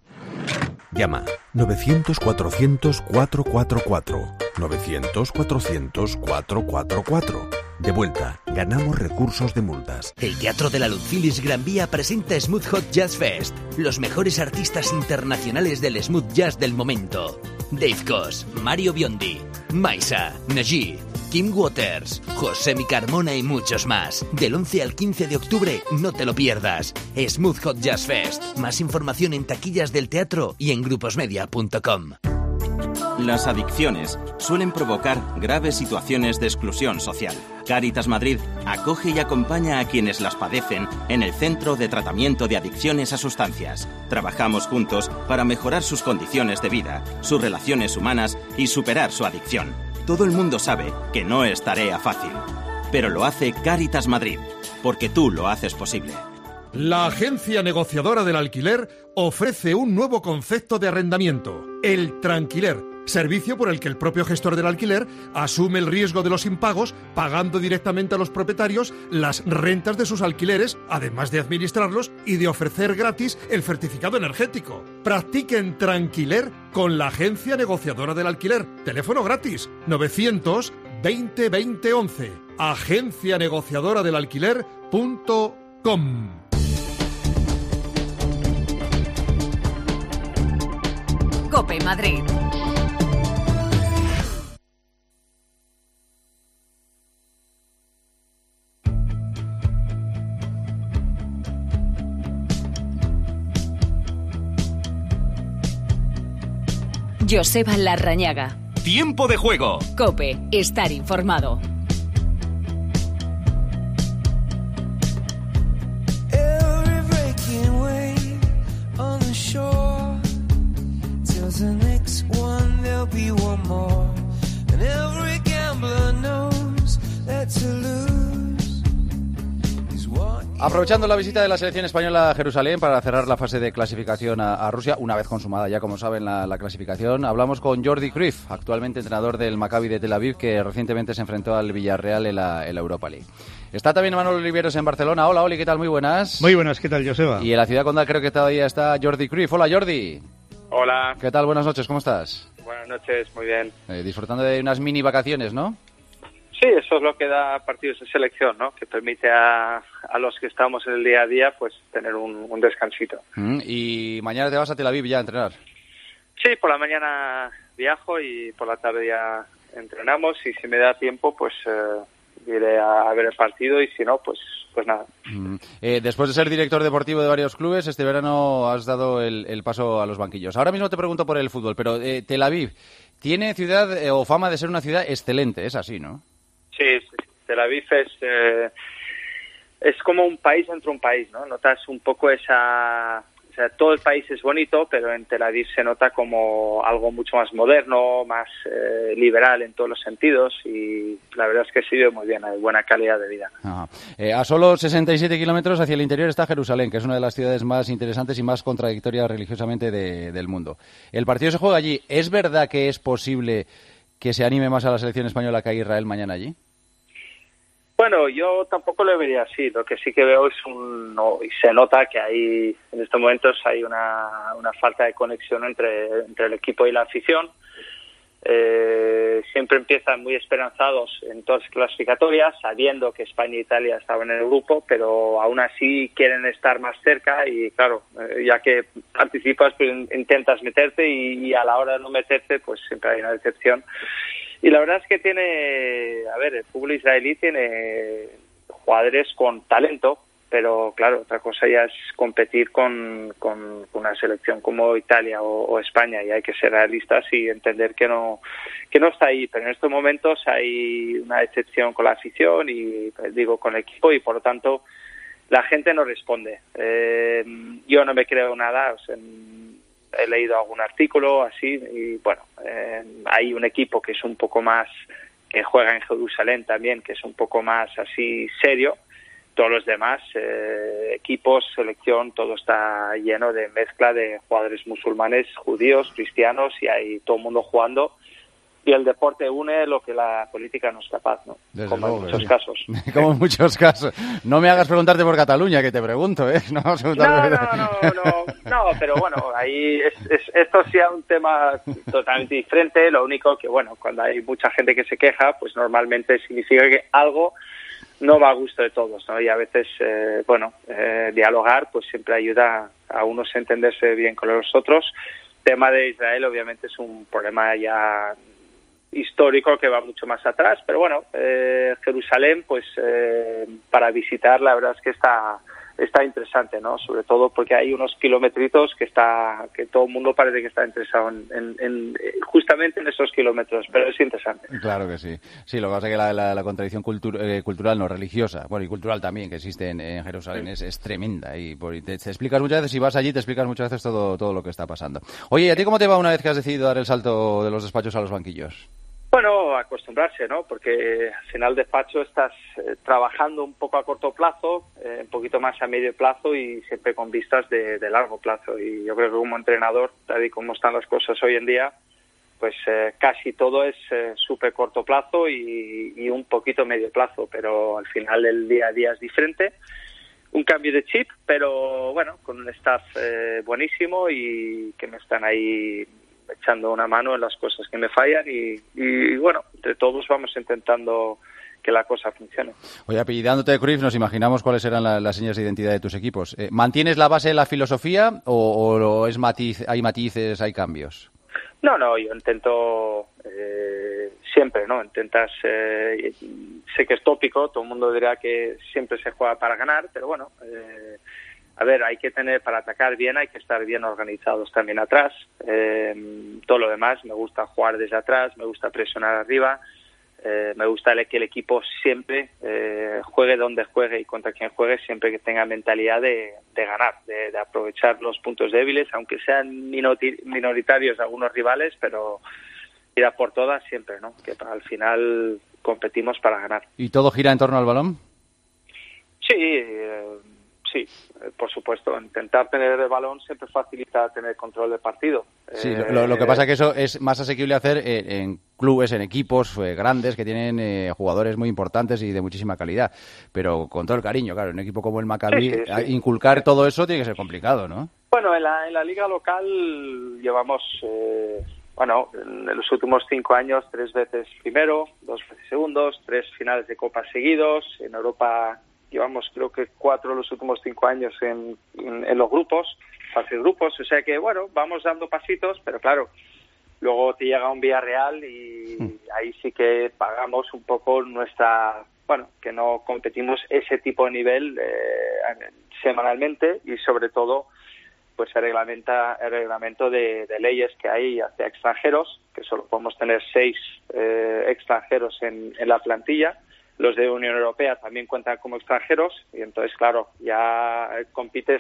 Llama novecientos cuatrocientos cuatrocientos cuarenta y cuatro. novecientos cuatrocientos cuatrocientos cuarenta y cuatro. De Vuelta, ganamos recursos de multas. El Teatro de la Luz Phillips Gran Vía presenta Smooth Hot Jazz Fest. Los mejores artistas internacionales del smooth jazz del momento. Dave Koz, Mario Biondi, Maisa, Najee, Kim Waters, José Mi Carmona y muchos más. Del once al quince de octubre, no te lo pierdas. Smooth Hot Jazz Fest. Más información en taquillas del teatro y en gruposmedia punto com. Las adicciones suelen provocar graves situaciones de exclusión social. Cáritas Madrid acoge y acompaña a quienes las padecen en el Centro de Tratamiento de Adicciones a Sustancias. Trabajamos juntos para mejorar sus condiciones de vida, sus relaciones humanas y superar su adicción. Todo el mundo sabe que no es tarea fácil, pero lo hace Cáritas Madrid, porque tú lo haces posible. La agencia negociadora del alquiler ofrece un nuevo concepto de arrendamiento, el tranquiler, servicio por el que el propio gestor del alquiler asume el riesgo de los impagos, pagando directamente a los propietarios las rentas de sus alquileres, además de administrarlos y de ofrecer gratis el certificado energético. Practiquen tranquiler con la agencia negociadora del alquiler. Teléfono gratis novecientos veinte veinte once. agencia negociadora del alquiler punto com. COPE Madrid. Joseba Larrañaga. Tiempo de juego. COPE. Estar informado. Aprovechando la visita de la selección española a Jerusalén para cerrar la fase de clasificación a, a Rusia, una vez consumada ya, como saben, la, la clasificación, hablamos con Jordi Cruyff, actualmente entrenador del Maccabi de Tel Aviv, que recientemente se enfrentó al Villarreal en la, en la Europa League. Está también Manuel Oliveros en Barcelona. Hola, Oli, ¿qué tal? Muy buenas. Muy buenas, ¿qué tal, Joseba? Y en la ciudad condal creo que todavía está Jordi Cruyff. Hola, Jordi. Hola. ¿Qué tal? Buenas noches, ¿cómo estás? Buenas noches, muy bien. Eh, disfrutando de unas mini vacaciones, ¿no? Sí, eso es lo que da partidos de selección, ¿no? Que permite a, a los que estamos en el día a día, pues, tener un, un descansito. Mm, y mañana te vas a Tel Aviv ya a entrenar. Sí, por la mañana viajo y por la tarde ya entrenamos, y si me da tiempo, pues eh, iré a, a ver el partido, y si no, pues pues nada. Mm. Eh, después de ser director deportivo de varios clubes, este verano has dado el, el paso a los banquillos. Ahora mismo te pregunto por el fútbol, pero eh, Tel Aviv tiene ciudad eh, o fama de ser una ciudad excelente, es así, ¿no? Sí, sí. Tel Aviv es, eh, es como un país dentro de un país, ¿no? Notas un poco esa... O sea, todo el país es bonito, pero en Tel Aviv se nota como algo mucho más moderno, más eh, liberal en todos los sentidos, y la verdad es que se vive muy bien, hay buena calidad de vida. Ajá. Eh, a solo sesenta y siete kilómetros hacia el interior está Jerusalén, que es una de las ciudades más interesantes y más contradictorias religiosamente de, del mundo. El partido se juega allí. ¿Es verdad que es posible que se anime más a la selección española que a Israel mañana allí? Bueno, yo tampoco lo vería así. Lo que sí que veo es un... No, y se nota que hay, en estos momentos hay una, una falta de conexión entre, entre el equipo y la afición. Eh, siempre empiezan muy esperanzados en todas las clasificatorias, sabiendo que España e Italia estaban en el grupo, pero aún así quieren estar más cerca, y claro, eh, ya que participas, pues intentas meterte, y, y a la hora de no meterte, pues siempre hay una decepción. Y la verdad es que tiene, a ver, el fútbol israelí tiene jugadores con talento, pero claro, otra cosa ya es competir con, con, con una selección como Italia o, o España, y hay que ser realistas y entender que no que no está ahí. Pero en estos momentos hay una decepción con la afición y, pues, digo, con el equipo, y por lo tanto la gente no responde. Eh, yo no me creo nada, o sea, he leído algún artículo así, y bueno, eh, hay un equipo que es un poco más, que juega en Jerusalén también, que es un poco más así serio. Todos los demás, eh, equipos, selección, todo está lleno de mezcla de jugadores musulmanes, judíos, cristianos, y hay todo el mundo jugando. Y el deporte une lo que la política no es capaz, ¿no? Desde Como luego, en muchos sí. casos. Como en muchos casos. No me hagas preguntarte por Cataluña, que te pregunto, ¿eh? No, No, no, no, no, no, pero bueno, ahí es, es, esto sí es un tema totalmente diferente. Lo único que, bueno, cuando hay mucha gente que se queja, pues normalmente significa que algo no va a gusto de todos, ¿no? Y a veces, eh, bueno, eh, dialogar pues siempre ayuda a unos a entenderse bien con los otros. El tema de Israel obviamente es un problema ya histórico que va mucho más atrás, pero bueno, eh, Jerusalén, pues eh, para visitar, la verdad es que está está interesante, ¿no? Sobre todo porque hay unos kilometritos que está que todo el mundo parece que está interesado en, en, en justamente en esos kilómetros, pero es interesante. Claro que sí. Sí, lo que pasa es que la, la, la contradicción cultur, eh, cultural, no religiosa, bueno, y cultural también, que existe en, en Jerusalén, es, es tremenda. Y por, te, te explicas muchas veces, si vas allí, te explicas muchas veces todo, todo lo que está pasando. Oye, ¿y a ti cómo te va una vez que has decidido dar el salto de los despachos a los banquillos? Bueno, acostumbrarse, ¿no? Porque al final despacho estás eh, trabajando un poco a corto plazo, eh, un poquito más a medio plazo y siempre con vistas de, de largo plazo. Y yo creo que como entrenador, tal y como están las cosas hoy en día, pues eh, casi todo es eh, súper corto plazo y, y un poquito medio plazo, pero al final el día a día es diferente. Un cambio de chip, pero bueno, con un staff eh, buenísimo y que me están ahí echando una mano en las cosas que me fallan y, y bueno, entre todos vamos intentando que la cosa funcione. Oye, apellidándote de Cruyff, nos imaginamos cuáles eran la, las señas de identidad de tus equipos. Eh, ¿Mantienes la base de la filosofía o, o es matiz, hay matices, hay cambios? No, no, yo intento eh, siempre, ¿no? Intentas, eh, sé que es tópico, todo el mundo dirá que siempre se juega para ganar, pero bueno, eh, a ver, hay que tener, para atacar bien, hay que estar bien organizados también atrás. Eh, todo lo demás, me gusta jugar desde atrás, me gusta presionar arriba, eh, me gusta que el equipo siempre eh, juegue donde juegue y contra quien juegue, siempre que tenga mentalidad de, de ganar, de, de aprovechar los puntos débiles, aunque sean minoritarios algunos rivales, pero ir a por todas siempre, ¿no? Que al final competimos para ganar. ¿Y todo gira en torno al balón? Sí, eh, sí, por supuesto. Intentar tener el balón siempre facilita tener control del partido. Sí, eh, lo, lo que pasa es que eso es más asequible hacer en, en clubes, en equipos eh, grandes que tienen eh, jugadores muy importantes y de muchísima calidad. Pero con todo el cariño, claro, en un equipo como el Maccabi, sí, sí, sí. inculcar todo eso tiene que ser complicado, ¿no? Bueno, en la, en la liga local llevamos, eh, bueno, en los últimos cinco años, tres veces primero, dos veces segundos, tres finales de Copa seguidos. En Europa llevamos creo que cuatro de los últimos cinco años en, en, en los grupos, fase de grupos, o sea que bueno, vamos dando pasitos, pero claro, luego te llega un Villarreal y mm. ahí sí que pagamos un poco nuestra, bueno, que no competimos ese tipo de nivel eh, semanalmente y sobre todo pues el reglamento, el reglamento de, de leyes que hay hacia extranjeros, que solo podemos tener seis eh, extranjeros en, en la plantilla. Los de Unión Europea también cuentan como extranjeros y entonces, claro, ya compites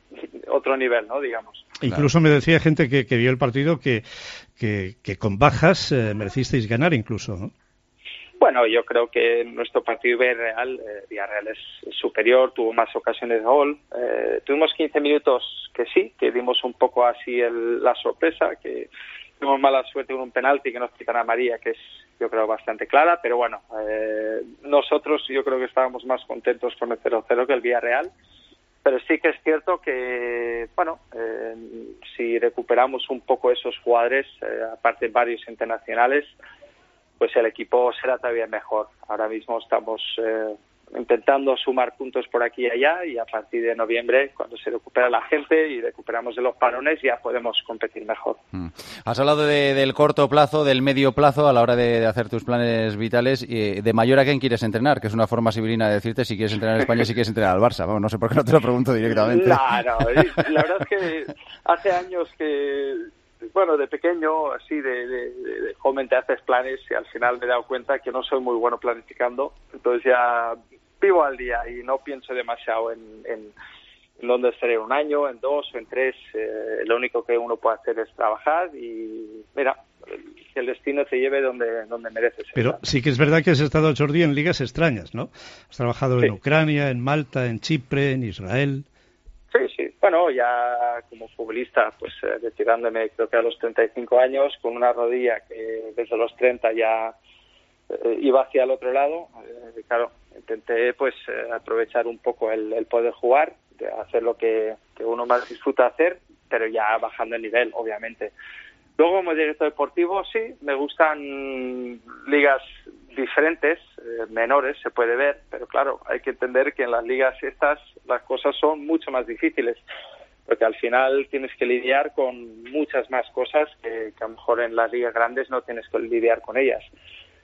otro nivel, ¿no? Digamos. Incluso me decía gente que, que vio el partido que, que, que con bajas eh, merecisteis ganar incluso, ¿no? Bueno, yo creo que nuestro partido Villarreal, eh, Villarreal es, es superior, tuvo más ocasiones de gol. Eh, tuvimos quince minutos que sí, que dimos un poco así el, la sorpresa, que tuvimos mala suerte con un penalti que nos quitan a María, que es yo creo bastante clara, pero bueno, eh, nosotros yo creo que estábamos más contentos con el cero cero que el Villarreal, pero sí que es cierto que, bueno, eh, si recuperamos un poco esos jugadores, eh, aparte varios internacionales, pues el equipo será todavía mejor. Ahora mismo estamos eh, intentando sumar puntos por aquí y allá y a partir de noviembre, cuando se recupera la gente y recuperamos de los parones, ya podemos competir mejor. Mm. Has hablado de, del corto plazo, del medio plazo a la hora de, de hacer tus planes vitales. Y ¿de mayor a quién quieres entrenar? Que es una forma sibilina de decirte si quieres entrenar en España y si quieres entrenar al Barça. Vamos, no sé por qué no te lo pregunto directamente. No, no, la verdad es que hace años que... Bueno, de pequeño, así, de, de, de joven te haces planes y al final me he dado cuenta que no soy muy bueno planificando. Entonces ya vivo al día y no pienso demasiado en, en, en dónde estaré un año, en dos o en tres. Eh, lo único que uno puede hacer es trabajar y, mira, que el destino te lleve donde, donde mereces. Pero sí que es verdad que has estado, Jordi, en ligas extrañas, ¿no? Has trabajado sí. en Ucrania, en Malta, en Chipre, en Israel... Sí, sí. Bueno, ya como futbolista, pues eh, retirándome creo que a los treinta y cinco años, con una rodilla que desde los treinta ya eh, iba hacia el otro lado. Eh, claro, intenté pues eh, aprovechar un poco el, el poder jugar, de hacer lo que, que uno más disfruta hacer, pero ya bajando el nivel, obviamente. Luego, como director deportivo, sí, me gustan ligas diferentes, eh, menores, se puede ver, pero claro, hay que entender que en las ligas estas las cosas son mucho más difíciles, porque al final tienes que lidiar con muchas más cosas que, que a lo mejor en las ligas grandes no tienes que lidiar con ellas.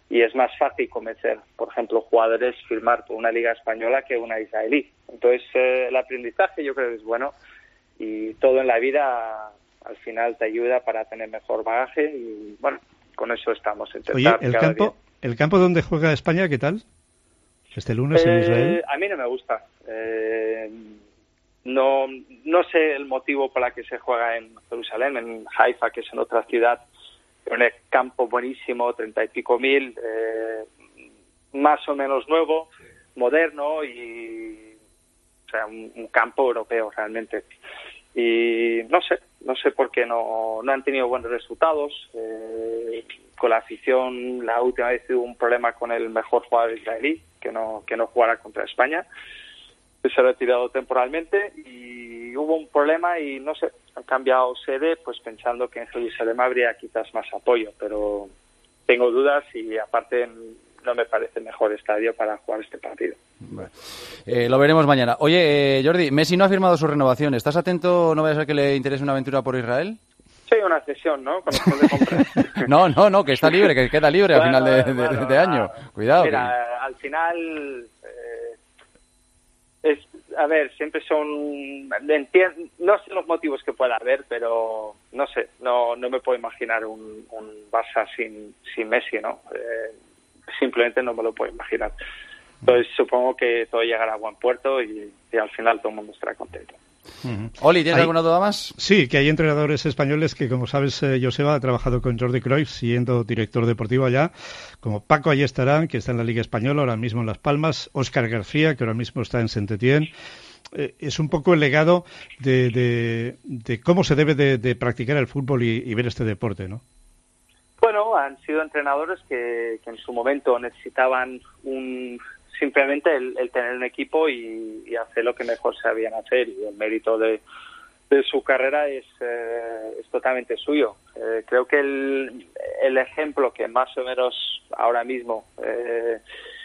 y es más fácil convencer, por ejemplo, jugadores firmar por una liga española que una israelí. Entonces, eh, el aprendizaje yo creo que es bueno, y todo en la vida al final te ayuda para tener mejor bagaje, y bueno, con eso estamos intentando. Oye, el campo, el campo donde juega España, ¿qué tal? Este lunes eh, en Israel. A mí no me gusta. Eh, no, no sé el motivo por el que se juega en Jerusalén, en Haifa, que es en otra ciudad, en el campo buenísimo, treinta y pico mil, eh, más o menos nuevo, moderno, y o sea, un, un campo europeo realmente. Y no sé, no sé por qué no, no han tenido buenos resultados. Eh, con la afición, la última vez hubo un problema con el mejor jugador israelí, que no, que no jugara contra España, que se ha retirado temporalmente, y hubo un problema y no sé, han cambiado sede, pues pensando que en Jerusalén habría quizás más apoyo, pero tengo dudas, y aparte no me parece el mejor estadio para jugar este partido. Bueno, eh, lo veremos mañana. Oye, eh, Jordi, Messi no ha firmado su renovación. ¿Estás atento? ¿No vaya a ser que le interese una aventura por Israel? Sí, una cesión, ¿no? Con opción de compra. no, no, no, que está libre, que queda libre al bueno, final de, bueno, de, bueno, de año. Cuidado. Mira, que... al final, eh, es, a ver, siempre son... Entiendo, no sé los motivos que pueda haber, pero no sé, no, no me puedo imaginar un, un Barça sin, sin Messi, ¿no? Eh, simplemente no me lo puedo imaginar. Entonces supongo que todo llegará a buen puerto, y, y al final todo el mundo estará contento. Uh-huh. Oli, ¿tienes hay, alguna duda más? Sí, que hay entrenadores españoles que, como sabes, eh, Joseba ha trabajado con Jordi Cruyff, siendo director deportivo allá, como Paco Ayestarán, que está en la Liga Española, ahora mismo en Las Palmas, Óscar García, que ahora mismo está en Saint-Étienne. Eh, es un poco el legado de, de, de cómo se debe de, de practicar el fútbol y, y ver este deporte, ¿no? Bueno, han sido entrenadores que, que en su momento necesitaban un... simplemente el, el tener un equipo y, y hacer lo que mejor sabían hacer, y el mérito de, de su carrera es, eh, es totalmente suyo. Eh, creo que el, el ejemplo que más o menos ahora mismo eh,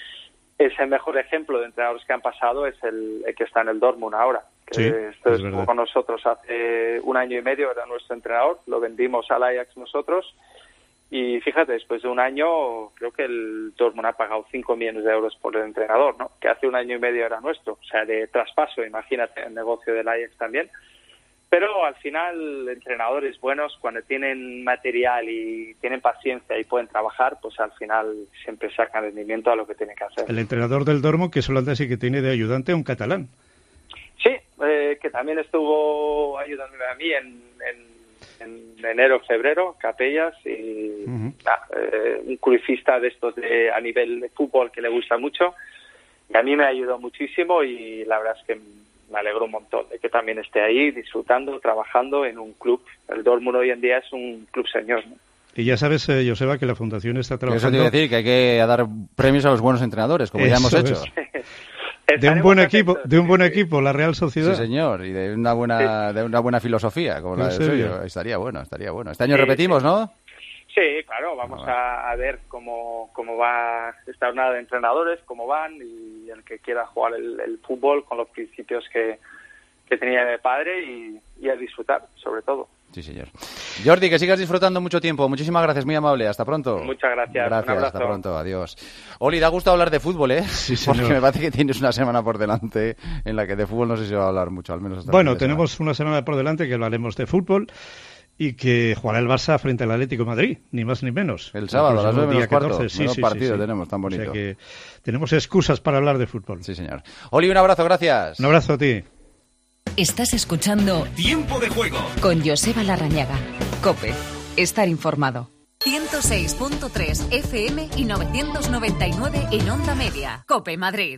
es el mejor ejemplo de entrenadores que han pasado es el, el que está en el Dortmund ahora. Que sí, esto es estuvo verdad. con nosotros hace un año y medio, era nuestro entrenador, lo vendimos al Ajax nosotros. Y fíjate, después de un año, creo que el Dortmund ha pagado cinco millones de euros por el entrenador, ¿no? Que hace un año y medio era nuestro. O sea, de traspaso, imagínate, el negocio del Ajax también. Pero al final, entrenadores buenos, cuando tienen material y tienen paciencia y pueden trabajar, pues al final siempre sacan rendimiento a lo que tienen que hacer. El entrenador del Dortmund, que es holandés y que tiene de ayudante a un catalán. Sí, eh, que también estuvo ayudándome a mí en... en en enero, febrero, Capellas, y uh-huh. ah, eh, un crucifista de estos de, a nivel de fútbol que le gusta mucho, y a mí me ayudó muchísimo, y la verdad es que me alegró un montón de que también esté ahí disfrutando, trabajando en un club. El Dortmund hoy en día es un club señor, ¿no? Y ya sabes, eh, Joseba, que la Fundación está trabajando... Eso te iba a decir, que hay que dar premios a los buenos entrenadores, como Eso ya hemos hecho. De un buen equipo, de un buen equipo, la Real Sociedad. Sí, señor, y de una buena, de una buena filosofía, como la del suyo. Estaría bueno, estaría bueno. Este año sí, repetimos, sí. ¿no? Sí, claro, vamos a, a ver cómo, cómo va esta jornada de entrenadores, cómo van, y el que quiera jugar el, el fútbol con los principios que, que tenía de padre, y, y a disfrutar, sobre todo. Sí, señor. Jordi, que sigas disfrutando mucho tiempo. Muchísimas gracias, muy amable. Hasta pronto. Muchas gracias. Gracias, hasta pronto. Adiós. Oli, da gusto hablar de fútbol, ¿eh? Sí, porque me parece que tienes una semana por delante en la que de fútbol no sé si va a hablar mucho, al menos hasta Bueno, tenemos una semana por delante que hablaremos de fútbol y que jugará el Barça frente al Atlético de Madrid, ni más ni menos. El sábado, a las nueve menos cuarto. Sí, sí, partido sí, sí. tenemos tan bonito. O sea que tenemos excusas para hablar de fútbol. Sí, señor. Oli, un abrazo, gracias. Un abrazo a ti. Estás escuchando Tiempo de Juego con Joseba Larrañaga. COPE. Estar informado. ciento seis punto tres F M y novecientos noventa y nueve en Onda Media. COPE Madrid.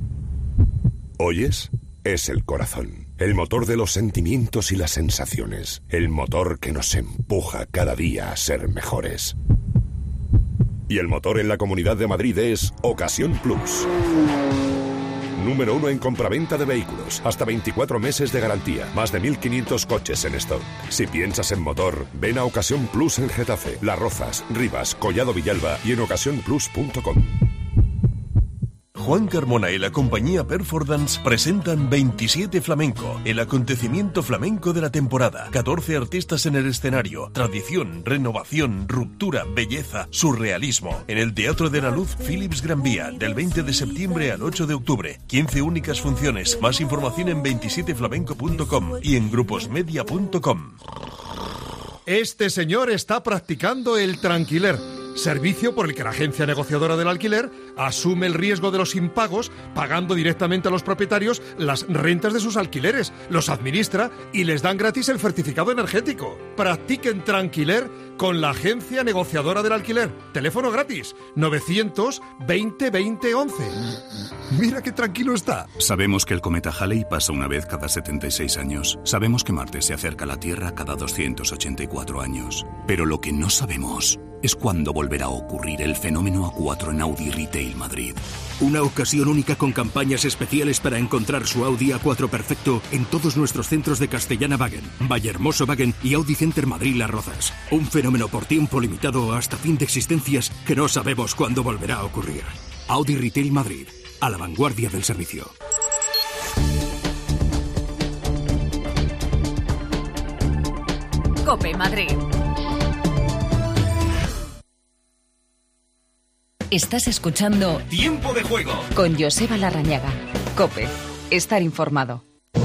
¿Oyes? Es el corazón, el motor de los sentimientos y las sensaciones, el motor que nos empuja cada día a ser mejores. Y el motor en la Comunidad de Madrid es Ocasión Plus. Número uno en compraventa de vehículos, hasta veinticuatro meses de garantía, más de mil quinientos coches en stock. Si piensas en motor, ven a Ocasión Plus en Getafe, Las Rozas, Rivas, Collado Villalba y en ocasión plus punto com. Juan Carmona y la compañía Performance presentan veintisiete Flamenco, el acontecimiento flamenco de la temporada. catorce artistas en el escenario. Tradición, renovación, ruptura, belleza, surrealismo. En el Teatro de la Luz Philips Gran Vía, del veinte de septiembre al ocho de octubre. quince únicas funciones. Más información en veintisiete flamenco punto com y en gruposmedia punto com. Este señor está practicando el tranquiler, servicio por el que la agencia negociadora del alquiler asume el riesgo de los impagos, pagando directamente a los propietarios las rentas de sus alquileres, los administra y les dan gratis el certificado energético. Practiquen tranquiler con la agencia negociadora del alquiler. Teléfono gratis, novecientos veinte veinte once. Mira qué tranquilo está. Sabemos que el cometa Halley pasa una vez cada setenta y seis años. Sabemos que Marte se acerca a la Tierra cada doscientos ochenta y cuatro años. Pero lo que no sabemos es cuándo volverá a ocurrir el fenómeno A cuatro en Audi Retail Madrid. Una ocasión única con campañas especiales para encontrar su Audi A cuatro perfecto en todos nuestros centros de Castellana-Wagen, Vallehermoso-Wagen y Audi Center Madrid Las Rozas. Un fenómeno por tiempo limitado hasta fin de existencias que no sabemos cuándo volverá a ocurrir. Audi Retail Madrid, a la vanguardia del servicio. COPE Madrid. Estás escuchando Tiempo de Juego con Joseba Larrañaga. COPE. Estar informado.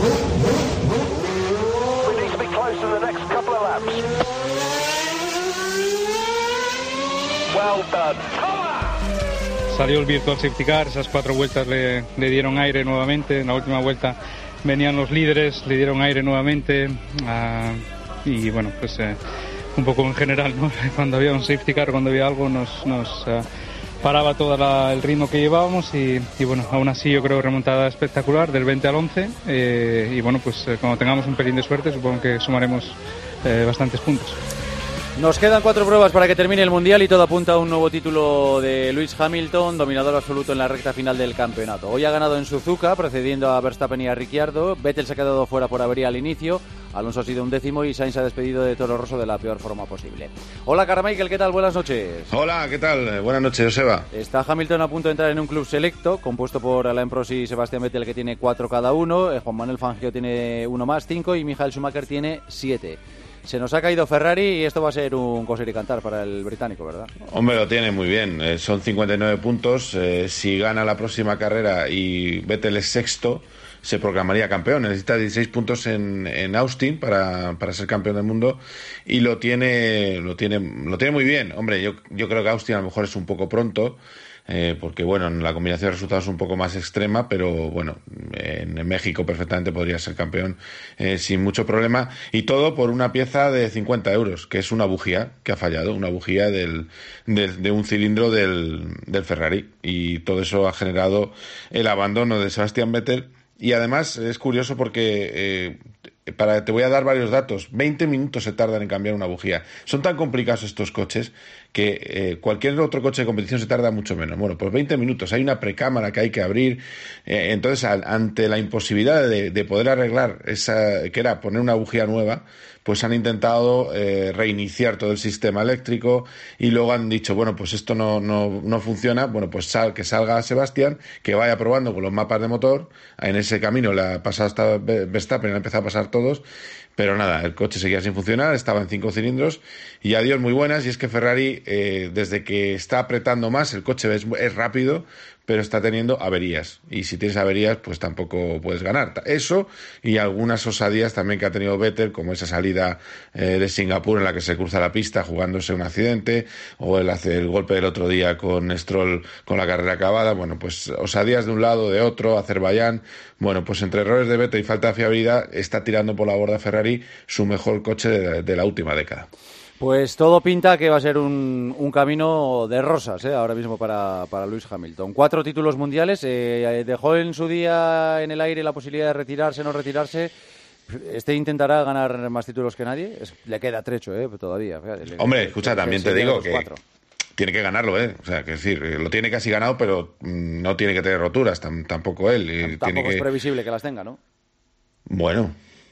Salió el Virtual Safety Car, esas cuatro vueltas le, le dieron aire nuevamente. En la última vuelta venían los líderes, le dieron aire nuevamente. Uh, y bueno, pues eh, un poco en general, ¿no? Cuando había un Safety Car, cuando había algo, nos... nos uh, paraba todo la, el ritmo que llevábamos y, y bueno, aún así yo creo remontada espectacular del veinte al once eh, y bueno, pues eh, cuando tengamos un pelín de suerte supongo que sumaremos eh, bastantes puntos. Nos quedan cuatro pruebas para que termine el Mundial y todo apunta a un nuevo título de Lewis Hamilton, dominador absoluto en la recta final del campeonato. Hoy ha ganado en Suzuka, precediendo a Verstappen y a Ricciardo. Vettel se ha quedado fuera por avería al inicio. Alonso ha sido un décimo y Sainz ha despedido de Toro Rosso de la peor forma posible. Hola Carmichael, ¿qué tal? Buenas noches. Hola, ¿qué tal? Buenas noches, Joseba. Está Hamilton a punto de entrar en un club selecto, compuesto por Alain Prost y Sebastián Vettel, que tiene cuatro cada uno. Juan Manuel Fangio tiene uno más, cinco, y Michael Schumacher tiene siete. Se nos ha caído Ferrari y esto va a ser un coser y cantar para el británico, ¿verdad? Hombre, lo tiene muy bien. Eh, son cincuenta y nueve puntos. Eh, si gana la próxima carrera y Vettel es sexto, se proclamaría campeón. Necesita dieciséis puntos en, en Austin para, para ser campeón del mundo y lo tiene lo tiene lo tiene muy bien. Hombre, yo, yo creo que Austin a lo mejor es un poco pronto. Eh, porque bueno, en la combinación de resultados es un poco más extrema, pero bueno, en, en México perfectamente podría ser campeón eh, sin mucho problema, y todo por una pieza de cincuenta euros, que es una bujía que ha fallado, una bujía del, de, de un cilindro del, del Ferrari, y todo eso ha generado el abandono de Sebastián Vettel. Y además es curioso porque eh, para, te voy a dar varios datos. veinte minutos se tardan en cambiar una bujía. Son tan complicados estos coches que eh, cualquier otro coche de competición se tarda mucho menos. Bueno, pues veinte minutos. Hay una precámara que hay que abrir. Eh, entonces, al, ante la imposibilidad de, de poder arreglar esa, que era poner una bujía nueva, pues han intentado eh, reiniciar todo el sistema eléctrico y luego han dicho, bueno, pues esto no, no, no funciona. Bueno, pues sal, que salga Sebastián, que vaya probando con los mapas de motor. En ese camino le ha pasado hasta Verstappen, le ha empezado a pasar todos. Pero nada, el coche seguía sin funcionar, estaba en cinco cilindros y adiós muy buenas. Y es que Ferrari, eh, desde que está apretando más, el coche es, es rápido, pero está teniendo averías. Y si tienes averías, pues tampoco puedes ganar. Eso y algunas osadías también que ha tenido Vettel, como esa salida eh, de Singapur en la que se cruza la pista jugándose un accidente, o el, el golpe del otro día con Stroll con la carrera acabada. Bueno, pues osadías de un lado, de otro, Azerbaiyán. Bueno, pues entre errores de Vettel y falta de fiabilidad, está tirando por la borda Ferrari su mejor coche de, de la última década. Pues todo pinta que va a ser un, un camino de rosas, ¿eh? Ahora mismo para, para Lewis Hamilton. Cuatro títulos mundiales, eh, dejó en su día en el aire la posibilidad de retirarse, no retirarse. Este intentará ganar más títulos que nadie. Es, le queda trecho, ¿eh? Todavía. Le, Hombre, le, escucha, le, también le, te digo que cuatro. Tiene que ganarlo, ¿eh? O sea, que decir, lo tiene casi ganado, pero no tiene que tener roturas, tam, tampoco él. Tampoco tiene es que... previsible que las tenga, ¿no? Bueno,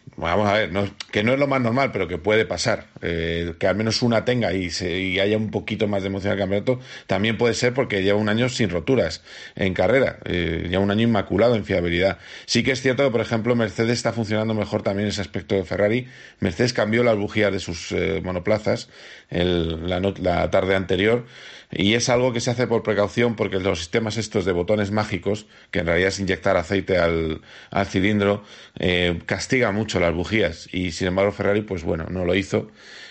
Vamos a ver, no, que no es lo más normal, pero que puede pasar. Eh, que al menos una tenga y, se, y haya un poquito más de emoción al campeonato, también puede ser porque lleva un año sin roturas en carrera, eh, lleva un año inmaculado en fiabilidad. Sí que es cierto que, por ejemplo, Mercedes está funcionando mejor también ese aspecto de Ferrari. Mercedes cambió las bujías de sus eh, monoplazas el, la, la tarde anterior. Y es algo que se hace por precaución porque los sistemas estos de botones mágicos, que en realidad es inyectar aceite al, al cilindro, eh, castigan mucho las bujías. Y sin embargo Ferrari, pues bueno, no lo hizo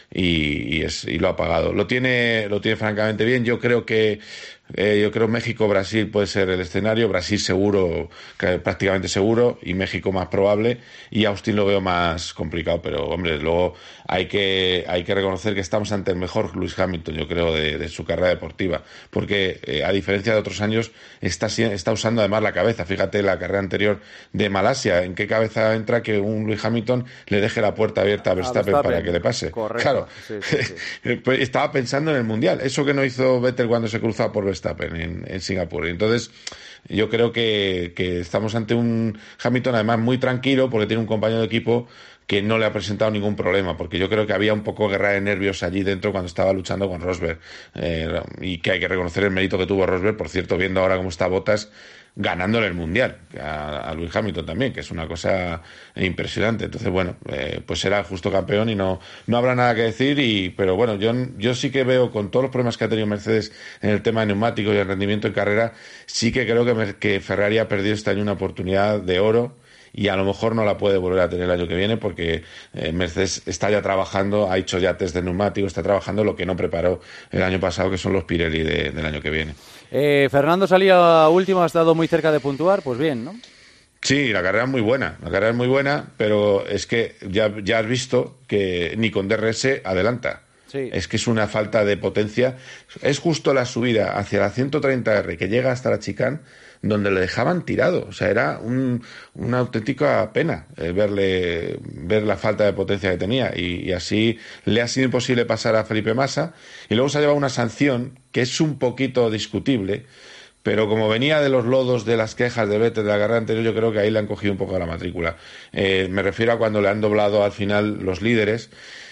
y, y, es, y lo ha pagado. Lo tiene, lo tiene francamente bien. Yo creo que Eh, yo creo México-Brasil puede ser el escenario. Brasil seguro, prácticamente seguro, y México más probable, y Austin lo veo más complicado, pero hombre, luego hay que hay que reconocer que estamos ante el mejor Lewis Hamilton, yo creo, de, de su carrera deportiva, porque eh, a diferencia de otros años está, está usando además la cabeza. Fíjate la carrera anterior de Malasia, en qué cabeza entra que un Lewis Hamilton le deje la puerta abierta a Verstappen, a Verstappen. para que le pase. Correcto. Claro, sí, sí, sí. Estaba pensando en el Mundial, eso que no hizo Vettel cuando se cruzaba por Verstappen En, en Singapur. Entonces yo creo que, que estamos ante un Hamilton además muy tranquilo, porque tiene un compañero de equipo que no le ha presentado ningún problema, porque yo creo que había un poco guerra de nervios allí dentro cuando estaba luchando con Rosberg, eh, y que hay que reconocer el mérito que tuvo Rosberg, por cierto, viendo ahora cómo está Bottas ganándole el Mundial a, a Lewis Hamilton también, que es una cosa impresionante. Entonces, bueno, eh, pues será el justo campeón y no, no habrá nada que decir. Y, pero bueno, yo, yo sí que veo, con todos los problemas que ha tenido Mercedes en el tema de neumáticos y el rendimiento en carrera, sí que creo que, que Ferrari ha perdido este año una oportunidad de oro, y a lo mejor no la puede volver a tener el año que viene, porque eh, Mercedes está ya trabajando, ha hecho ya test de neumáticos, está trabajando lo que no preparó el año pasado, que son los Pirelli de, del año que viene. Eh, Fernando salía último, ha estado muy cerca de puntuar, pues bien, ¿no? Sí, la carrera es muy buena, la carrera es muy buena, pero es que ya, ya has visto que ni con D R S adelanta. Sí. Es que es una falta de potencia. Es justo la subida hacia la ciento treinta R que llega hasta la chicane, donde le dejaban tirado. O sea, era un, una auténtica pena eh, verle ver la falta de potencia que tenía, y, y así le ha sido imposible pasar a Felipe Massa, y luego se ha llevado una sanción que es un poquito discutible, pero como venía de los lodos de las quejas de Vettel de la carrera anterior, yo creo que ahí le han cogido un poco a la matrícula. Eh, me refiero a cuando le han doblado al final los líderes,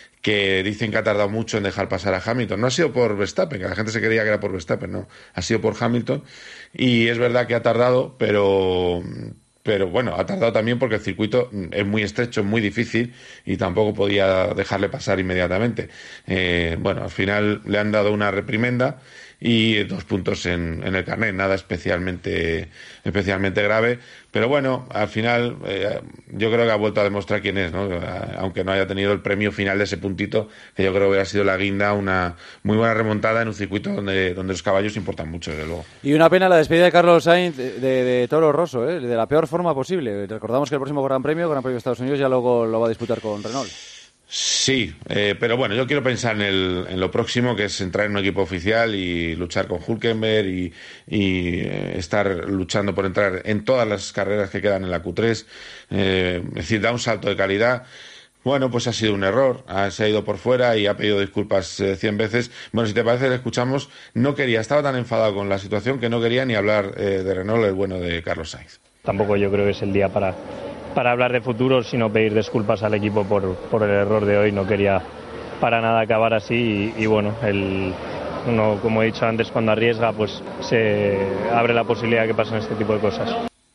que dicen que ha tardado mucho en dejar pasar a Hamilton. No ha sido por Verstappen, que la gente se creía que era por Verstappen, no, ha sido por Hamilton, y es verdad que ha tardado, pero pero bueno, ha tardado también porque el circuito es muy estrecho, es muy difícil, y tampoco podía dejarle pasar inmediatamente. Eh, bueno, al final le han dado una reprimenda y dos puntos en, en el carnet, nada especialmente especialmente grave, pero bueno, al final eh, yo creo que ha vuelto a demostrar quién es, ¿no? Aunque no haya tenido el premio final de ese puntito, que yo creo que hubiera sido la guinda, una muy buena remontada en un circuito donde, donde los caballos importan mucho, desde luego. Y una pena la despedida de Carlos Sainz de, de, de Toro Rosso, ¿eh? De la peor forma posible. Recordamos que el próximo Gran Premio, Gran Premio de Estados Unidos, ya luego lo va a disputar con Renault. Sí, eh, pero bueno, yo quiero pensar en, el, en lo próximo, que es entrar en un equipo oficial y luchar con Hülkenberg y, y eh, estar luchando por entrar en todas las carreras que quedan en la Q tres, eh, es decir, da un salto de calidad. Bueno, pues ha sido un error, ha, se ha ido por fuera y ha pedido disculpas eh, cien veces. Bueno, si te parece, le escuchamos. No quería, estaba tan enfadado con la situación que no quería ni hablar eh, de Renault, el bueno de Carlos Sainz. Tampoco yo creo que es el día para... para hablar de futuro, sino pedir disculpas al equipo por, por el error de hoy. No quería para nada acabar así, y, y bueno, el, uno, como he dicho antes, cuando arriesga, pues se abre la posibilidad de que pasen este tipo de cosas.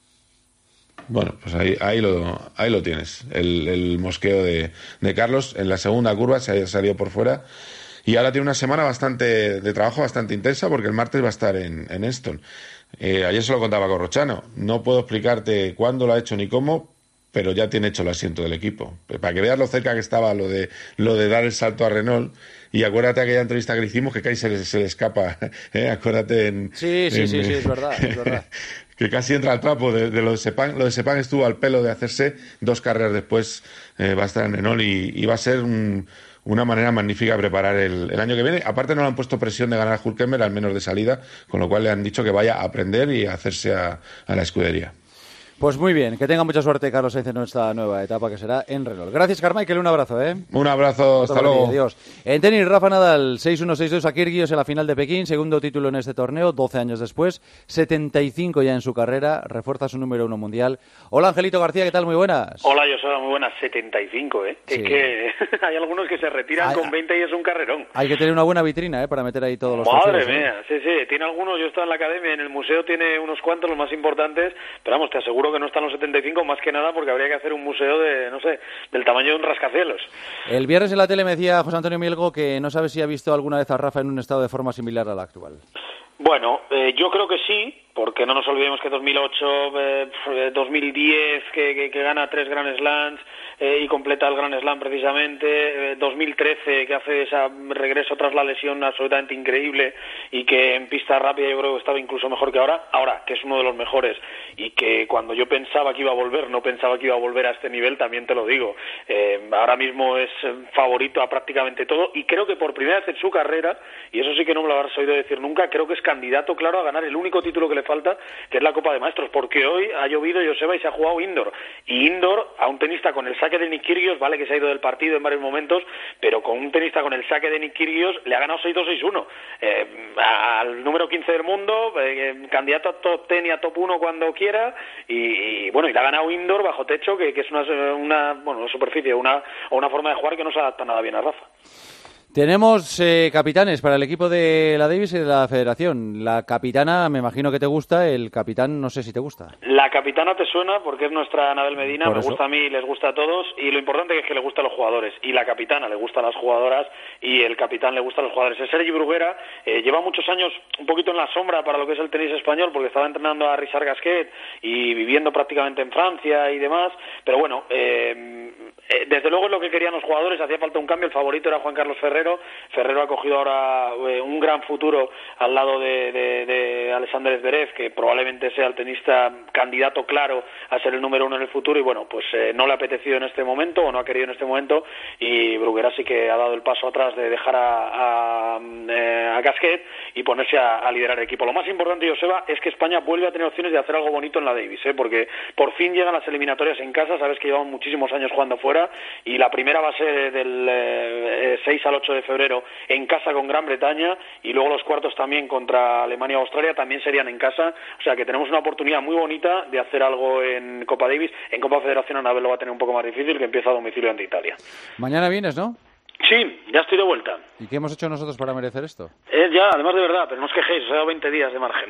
Bueno, pues ahí, ahí, lo, ahí lo tienes, el, el mosqueo de, de Carlos. En la segunda curva se ha salido por fuera, y ahora tiene una semana bastante de trabajo bastante intensa, porque el martes va a estar en, en Easton. Eh, ayer se lo contaba Corrochano, no puedo explicarte cuándo lo ha hecho ni cómo, pero ya tiene hecho el asiento del equipo. Para que veas lo cerca que estaba lo de lo de dar el salto a Renault. Y acuérdate aquella entrevista que le hicimos, que casi se le, se le escapa, ¿eh? Acuérdate en... Sí, sí, en, sí, sí, es verdad, es verdad. Que casi entra al trapo de, de lo de Sepang. Lo de Sepang estuvo al pelo de hacerse, dos carreras después eh, va a estar en Renault, y, y va a ser un, una manera magnífica de preparar el, el año que viene. Aparte no le han puesto presión de ganar a Hülkenberg, al menos de salida, con lo cual le han dicho que vaya a aprender y a hacerse a, a la escudería. Pues muy bien, que tenga mucha suerte Carlos Sainz en nuestra nueva etapa que será en Renault. Gracias, Carmichael, un abrazo, ¿eh? Un abrazo, hasta luego. Adiós. En tenis, Rafa Nadal, seis uno seis dos a Kyrgios en la final de Pekín, segundo título en este torneo, doce años después, setenta y cinco ya en su carrera, refuerza su número uno mundial. Hola, Angelito García, ¿qué tal? Muy buenas. Hola, yo soy muy buenas, setenta y cinco, ¿eh? Sí. Es que hay algunos que se retiran hay, con veinte y es un carrerón. Hay que tener una buena vitrina, ¿eh? Para meter ahí todos los Madre trofeos, mía, ¿eh? sí, sí, tiene algunos, yo he estado en la academia, en el museo tiene unos cuantos, los más importantes, pero vamos, te aseguro que no están los setenta y cinco, más que nada porque habría que hacer un museo de, no sé, del tamaño de un rascacielos. El viernes en la tele me decía José Antonio Mielgo que no sabe si ha visto alguna vez a Rafa en un estado de forma similar al actual. Bueno, eh, yo creo que sí, porque no nos olvidemos que dos mil ocho, eh, dos mil diez, que, que, que gana tres Grand Slams eh, y completa el Grand Slam precisamente, eh, dos mil trece, que hace ese regreso tras la lesión absolutamente increíble y que en pista rápida yo creo que estaba incluso mejor que ahora, ahora que es uno de los mejores y que cuando yo pensaba que iba a volver, no pensaba que iba a volver a este nivel, también te lo digo, eh, ahora mismo es favorito a prácticamente todo y creo que por primera vez en su carrera, y eso sí que no me lo habrás oído decir nunca, creo que es candidato claro a ganar el único título que le falta, que es la Copa de Maestros, porque hoy ha llovido, Joseba, y se ha jugado indoor. Y indoor, a un tenista con el saque de Nick Kyrgios, vale que se ha ido del partido en varios momentos, pero con un tenista con el saque de Nick Kyrgios le ha ganado seis dos seis uno. Eh, al número quince del mundo, eh, candidato a top diez y a top uno cuando quiera, y, y bueno, y le ha ganado indoor bajo techo, que, que es una, una bueno, superficie, una, o una forma de jugar que no se adapta nada bien a Rafa. Tenemos eh, capitanes para el equipo de la Davis y de la Federación. La capitana, me imagino que te gusta, el capitán no sé si te gusta. La capitana te suena porque es nuestra Anabel Medina, Por me eso. gusta a mí, les gusta a todos, y lo importante es que le gusta a los jugadores, y la capitana le gusta a las jugadoras, y el capitán le gusta a los jugadores. El Sergi Bruguera eh, lleva muchos años un poquito en la sombra para lo que es el tenis español, porque estaba entrenando a Richard Gasquet y viviendo prácticamente en Francia y demás, pero bueno, eh, eh, desde luego es lo que querían los jugadores, hacía falta un cambio, el favorito era Juan Carlos Ferrero. Ferrero ha cogido ahora eh, un gran futuro al lado de, de, de Alexander Zverev, que probablemente sea el tenista candidato claro a ser el número uno en el futuro, y bueno, pues eh, no le ha apetecido en este momento, o no ha querido en este momento, y Bruguera sí que ha dado el paso atrás de dejar a, a, eh, a Gasquet y ponerse a, a liderar el equipo. Lo más importante, Joseba, es que España vuelve a tener opciones de hacer algo bonito en la Davis, ¿eh? Porque por fin llegan las eliminatorias en casa, sabes que llevan muchísimos años jugando fuera, y la primera va a ser del eh, seis al ocho de febrero en casa con Gran Bretaña, y luego los cuartos también contra Alemania o Australia también serían en casa, o sea que tenemos una oportunidad muy bonita de hacer algo en Copa Davis. En Copa Federación Anabel lo va a tener un poco más difícil, que empieza a domicilio ante Italia. Mañana vienes, ¿no? Sí, ya estoy de vuelta. ¿Y qué hemos hecho nosotros para merecer esto? Eh, ya, además de verdad, pero no os quejéis, os he dado veinte días de margen.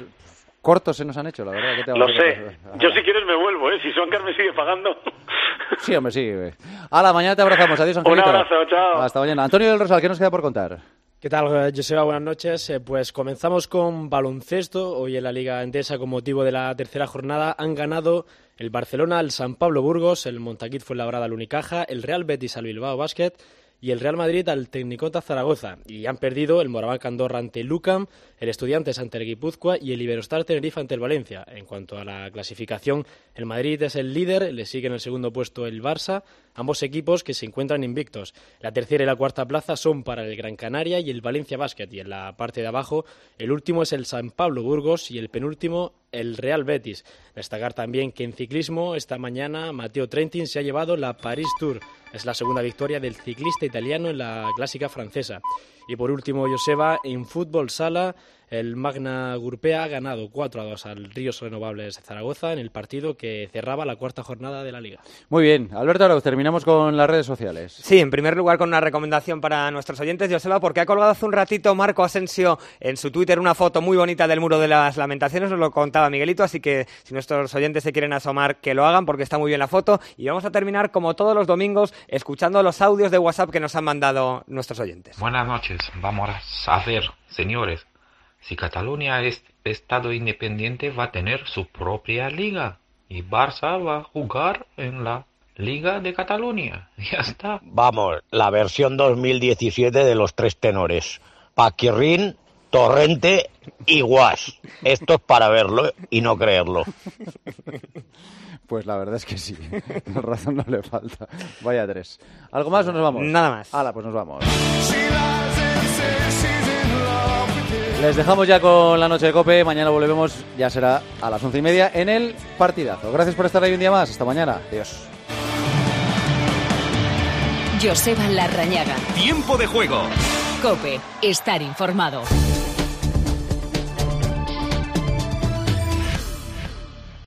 Cortos se nos han hecho, la verdad. ¿Qué te Lo va a sé. hacer? Yo si quieres me vuelvo, ¿eh? Si Suancar me sigue pagando. Sí, hombre, sí. Hala, mañana te abrazamos. Adiós, Angelito. Un abrazo, chao. Hasta mañana. Antonio del Rosal, ¿qué nos queda por contar? ¿Qué tal, Joseba? Buenas noches. Eh, pues comenzamos con baloncesto. Hoy en la Liga Endesa, con motivo de la tercera jornada, han ganado el Barcelona al San Pablo Burgos, el Montaquit Fuenlabrada al Unicaja, el Real Betis al Bilbao Basket y el Real Madrid al Tecnicota Zaragoza. Y han perdido el Morabanc Andorra ante el UCAM, el Estudiantes ante el Guipúzcoa y el Iberostar Tenerife ante el Valencia. En cuanto a la clasificación, el Madrid es el líder, le sigue en el segundo puesto el Barça, ambos equipos que se encuentran invictos. La tercera y la cuarta plaza son para el Gran Canaria y el Valencia Basket, y en la parte de abajo el último es el San Pablo Burgos y el penúltimo el Real Betis. Destacar también que en ciclismo esta mañana Matteo Trentin se ha llevado la Paris Tour. Es la segunda victoria del ciclista italiano en la clásica francesa. Y por último, Joseba, en fútbol sala, el Magna Gurpea ha ganado cuatro a dos al Ríos Renovables de Zaragoza en el partido que cerraba la cuarta jornada de la Liga. Muy bien. Alberto Arauz, terminamos con las redes sociales. Sí, en primer lugar con una recomendación para nuestros oyentes, Joseba, porque ha colgado hace un ratito Marco Asensio en su Twitter una foto muy bonita del Muro de las Lamentaciones, nos lo contaba Miguelito, así que si nuestros oyentes se quieren asomar, que lo hagan porque está muy bien la foto. Y vamos a terminar, como todos los domingos, escuchando los audios de WhatsApp que nos han mandado nuestros oyentes. Buenas noches. Vamos a ver, señores, si Cataluña es estado independiente va a tener su propia liga y Barça va a jugar en la Liga de Cataluña. Ya está. Vamos, la versión dos mil diecisiete de los tres tenores. Paquirrín, Torrente y Guas. Esto es para verlo y no creerlo. Pues la verdad es que sí, razón no le falta. Vaya tres. ¿Algo más o nos vamos? Nada más. Hala, pues nos vamos. Les dejamos ya con la noche de COPE. Mañana volvemos, ya será a las once y media en el partidazo. Gracias por estar ahí un día más. Hasta mañana. Adiós. Joseba Larrañaga. Tiempo de juego. COPE. Estar informado.